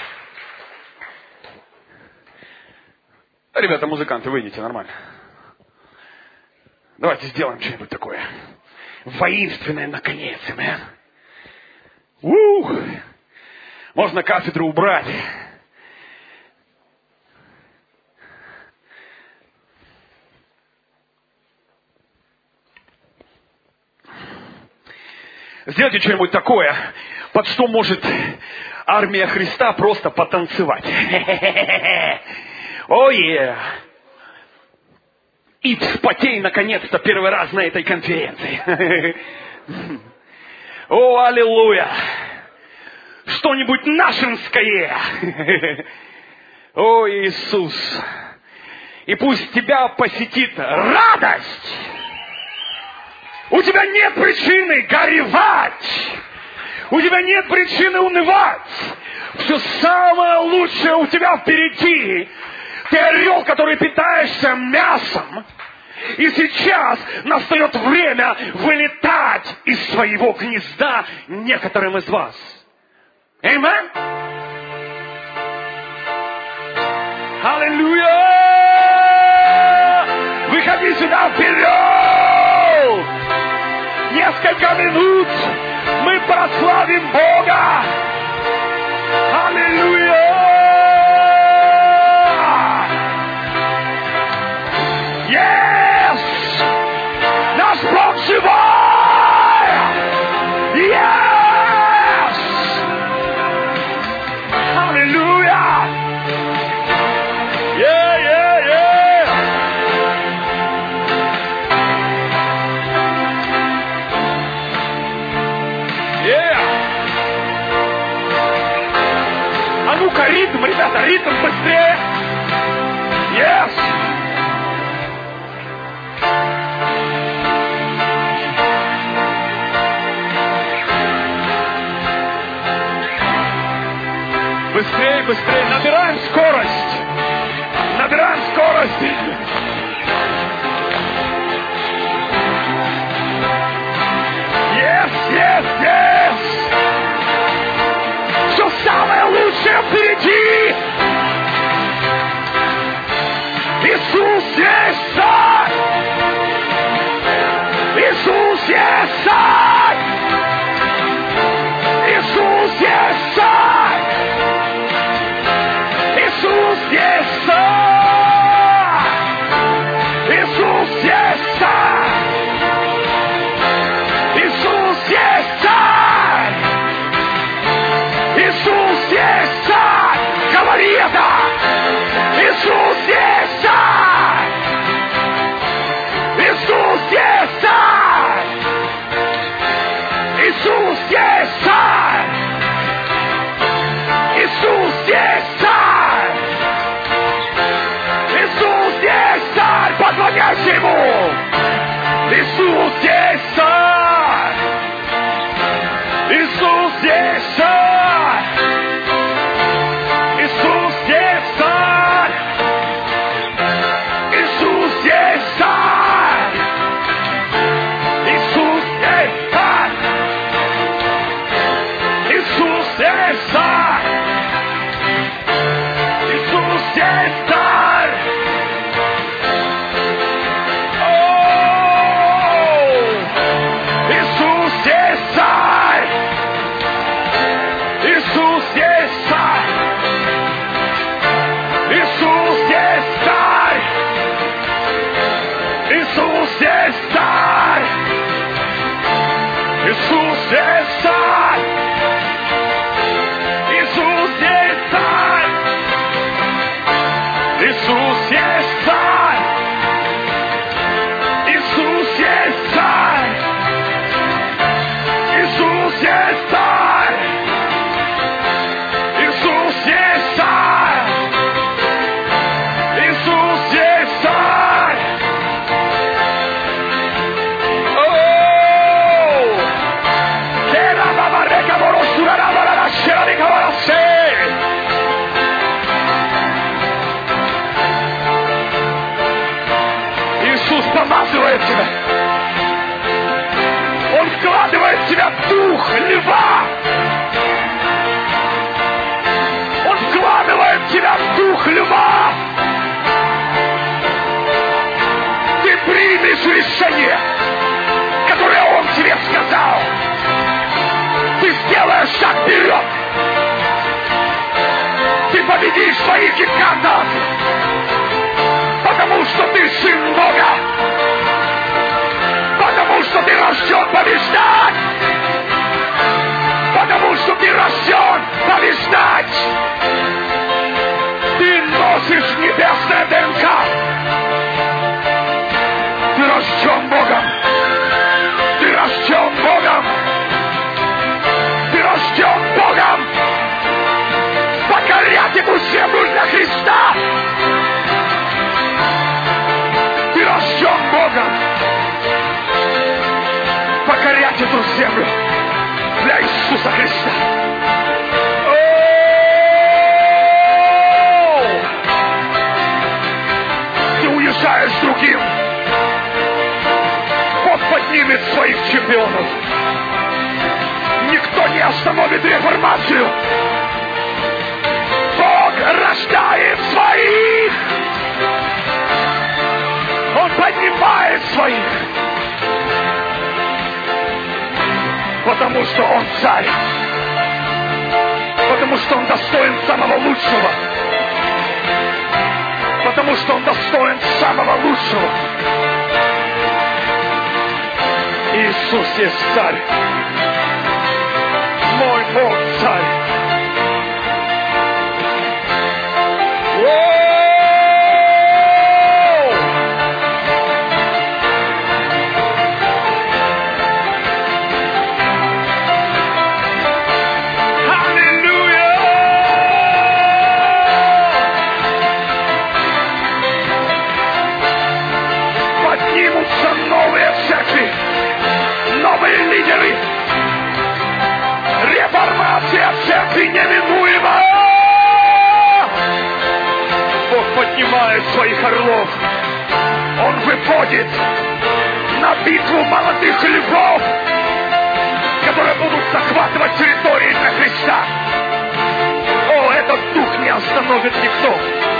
Ребята, музыканты, выйдите, нормально. Давайте сделаем что-нибудь такое воинственное, наконец, man. Ух! Можно кафедру убрать. Сделайте что-нибудь такое, под что может армия Христа просто потанцевать. Ой, yeah. И вспотей, наконец-то, первый раз на этой конференции. О, аллилуйя! Что-нибудь нашинское. О, Иисус! И пусть тебя посетит радость. У тебя нет причины горевать. У тебя нет причины унывать. Все самое лучшее у тебя впереди. Ты орел, который питаешься мясом. И сейчас настает время вылетать из своего гнезда некоторым из вас. Аминь. Аллилуйя! Выходи сюда вперед! Несколько минут мы прославим Бога! Аллилуйя! Yes! Наш Бог живой! Yes! Аллилуйя! Yeah, yeah, yeah! Yeah! А ну-ка, ритм, ребята, ритм быстрее! Yes! Быстрее, быстрее, набираем скорость! Набираем скорость! Yes, yes, yes! Все самое лучшее впереди! Иисус есть Царь! Иисус есть Царь! Иисус есть Царь! Иисус есть Царь! Иисус есть Царь! Иисус есть Царь! Иисус есть Царь! Говори это! Иисус есть Царь! решение, которое Он тебе сказал, ты сделаешь шаг вперед. Ты победишь своих гигантов, потому что ты сын Бога, потому что ты рожден побеждать, потому что ты рожден побеждать. Ты носишь небесное ДНК. Ты рожден Богом. Ты рожден Богом. Ты рожден Богом. Покорять эту землю для Христа. Ты рожден Богом. Покорять эту землю для Иисуса Христа. Ты уезжаешь с другим. Бог поднимет своих чемпионов. Никто не остановит реформацию. Бог рождает своих. Он поднимает своих. Потому что Он царь. Потому что Он достоин самого лучшего. Потому что Он достоин самого лучшего. Иисус есть царь. Мой Бог царь. Новые церкви, новые лидеры. Реформация церкви неминуема. Бог поднимает своих орлов. Он выводит на битву молодых львов, которые будут захватывать территории для Христа. О, этот дух не остановит никто.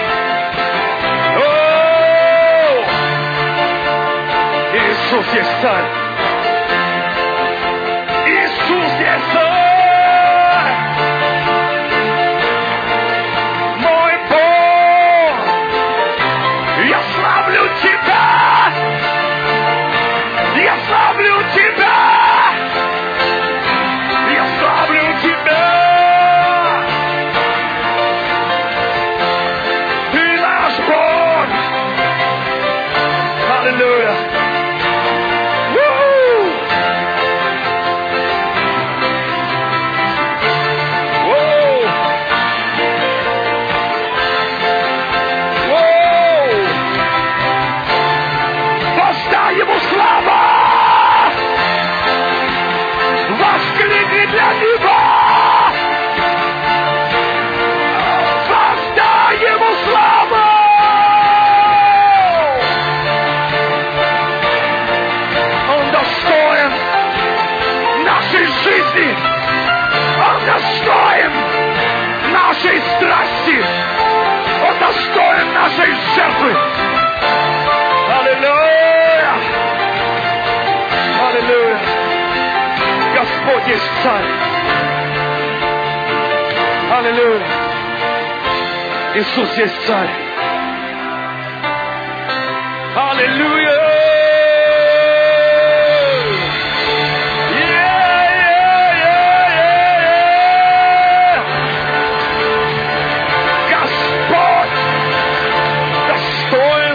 Иисус есть царь. Иисус есть царь. Мой Бог, я славлю Тебя. Я славлю Тебя. Я славлю Тебя. Ты наш Бог. Аллилуйя. Воскликни для Него! Воздай Ему славу! Он достоин нашей жизни! Он достоин нашей страсти! Он достоин нашей жертвы! Аллилуйя! Аллилуйя! Господь есть царь. Аллилуйя. Иисус есть царь. Аллилуйя. Господь достоин.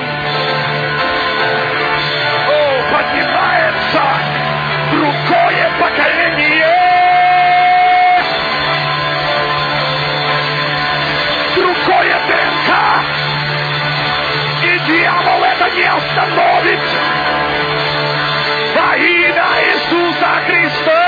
О, поднимается другое поколение. Другое ДНК. И дьявол это не остановит. Во имя Иисуса Христа.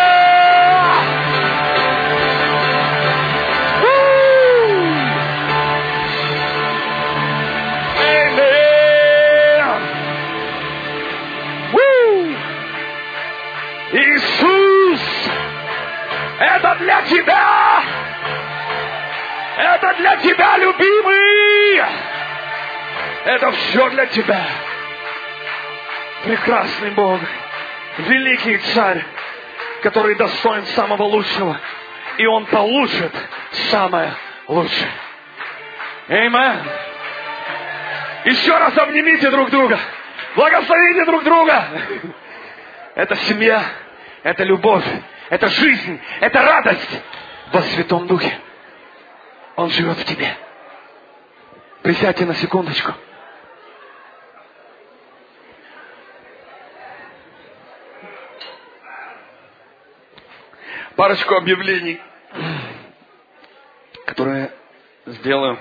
Иисус, это для Тебя, это для Тебя, любимый, это все для Тебя. прекрасный Бог, великий Царь, который достоин самого лучшего. И Он получит самое лучшее. Аминь. Еще раз обнимите друг друга. Благословите друг друга. Это семья, это любовь, это жизнь, это радость во Святом Духе. Он живет в тебе. Присядьте на секундочку. Парочку объявлений, которые сделаю.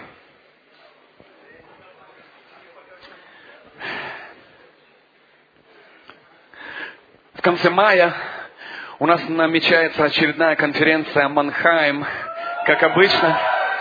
В конце мая у нас намечается очередная конференция Манхайм, как обычно.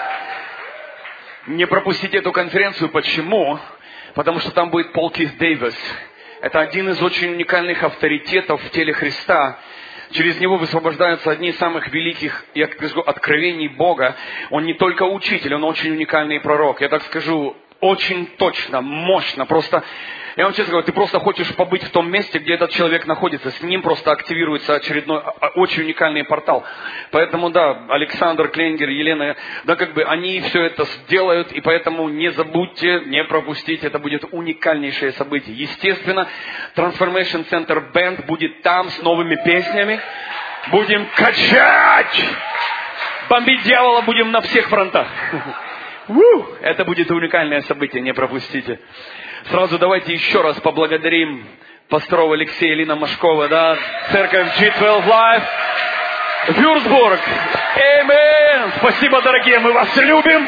Не пропустите эту конференцию. Почему? Потому что там будет Пол Кит Дэвис. Это один из очень уникальных авторитетов в теле Христа. Через него высвобождаются одни из самых великих, я так скажу, откровений Бога. Он не только учитель, он очень уникальный пророк. Я так скажу, очень точно, мощно. Просто, я вам честно говорю, ты просто хочешь побыть в том месте, где этот человек находится. С ним просто активируется очередной, очень уникальный портал. Поэтому, да, Александр Кленгер, Елена, да, как бы они все это сделают. И поэтому не забудьте, не пропустите. Это будет уникальнейшее событие. Естественно, Transformation Center Band будет там с новыми песнями. Будем качать! Бомбить дьявола будем на всех фронтах. Это будет уникальное событие, не пропустите. Сразу давайте еще раз поблагодарим пасторов Алексея и Лина Машкова, да, церковь джи двенадцать Live, Вюрцбург. Аминь. Спасибо, дорогие, мы вас любим.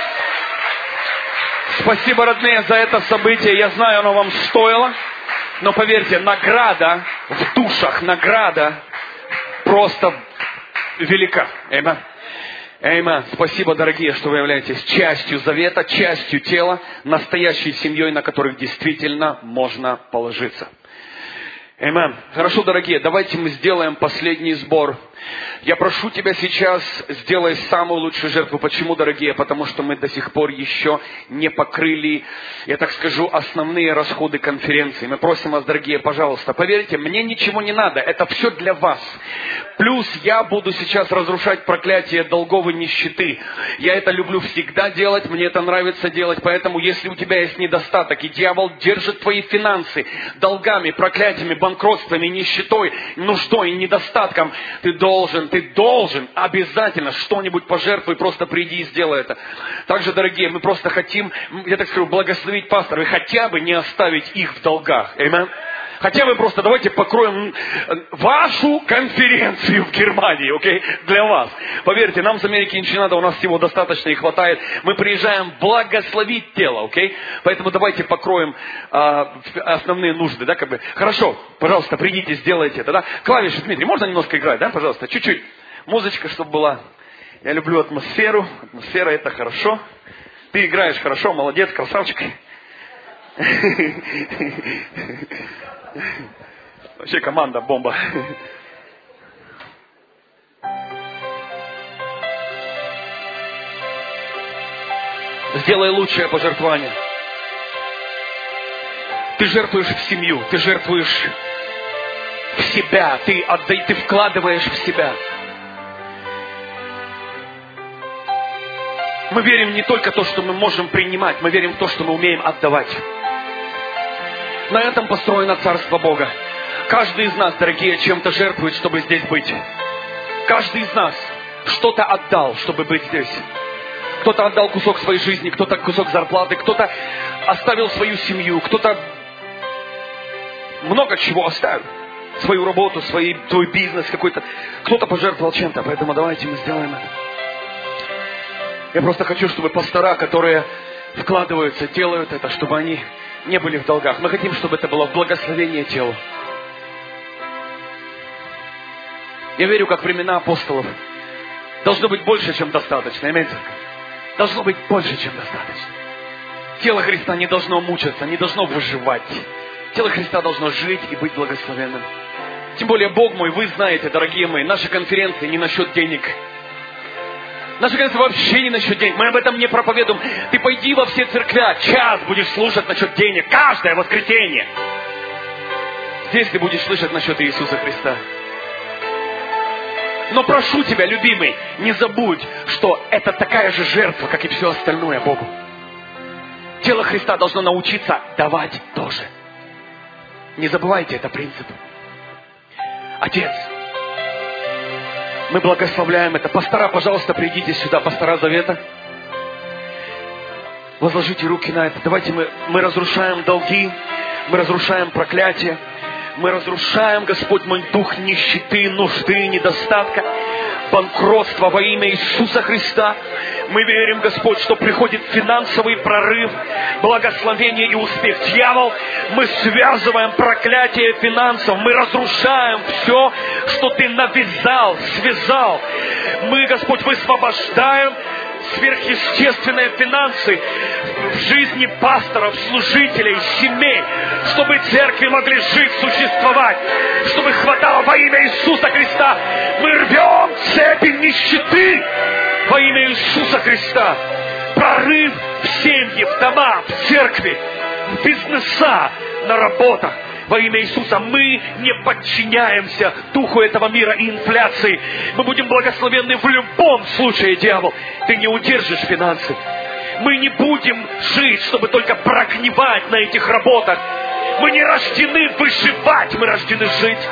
Спасибо, родные, за это событие. Я знаю, оно вам стоило. Но поверьте, награда в душах, награда просто велика. Аминь. Аминь. Спасибо, дорогие, что вы являетесь частью завета, частью тела, настоящей семьей, на которых действительно можно положиться. Аминь. Хорошо, дорогие, давайте мы сделаем последний сбор. Я прошу тебя сейчас, сделай самую лучшую жертву. Почему, дорогие? Потому что мы до сих пор еще не покрыли, я так скажу, основные расходы конференции. Мы просим вас, дорогие, пожалуйста, поверьте, мне ничего не надо. Это все для вас. Плюс я буду сейчас разрушать проклятие долговой нищеты. Я это люблю всегда делать, мне это нравится делать. Поэтому, если у тебя есть недостаток, и дьявол держит твои финансы долгами, проклятиями, банкротствами, нищетой, нуждой и недостатком, ты должен, ты должен обязательно что-нибудь пожертвуй, просто приди и сделай это. Также, дорогие, мы просто хотим, я так скажу, благословить пастора, и хотя бы не оставить их в долгах. Аминь. Хотя бы просто давайте покроем вашу конференцию в Германии, окей, okay? Для вас. Поверьте, нам с Америки ничего не надо, у нас всего достаточно и хватает. Мы приезжаем благословить тело, окей? Okay? Поэтому давайте покроем а, основные нужды, да, как бы. Хорошо, пожалуйста, придите, сделайте это, да. Клавиши, Дмитрий, можно немножко играть, да, пожалуйста, чуть-чуть. Музычка, чтобы была. Я люблю атмосферу, атмосфера это хорошо. Ты играешь хорошо, молодец, красавчик. Вообще команда бомба. Сделай лучшее пожертвование. Ты жертвуешь в семью, ты жертвуешь в себя, ты отдай, ты вкладываешь в себя. Мы верим не только в то, что мы можем принимать, мы верим в то, что мы умеем отдавать. На этом построено Царство Бога. Каждый из нас, дорогие, чем-то жертвует, чтобы здесь быть. Каждый из нас что-то отдал, чтобы быть здесь. Кто-то отдал кусок своей жизни, кто-то кусок зарплаты, кто-то оставил свою семью, кто-то много чего оставил. Свою работу, свой, свой бизнес какой-то. Кто-то пожертвовал чем-то, поэтому давайте мы сделаем это. Я просто хочу, чтобы пастора, которые вкладываются, делают это, чтобы они не были в долгах. Мы хотим, чтобы это было в благословение телу. Я верю, как времена апостолов. Должно быть больше, чем достаточно. Аминь. Должно быть больше, чем достаточно. Тело Христа не должно мучиться, не должно выживать. Тело Христа должно жить и быть благословенным. Тем более, Бог мой, вы знаете, дорогие мои, наши конференции не насчет денег. Наши конференции вообще не насчет денег. Мы об этом не проповедуем. Ты пойди во все церквя, час будешь слушать насчет денег. Каждое воскресенье. здесь ты будешь слышать насчет Иисуса Христа. Но прошу тебя, любимый, не забудь, что это такая же жертва, как и все остальное Богу. Тело Христа должно научиться давать тоже. Не забывайте, это принцип. Отец, мы благословляем это. Пастора, пожалуйста, придите сюда, пастора Завета. Возложите руки на это. Давайте мы, мы разрушаем долги, мы разрушаем проклятие. Мы разрушаем, Господь мой, дух нищеты, нужды, недостатка, банкротства во имя Иисуса Христа. Мы верим, Господь, что приходит финансовый прорыв, благословение и успех. Дьявол, мы связываем проклятие финансов, мы разрушаем все, что Ты навязал, связал. Мы, Господь, высвобождаем сверхъестественные финансы в жизни пасторов, служителей, семей, чтобы церкви могли жить, существовать, чтобы хватало во имя Иисуса Христа. Мы рвем цепи нищеты во имя Иисуса Христа. Прорыв в семьи, в дома, в церкви, в бизнеса, на работах. Во имя Иисуса мы не подчиняемся духу этого мира и инфляции. Мы будем благословенны в любом случае, дьявол. Ты не удержишь финансы. Мы не будем жить, чтобы только прогнивать на этих работах. Мы не рождены выживать, мы рождены жить.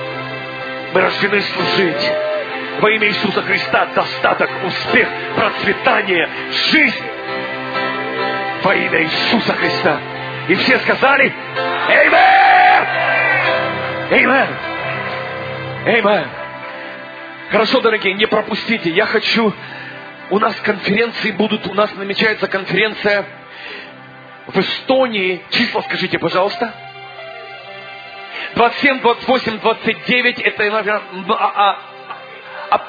Мы рождены служить. Во имя Иисуса Христа достаток, успех, процветание, жизнь. Во имя Иисуса Христа. И все сказали: Аминь! Аминь! Аминь! Хорошо, дорогие, не пропустите. Я хочу... У нас конференции будут... У нас намечается конференция в Эстонии. Числа скажите, пожалуйста. двадцать семь, двадцать восемь, двадцать девять. Это, наверное... А, а, а,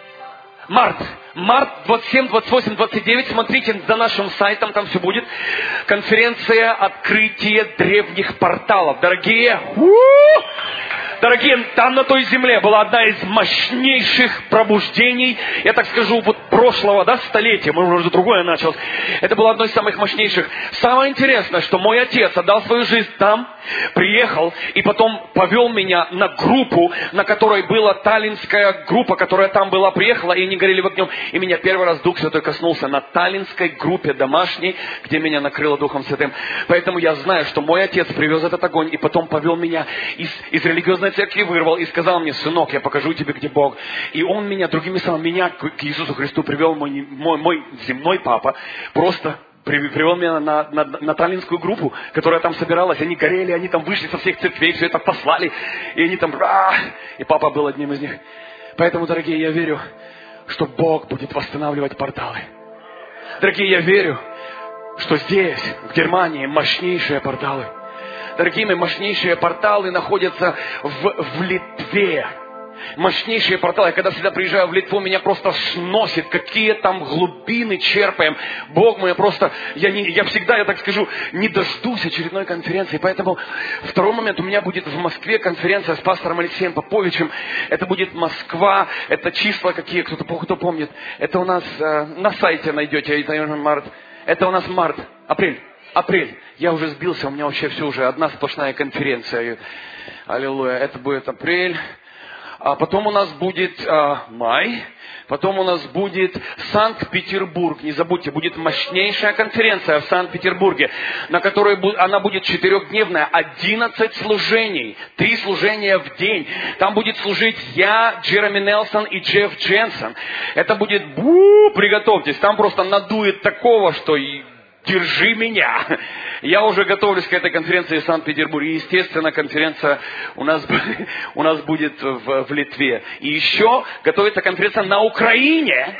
март. Март двадцать семь, двадцать восемь, двадцать девять. Смотрите за нашим сайтом, там все будет. Конференция «Открытие древних порталов». Дорогие, у-у-у! Дорогие, там на той земле была одна из мощнейших пробуждений, я так скажу, вот прошлого, да, столетия, может, уже другое началось. Это было одно из самых мощнейших. Самое интересное, что мой отец отдал свою жизнь там, приехал и потом повел меня на группу, на которой была таллинская группа, которая там была, приехала, и они горели в огнем. И меня первый раз Дух Святой коснулся на таллинской группе домашней, где меня накрыло Духом Святым. Поэтому я знаю, что мой отец привез этот огонь и потом повел меня из, из религиозной церкви, вырвал и сказал мне: сынок, я покажу тебе, где Бог. И он меня, другими словами, меня к Иисусу Христу привел мой, мой, мой земной папа, просто привел меня на, на, на таллинскую группу, которая там собиралась. Они горели, они там вышли со всех церквей, все это послали, и они там... И папа был одним из них. Поэтому, дорогие, я верю, что Бог будет восстанавливать порталы. Дорогие, я верю, что здесь, в Германии, мощнейшие порталы. Дорогие мои, мощнейшие порталы находятся в, в Литве. Мощнейшие порталы. Я когда всегда приезжаю в Литву, меня просто сносит, какие там глубины черпаем. Бог мой, просто, я, не, я всегда, я так скажу, не дождусь очередной конференции. Поэтому второй момент, у меня будет в Москве конференция с пастором Алексеем Поповичем. Это будет Москва, это числа какие, кто-то кто помнит. Это у нас э, на сайте найдете, это март. Это у нас март, апрель. Апрель. Я уже сбился, у меня вообще все уже одна сплошная конференция. Аллилуйя. Это будет апрель. А потом у нас будет а, май. Потом у нас будет Санкт-Петербург. Не забудьте, будет мощнейшая конференция в Санкт-Петербурге, на которой она будет четырехдневная, одиннадцать служений, три служения в день. Там будет служить я, Джереми Нелсон и Джефф Дженсен. Это будет, бу, приготовьтесь, там просто надует такого, что... Держи меня. Я уже готовлюсь к этой конференции в Санкт-Петербурге. Естественно, конференция у нас, у нас будет в, в Литве. И еще готовится конференция на Украине.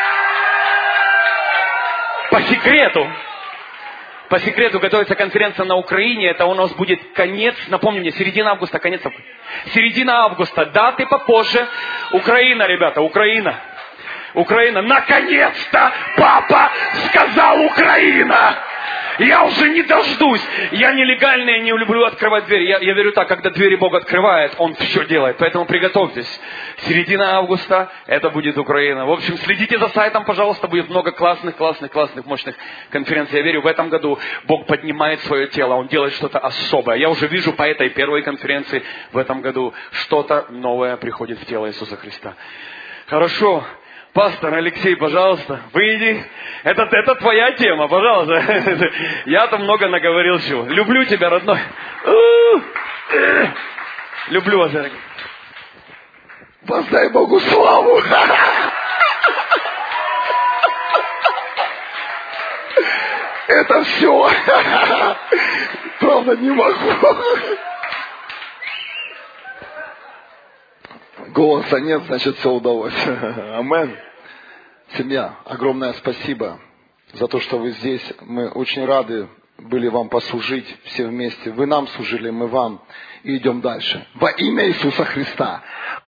По секрету. По секрету готовится конференция на Украине. Это у нас будет конец, напомни мне, середина августа, конец августа. Середина августа, даты попозже. Украина, ребята, Украина. Украина, наконец-то папа сказал Украина! Я уже не дождусь. Я нелегальный, не люблю открывать двери. Я, я верю так, когда двери Бог открывает, Он все делает. Поэтому приготовьтесь. Середина августа, это будет Украина. В общем, следите за сайтом, пожалуйста. Будет много классных, классных, классных, мощных конференций. Я верю, в этом году Бог поднимает свое тело. Он делает что-то особое. Я уже вижу по этой первой конференции в этом году что-то новое приходит в тело Иисуса Христа. Хорошо. Пастор Алексей, пожалуйста, выйди. Это, это твоя тема, пожалуйста. Я-то много наговорил чего. Люблю тебя, родной. Люблю вас, дорогой. Воздай Богу славу. Это все. Правда, не могу. Голоса нет, значит, все удалось. Амен. Семья, огромное спасибо за то, что вы здесь. Мы очень рады были вам послужить все вместе. Вы нам служили, мы вам. И идем дальше. Во имя Иисуса Христа.